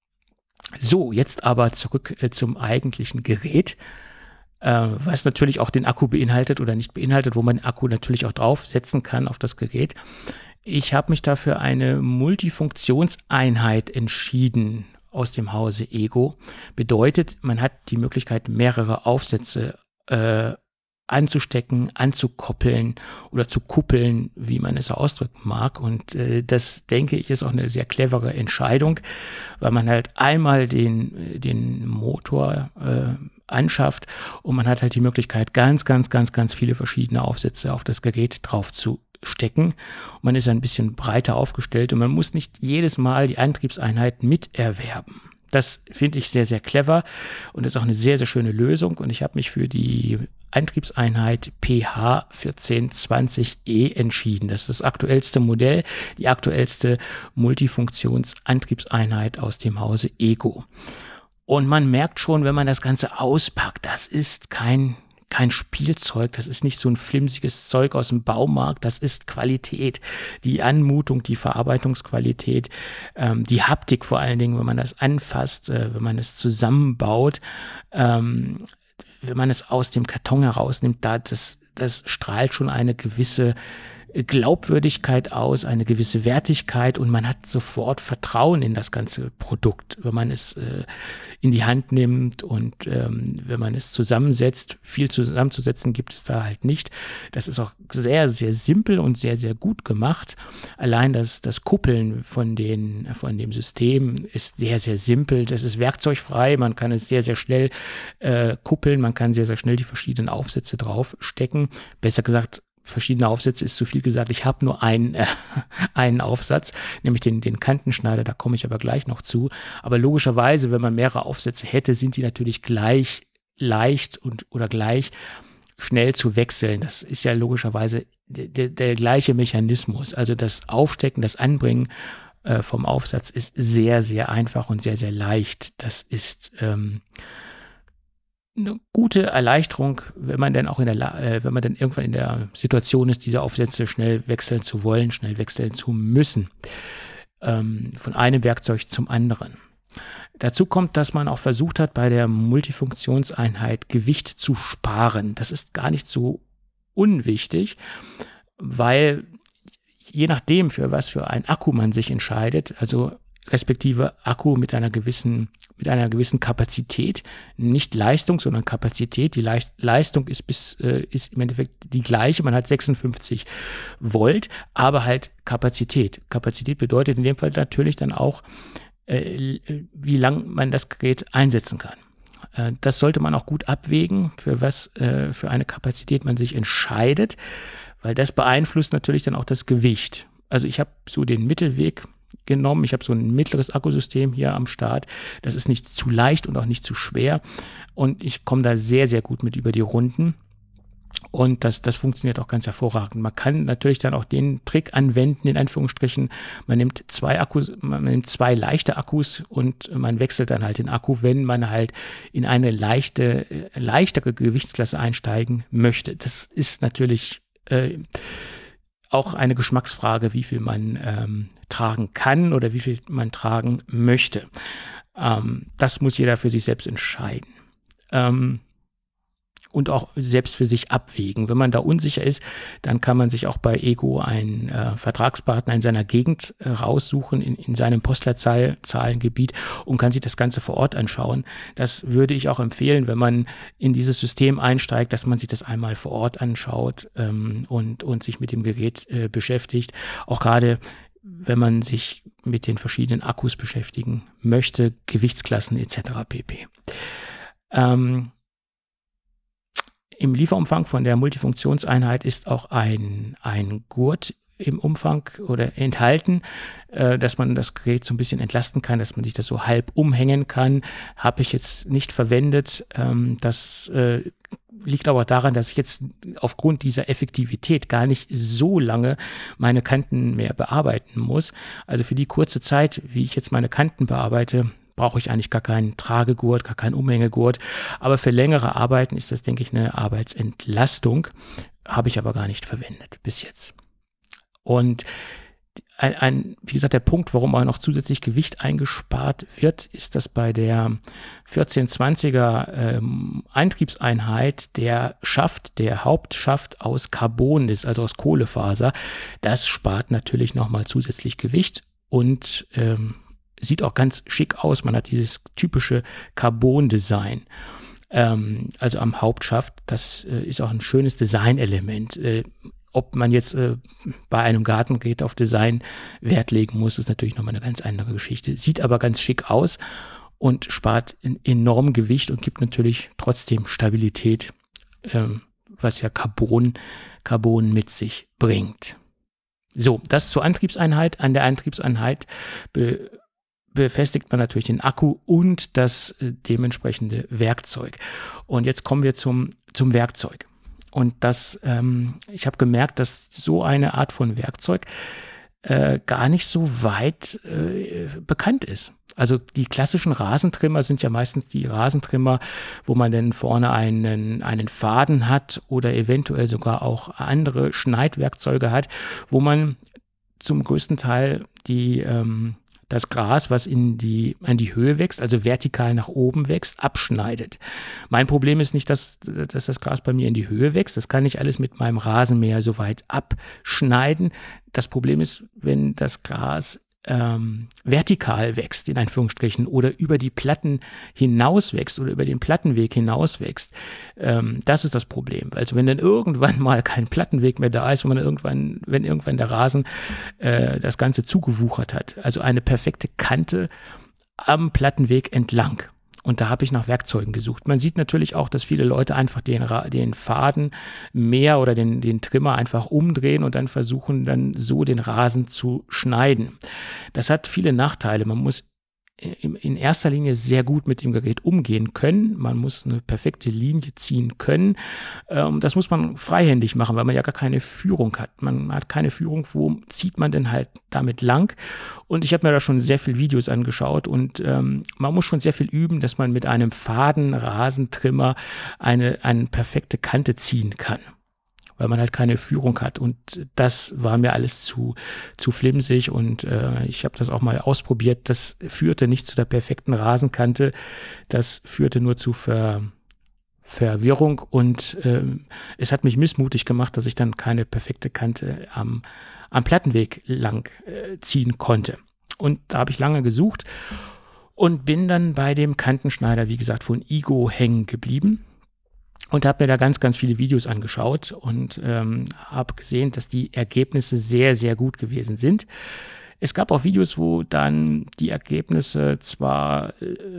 So, jetzt aber zurück zum eigentlichen Gerät, was natürlich auch den Akku beinhaltet oder nicht beinhaltet, wo man den Akku natürlich auch draufsetzen kann auf das Gerät. Ich habe mich dafür eine Multifunktionseinheit entschieden aus dem Hause Ego. Bedeutet, man hat die Möglichkeit, mehrere Aufsätze anzustecken, anzukoppeln oder zu kuppeln, wie man es ausdrücken mag. Und das, denke ich, ist auch eine sehr clevere Entscheidung, weil man halt einmal den Motor anschafft und man hat halt die Möglichkeit, ganz, ganz, ganz, ganz viele verschiedene Aufsätze auf das Gerät drauf zu stecken. Man ist ein bisschen breiter aufgestellt und man muss nicht jedes Mal die Antriebseinheit miterwerben. Das finde ich sehr, sehr clever und ist auch eine sehr, sehr schöne Lösung. Und ich habe mich für die Antriebseinheit PH1420E entschieden. Das ist das aktuellste Modell, die aktuellste Multifunktionsantriebseinheit aus dem Hause Ego. Und man merkt schon, wenn man das Ganze auspackt, das ist kein Spielzeug, das ist nicht so ein flimsiges Zeug aus dem Baumarkt, das ist Qualität, die Anmutung, die Verarbeitungsqualität, die Haptik vor allen Dingen, wenn man das anfasst, wenn man es zusammenbaut, wenn man es aus dem Karton herausnimmt, das strahlt schon eine gewisse Glaubwürdigkeit aus, eine gewisse Wertigkeit und man hat sofort Vertrauen in das ganze Produkt, wenn man es in die Hand nimmt und wenn man es zusammensetzt. Viel zusammenzusetzen gibt es da halt nicht. Das ist auch sehr, sehr simpel und sehr, sehr gut gemacht. Allein das Kuppeln von dem System ist sehr, sehr simpel. Das ist werkzeugfrei. Man kann es sehr, sehr schnell kuppeln. Man kann sehr, sehr schnell die verschiedenen Aufsätze draufstecken. Besser gesagt, verschiedene Aufsätze ist zu viel gesagt. Ich habe nur einen Aufsatz, nämlich den Kantenschneider, da komme ich aber gleich noch zu. Aber logischerweise, wenn man mehrere Aufsätze hätte, sind die natürlich gleich leicht oder gleich schnell zu wechseln. Das ist ja logischerweise der gleiche Mechanismus. Also das Aufstecken, das Anbringen vom Aufsatz ist sehr, sehr einfach und sehr, sehr leicht. Das ist eine gute Erleichterung, wenn man dann auch wenn man dann irgendwann in der Situation ist, diese Aufsätze schnell wechseln zu wollen, schnell wechseln zu müssen, von einem Werkzeug zum anderen. Dazu kommt, dass man auch versucht hat, bei der Multifunktionseinheit Gewicht zu sparen. Das ist gar nicht so unwichtig, weil je nachdem, für was für ein Akku man sich entscheidet, also respektive Akku mit einer gewissen Kapazität, nicht Leistung, sondern Kapazität. Die Leistung ist im Endeffekt die gleiche, man hat 56 Volt, aber halt Kapazität. Kapazität bedeutet in dem Fall natürlich dann auch, wie lang man das Gerät einsetzen kann. Das sollte man auch gut abwägen, für eine Kapazität man sich entscheidet, weil das beeinflusst natürlich dann auch das Gewicht. Also ich habe so den Mittelweg genommen. Ich habe so ein mittleres Akkusystem hier am Start. Das ist nicht zu leicht und auch nicht zu schwer. Und ich komme da sehr, sehr gut mit über die Runden. Und das funktioniert auch ganz hervorragend. Man kann natürlich dann auch den Trick anwenden, in Anführungsstrichen. Man nimmt zwei leichte Akkus und man wechselt dann halt den Akku, wenn man halt in eine leichtere Gewichtsklasse einsteigen möchte. Das ist natürlich auch eine Geschmacksfrage, wie viel man tragen kann oder wie viel man tragen möchte. Das muss jeder für sich selbst entscheiden. Und auch selbst für sich abwägen. Wenn man da unsicher ist, dann kann man sich auch bei Ego einen Vertragspartner in seiner Gegend raussuchen, in seinem Postleitzahlengebiet und kann sich das Ganze vor Ort anschauen. Das würde ich auch empfehlen, wenn man in dieses System einsteigt, dass man sich das einmal vor Ort anschaut und sich mit dem Gerät beschäftigt. Auch gerade, wenn man sich mit den verschiedenen Akkus beschäftigen möchte, Gewichtsklassen etc. pp. Im Lieferumfang von der Multifunktionseinheit ist auch ein Gurt im Umfang oder enthalten, dass man das Gerät so ein bisschen entlasten kann, dass man sich das so halb umhängen kann. Habe ich jetzt nicht verwendet. Das liegt aber daran, dass ich jetzt aufgrund dieser Effektivität gar nicht so lange meine Kanten mehr bearbeiten muss. Also für die kurze Zeit, wie ich jetzt meine Kanten bearbeite, brauche ich eigentlich gar keinen Tragegurt, gar keinen Umhängegurt. Aber für längere Arbeiten ist das, denke ich, eine Arbeitsentlastung. Habe ich aber gar nicht verwendet bis jetzt. Und wie gesagt, der Punkt, warum auch noch zusätzlich Gewicht eingespart wird, ist, dass bei der 1420er Antriebseinheit der Hauptschaft aus Carbon ist, also aus Kohlefaser. Das spart natürlich nochmal zusätzlich Gewicht und sieht auch ganz schick aus. Man hat dieses typische Carbon-Design. Also am Hauptschaft. Das ist auch ein schönes Designelement. Ob man jetzt bei einem Gartengerät auf Design Wert legen muss, ist natürlich nochmal eine ganz andere Geschichte. Sieht aber ganz schick aus und spart enorm Gewicht und gibt natürlich trotzdem Stabilität, was ja Carbon mit sich bringt. So, das zur Antriebseinheit. An der Antriebseinheit befestigt man natürlich den Akku und das dementsprechende Werkzeug. Und jetzt kommen wir zum Werkzeug. Und ich habe gemerkt, dass so eine Art von Werkzeug gar nicht so weit bekannt ist. Also die klassischen Rasentrimmer sind ja meistens die Rasentrimmer, wo man dann vorne einen Faden hat oder eventuell sogar auch andere Schneidwerkzeuge hat, wo man zum größten Teil das Gras, was an die Höhe wächst, also vertikal nach oben wächst, abschneidet. Mein Problem ist nicht, dass das Gras bei mir in die Höhe wächst. Das kann ich alles mit meinem Rasenmäher soweit abschneiden. Das Problem ist, wenn das Gras vertikal wächst, in Anführungsstrichen, oder über die Platten hinaus wächst oder über den Plattenweg hinaus wächst. Das ist das Problem. Also wenn dann irgendwann mal kein Plattenweg mehr da ist, wenn irgendwann der Rasen das Ganze zugewuchert hat, also eine perfekte Kante am Plattenweg entlang. Und da habe ich nach Werkzeugen gesucht. Man sieht natürlich auch, dass viele Leute einfach den Faden mehr oder den Trimmer einfach umdrehen und dann versuchen, dann so den Rasen zu schneiden. Das hat viele Nachteile. Man muss in erster Linie sehr gut mit dem Gerät umgehen können. Man muss eine perfekte Linie ziehen können. Das muss man freihändig machen, weil man ja gar keine Führung hat. Man hat keine Führung, wo zieht man denn halt damit lang? Und ich habe mir da schon sehr viele Videos angeschaut und man muss schon sehr viel üben, dass man mit einem Faden-Rasentrimmer eine perfekte Kante ziehen kann, weil man halt keine Führung hat. Und das war mir alles zu flimsig und ich habe das auch mal ausprobiert. Das führte nicht zu der perfekten Rasenkante, das führte nur zu Verwirrung und es hat mich missmutig gemacht, dass ich dann keine perfekte Kante am Plattenweg lang ziehen konnte. Und da habe ich lange gesucht und bin dann bei dem Kantenschneider, wie gesagt, von Igo hängen geblieben. Und habe mir da ganz, ganz viele Videos angeschaut und habe gesehen, dass die Ergebnisse sehr, sehr gut gewesen sind. Es gab auch Videos, wo dann die Ergebnisse zwar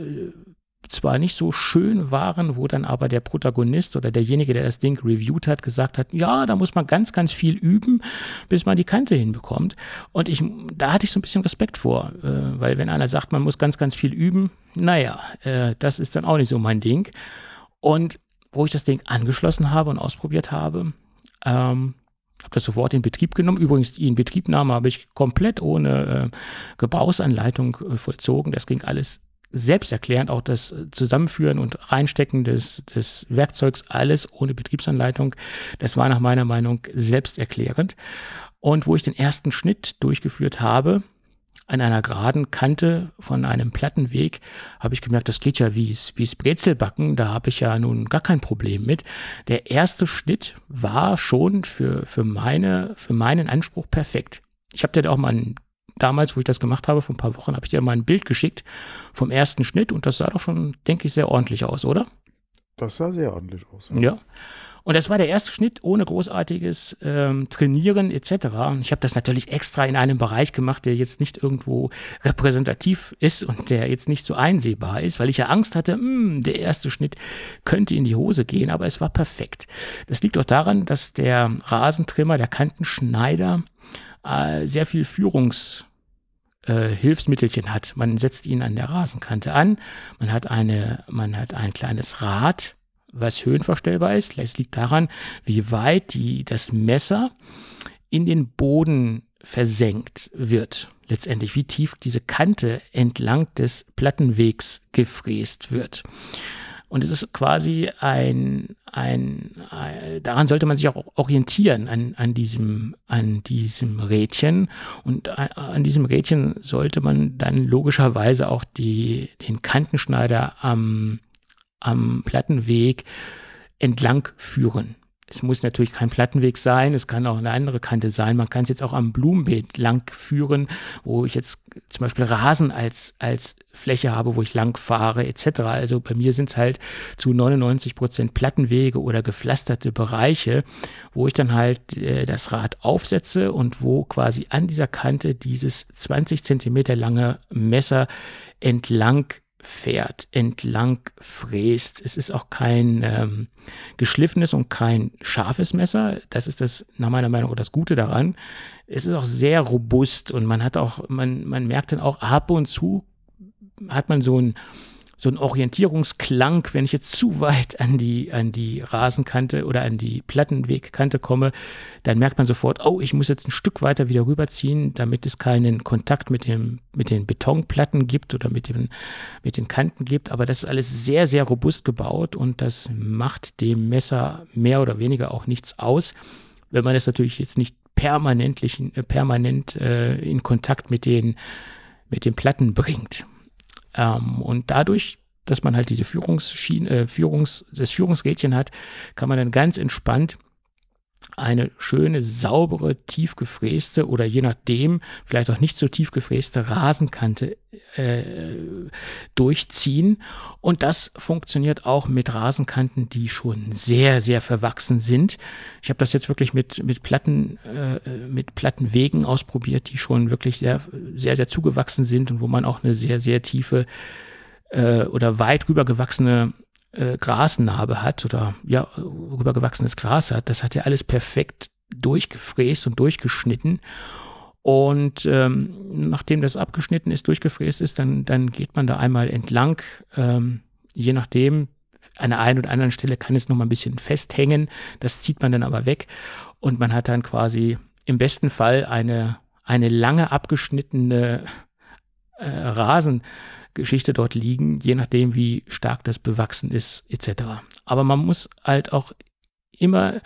nicht so schön waren, wo dann aber der Protagonist oder derjenige, der das Ding reviewt hat, gesagt hat, ja, da muss man ganz, ganz viel üben, bis man die Kante hinbekommt. Und da hatte ich so ein bisschen Respekt vor, weil wenn einer sagt, man muss ganz, ganz viel üben, naja, das ist dann auch nicht so mein Ding. Und wo ich das Ding angeschlossen habe und ausprobiert habe, habe das sofort in Betrieb genommen. Übrigens, die Inbetriebnahme habe ich komplett ohne Gebrauchsanleitung vollzogen. Das ging alles selbsterklärend, auch das Zusammenführen und Reinstecken des Werkzeugs, alles ohne Betriebsanleitung. Das war nach meiner Meinung selbsterklärend. Und wo ich den ersten Schnitt durchgeführt habe, an einer geraden Kante von einem Plattenweg, habe ich gemerkt, das geht ja wie's Brezelbacken, da habe ich ja nun gar kein Problem mit. Der erste Schnitt war schon für meinen Anspruch perfekt. Ich habe dir da auch mal damals, wo ich das gemacht habe, vor ein paar Wochen, habe ich dir mal ein Bild geschickt vom ersten Schnitt und das sah doch schon, denke ich, sehr ordentlich aus, oder? Das sah sehr ordentlich aus. Ja. Und das war der erste Schnitt ohne großartiges Trainieren etc. Und ich habe das natürlich extra in einem Bereich gemacht, der jetzt nicht irgendwo repräsentativ ist und der jetzt nicht so einsehbar ist, weil ich ja Angst hatte, der erste Schnitt könnte in die Hose gehen, aber es war perfekt. Das liegt auch daran, dass der Rasentrimmer, der Kantenschneider, sehr viel Hilfsmittelchen hat. Man setzt ihn an der Rasenkante an, man hat ein kleines Rad, was höhenverstellbar ist. Es liegt daran, wie weit das Messer in den Boden versenkt wird. Letztendlich, wie tief diese Kante entlang des Plattenwegs gefräst wird. Und es ist quasi daran sollte man sich auch orientieren an diesem Rädchen. Und an diesem Rädchen sollte man dann logischerweise auch den Kantenschneider am Plattenweg entlang führen. Es muss natürlich kein Plattenweg sein, es kann auch eine andere Kante sein. Man kann es jetzt auch am Blumenbeet lang führen, wo ich jetzt zum Beispiel Rasen als Fläche habe, wo ich lang fahre etc. Also bei mir sind es halt zu 99% Plattenwege oder gepflasterte Bereiche, wo ich dann halt das Rad aufsetze und wo quasi an dieser Kante dieses 20 Zentimeter lange Messer entlang fährt, entlang fräst. Es ist auch kein geschliffenes und kein scharfes Messer. Das ist nach meiner Meinung auch das Gute daran. Es ist auch sehr robust und man merkt dann auch ab und zu hat man so einen Orientierungsklang, wenn ich jetzt zu weit an die Rasenkante oder an die Plattenwegkante komme, dann merkt man sofort, oh, ich muss jetzt ein Stück weiter wieder rüberziehen, damit es keinen Kontakt mit den Betonplatten gibt oder mit den Kanten gibt. Aber das ist alles sehr, sehr robust gebaut und das macht dem Messer mehr oder weniger auch nichts aus, wenn man es natürlich jetzt nicht permanent in Kontakt mit den Platten bringt. Und dadurch, dass man halt diese das Führungsrädchen hat, kann man dann ganz entspannt eine schöne, saubere, tief gefräste oder je nachdem vielleicht auch nicht so tief gefräste Rasenkante durchziehen. Und das funktioniert auch mit Rasenkanten, die schon sehr, sehr verwachsen sind. Ich habe das jetzt wirklich mit Plattenwegen ausprobiert, die schon wirklich sehr, sehr, sehr zugewachsen sind und wo man auch eine sehr, sehr tiefe oder weit rübergewachsene Grasnarbe hat oder ja, rübergewachsenes Gras hat. Das hat ja alles perfekt durchgefräst und durchgeschnitten. Und nachdem das abgeschnitten ist, durchgefräst ist, dann geht man da einmal entlang, je nachdem. An der einen oder anderen Stelle kann es noch mal ein bisschen festhängen, das zieht man dann aber weg und man hat dann quasi im besten Fall eine lange abgeschnittene Rasengeschichte dort liegen, je nachdem wie stark das bewachsen ist etc. Aber man muss halt auch immer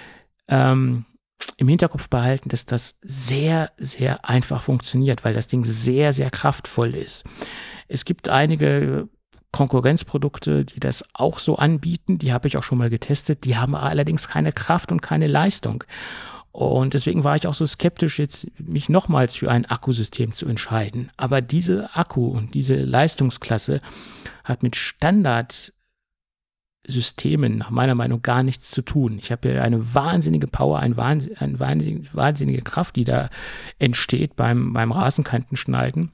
im Hinterkopf behalten, dass das sehr, sehr einfach funktioniert, weil das Ding sehr, sehr kraftvoll ist. Es gibt einige Konkurrenzprodukte, die das auch so anbieten, die habe ich auch schon mal getestet, die haben allerdings keine Kraft und keine Leistung. Und deswegen war ich auch so skeptisch, jetzt mich nochmals für ein Akkusystem zu entscheiden. Aber diese Akku und diese Leistungsklasse hat mit Standardsystemen nach meiner Meinung gar nichts zu tun. Ich habe hier eine wahnsinnige Power, eine wahnsinnige Kraft, die da entsteht beim Rasenkantenschneiden,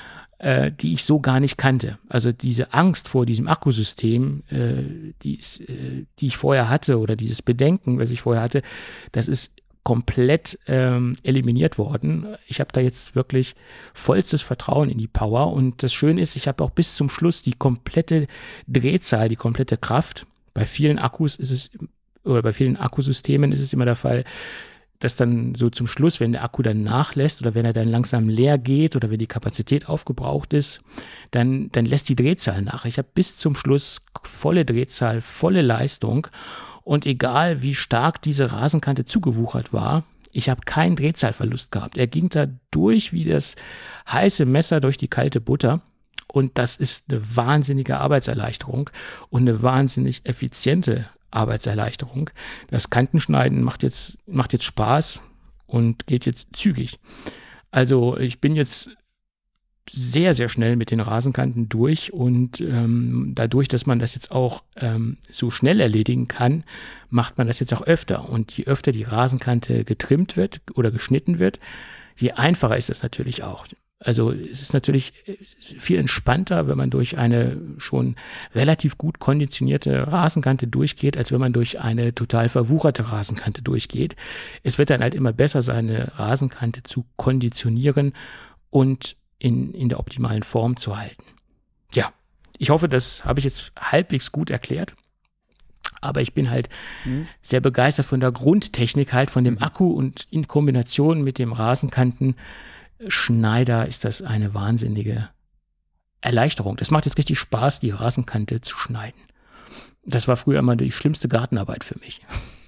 die ich so gar nicht kannte. Also diese Angst vor diesem Akkusystem, die ich vorher hatte, oder dieses Bedenken, was ich vorher hatte, das ist komplett eliminiert worden. Ich habe da jetzt wirklich vollstes Vertrauen in die Power, und das Schöne ist, ich habe auch bis zum Schluss die komplette Drehzahl, die komplette Kraft. Bei vielen Akkus ist es, oder bei vielen Akkusystemen ist es immer der Fall, dass dann so zum Schluss, wenn der Akku dann nachlässt oder wenn er dann langsam leer geht oder wenn die Kapazität aufgebraucht ist, dann lässt die Drehzahl nach. Ich habe bis zum Schluss volle Drehzahl, volle Leistung, und egal wie stark diese Rasenkante zugewuchert war, ich habe keinen Drehzahlverlust gehabt. Er ging da durch wie das heiße Messer durch die kalte Butter, und das ist eine wahnsinnige Arbeitserleichterung und eine wahnsinnig effiziente Arbeitserleichterung. Das Kantenschneiden macht jetzt Spaß und geht jetzt zügig. Also ich bin jetzt sehr, sehr schnell mit den Rasenkanten durch, und dadurch, dass man das jetzt auch so schnell erledigen kann, macht man das jetzt auch öfter. Und je öfter die Rasenkante getrimmt wird oder geschnitten wird, je einfacher ist es natürlich auch. Also es ist natürlich viel entspannter, wenn man durch eine schon relativ gut konditionierte Rasenkante durchgeht, als wenn man durch eine total verwucherte Rasenkante durchgeht. Es wird dann halt immer besser, seine Rasenkante zu konditionieren und in der optimalen Form zu halten. Ja, ich hoffe, das habe ich jetzt halbwegs gut erklärt. Aber ich bin halt sehr begeistert von der Grundtechnik, halt von dem Akku, und in Kombination mit dem Rasenkantenschneider ist das eine wahnsinnige Erleichterung. Das macht jetzt richtig Spaß, die Rasenkante zu schneiden. Das war früher immer die schlimmste Gartenarbeit für mich.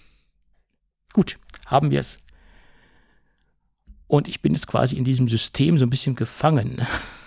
Gut, haben wir es. Und ich bin jetzt quasi in diesem System so ein bisschen gefangen.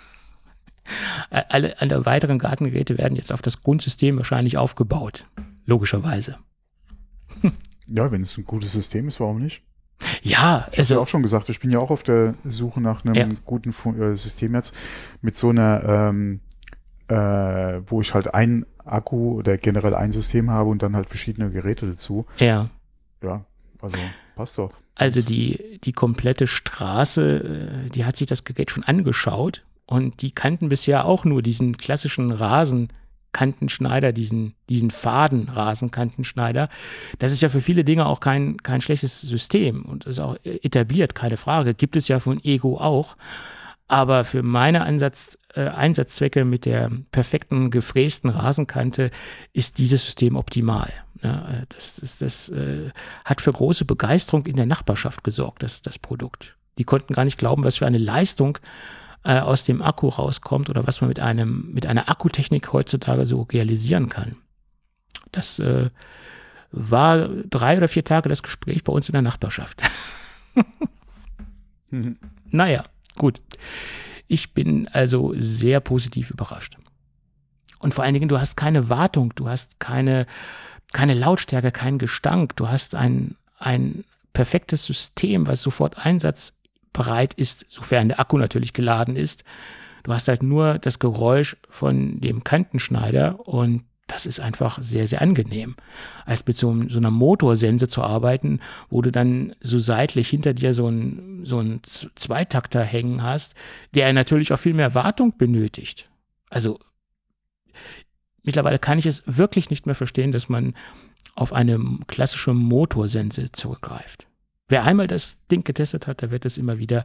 Alle weiteren Gartengeräte werden jetzt auf das Grundsystem wahrscheinlich aufgebaut. Logischerweise. Ja, wenn es ein gutes System ist, warum nicht? Ja, ich habe ja auch schon gesagt, ich bin ja auch auf der Suche nach einem guten System jetzt mit so einer, wo ich halt einen Akku oder generell ein System habe und dann halt verschiedene Geräte dazu. Ja. Ja, also passt doch. Also die komplette Straße, die hat sich das Gerät schon angeschaut, und die kannten bisher auch nur diesen klassischen Rasenkantenschneider, diesen Faden-Rasenkantenschneider. Das ist ja für viele Dinge auch kein schlechtes System und ist auch etabliert, keine Frage. Gibt es ja von Ego auch. Aber für meine Einsatzzwecke mit der perfekten gefrästen Rasenkante ist dieses System optimal. Ja, das hat für große Begeisterung in der Nachbarschaft gesorgt, das Produkt. Die konnten gar nicht glauben, was für eine Leistung aus dem Akku rauskommt oder was man mit einer Akkutechnik heutzutage so realisieren kann. Das war 3 oder 4 Tage das Gespräch bei uns in der Nachbarschaft. Naja, gut. Ich bin also sehr positiv überrascht. Und vor allen Dingen, du hast keine Wartung, du hast keine Lautstärke, keinen Gestank. Du hast ein perfektes System, was sofort einsatzbereit ist, sofern der Akku natürlich geladen ist. Du hast halt nur das Geräusch von dem Kantenschneider, und das ist einfach sehr, sehr angenehm, als mit so einer Motorsense zu arbeiten, wo du dann so seitlich hinter dir so einen Zweitakter hängen hast, der natürlich auch viel mehr Wartung benötigt. Also mittlerweile kann ich es wirklich nicht mehr verstehen, dass man auf eine klassische Motorsense zurückgreift. Wer einmal das Ding getestet hat, der wird immer wieder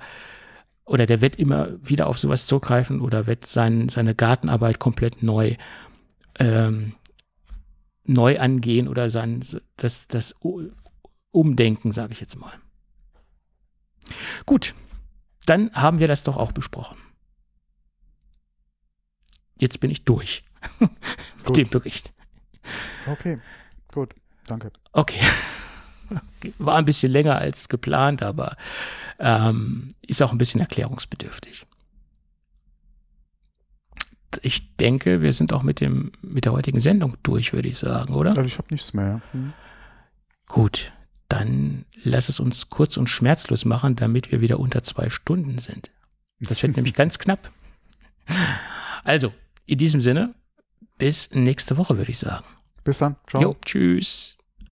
auf sowas zurückgreifen oder wird seine Gartenarbeit komplett neu angehen oder das Umdenken, sage ich jetzt mal. Gut, dann haben wir das doch auch besprochen. Jetzt bin ich durch mit dem Bericht. Okay, gut, danke. Okay. War ein bisschen länger als geplant, aber ist auch ein bisschen erklärungsbedürftig. Ich denke, wir sind auch mit der heutigen Sendung durch, würde ich sagen, oder? Also ich habe nichts mehr. Gut, dann lass es uns kurz und schmerzlos machen, damit wir wieder unter 2 Stunden sind. Das wird nämlich ganz knapp. Also, in diesem Sinne, bis nächste Woche, würde ich sagen. Bis dann. Ciao. Jo, tschüss.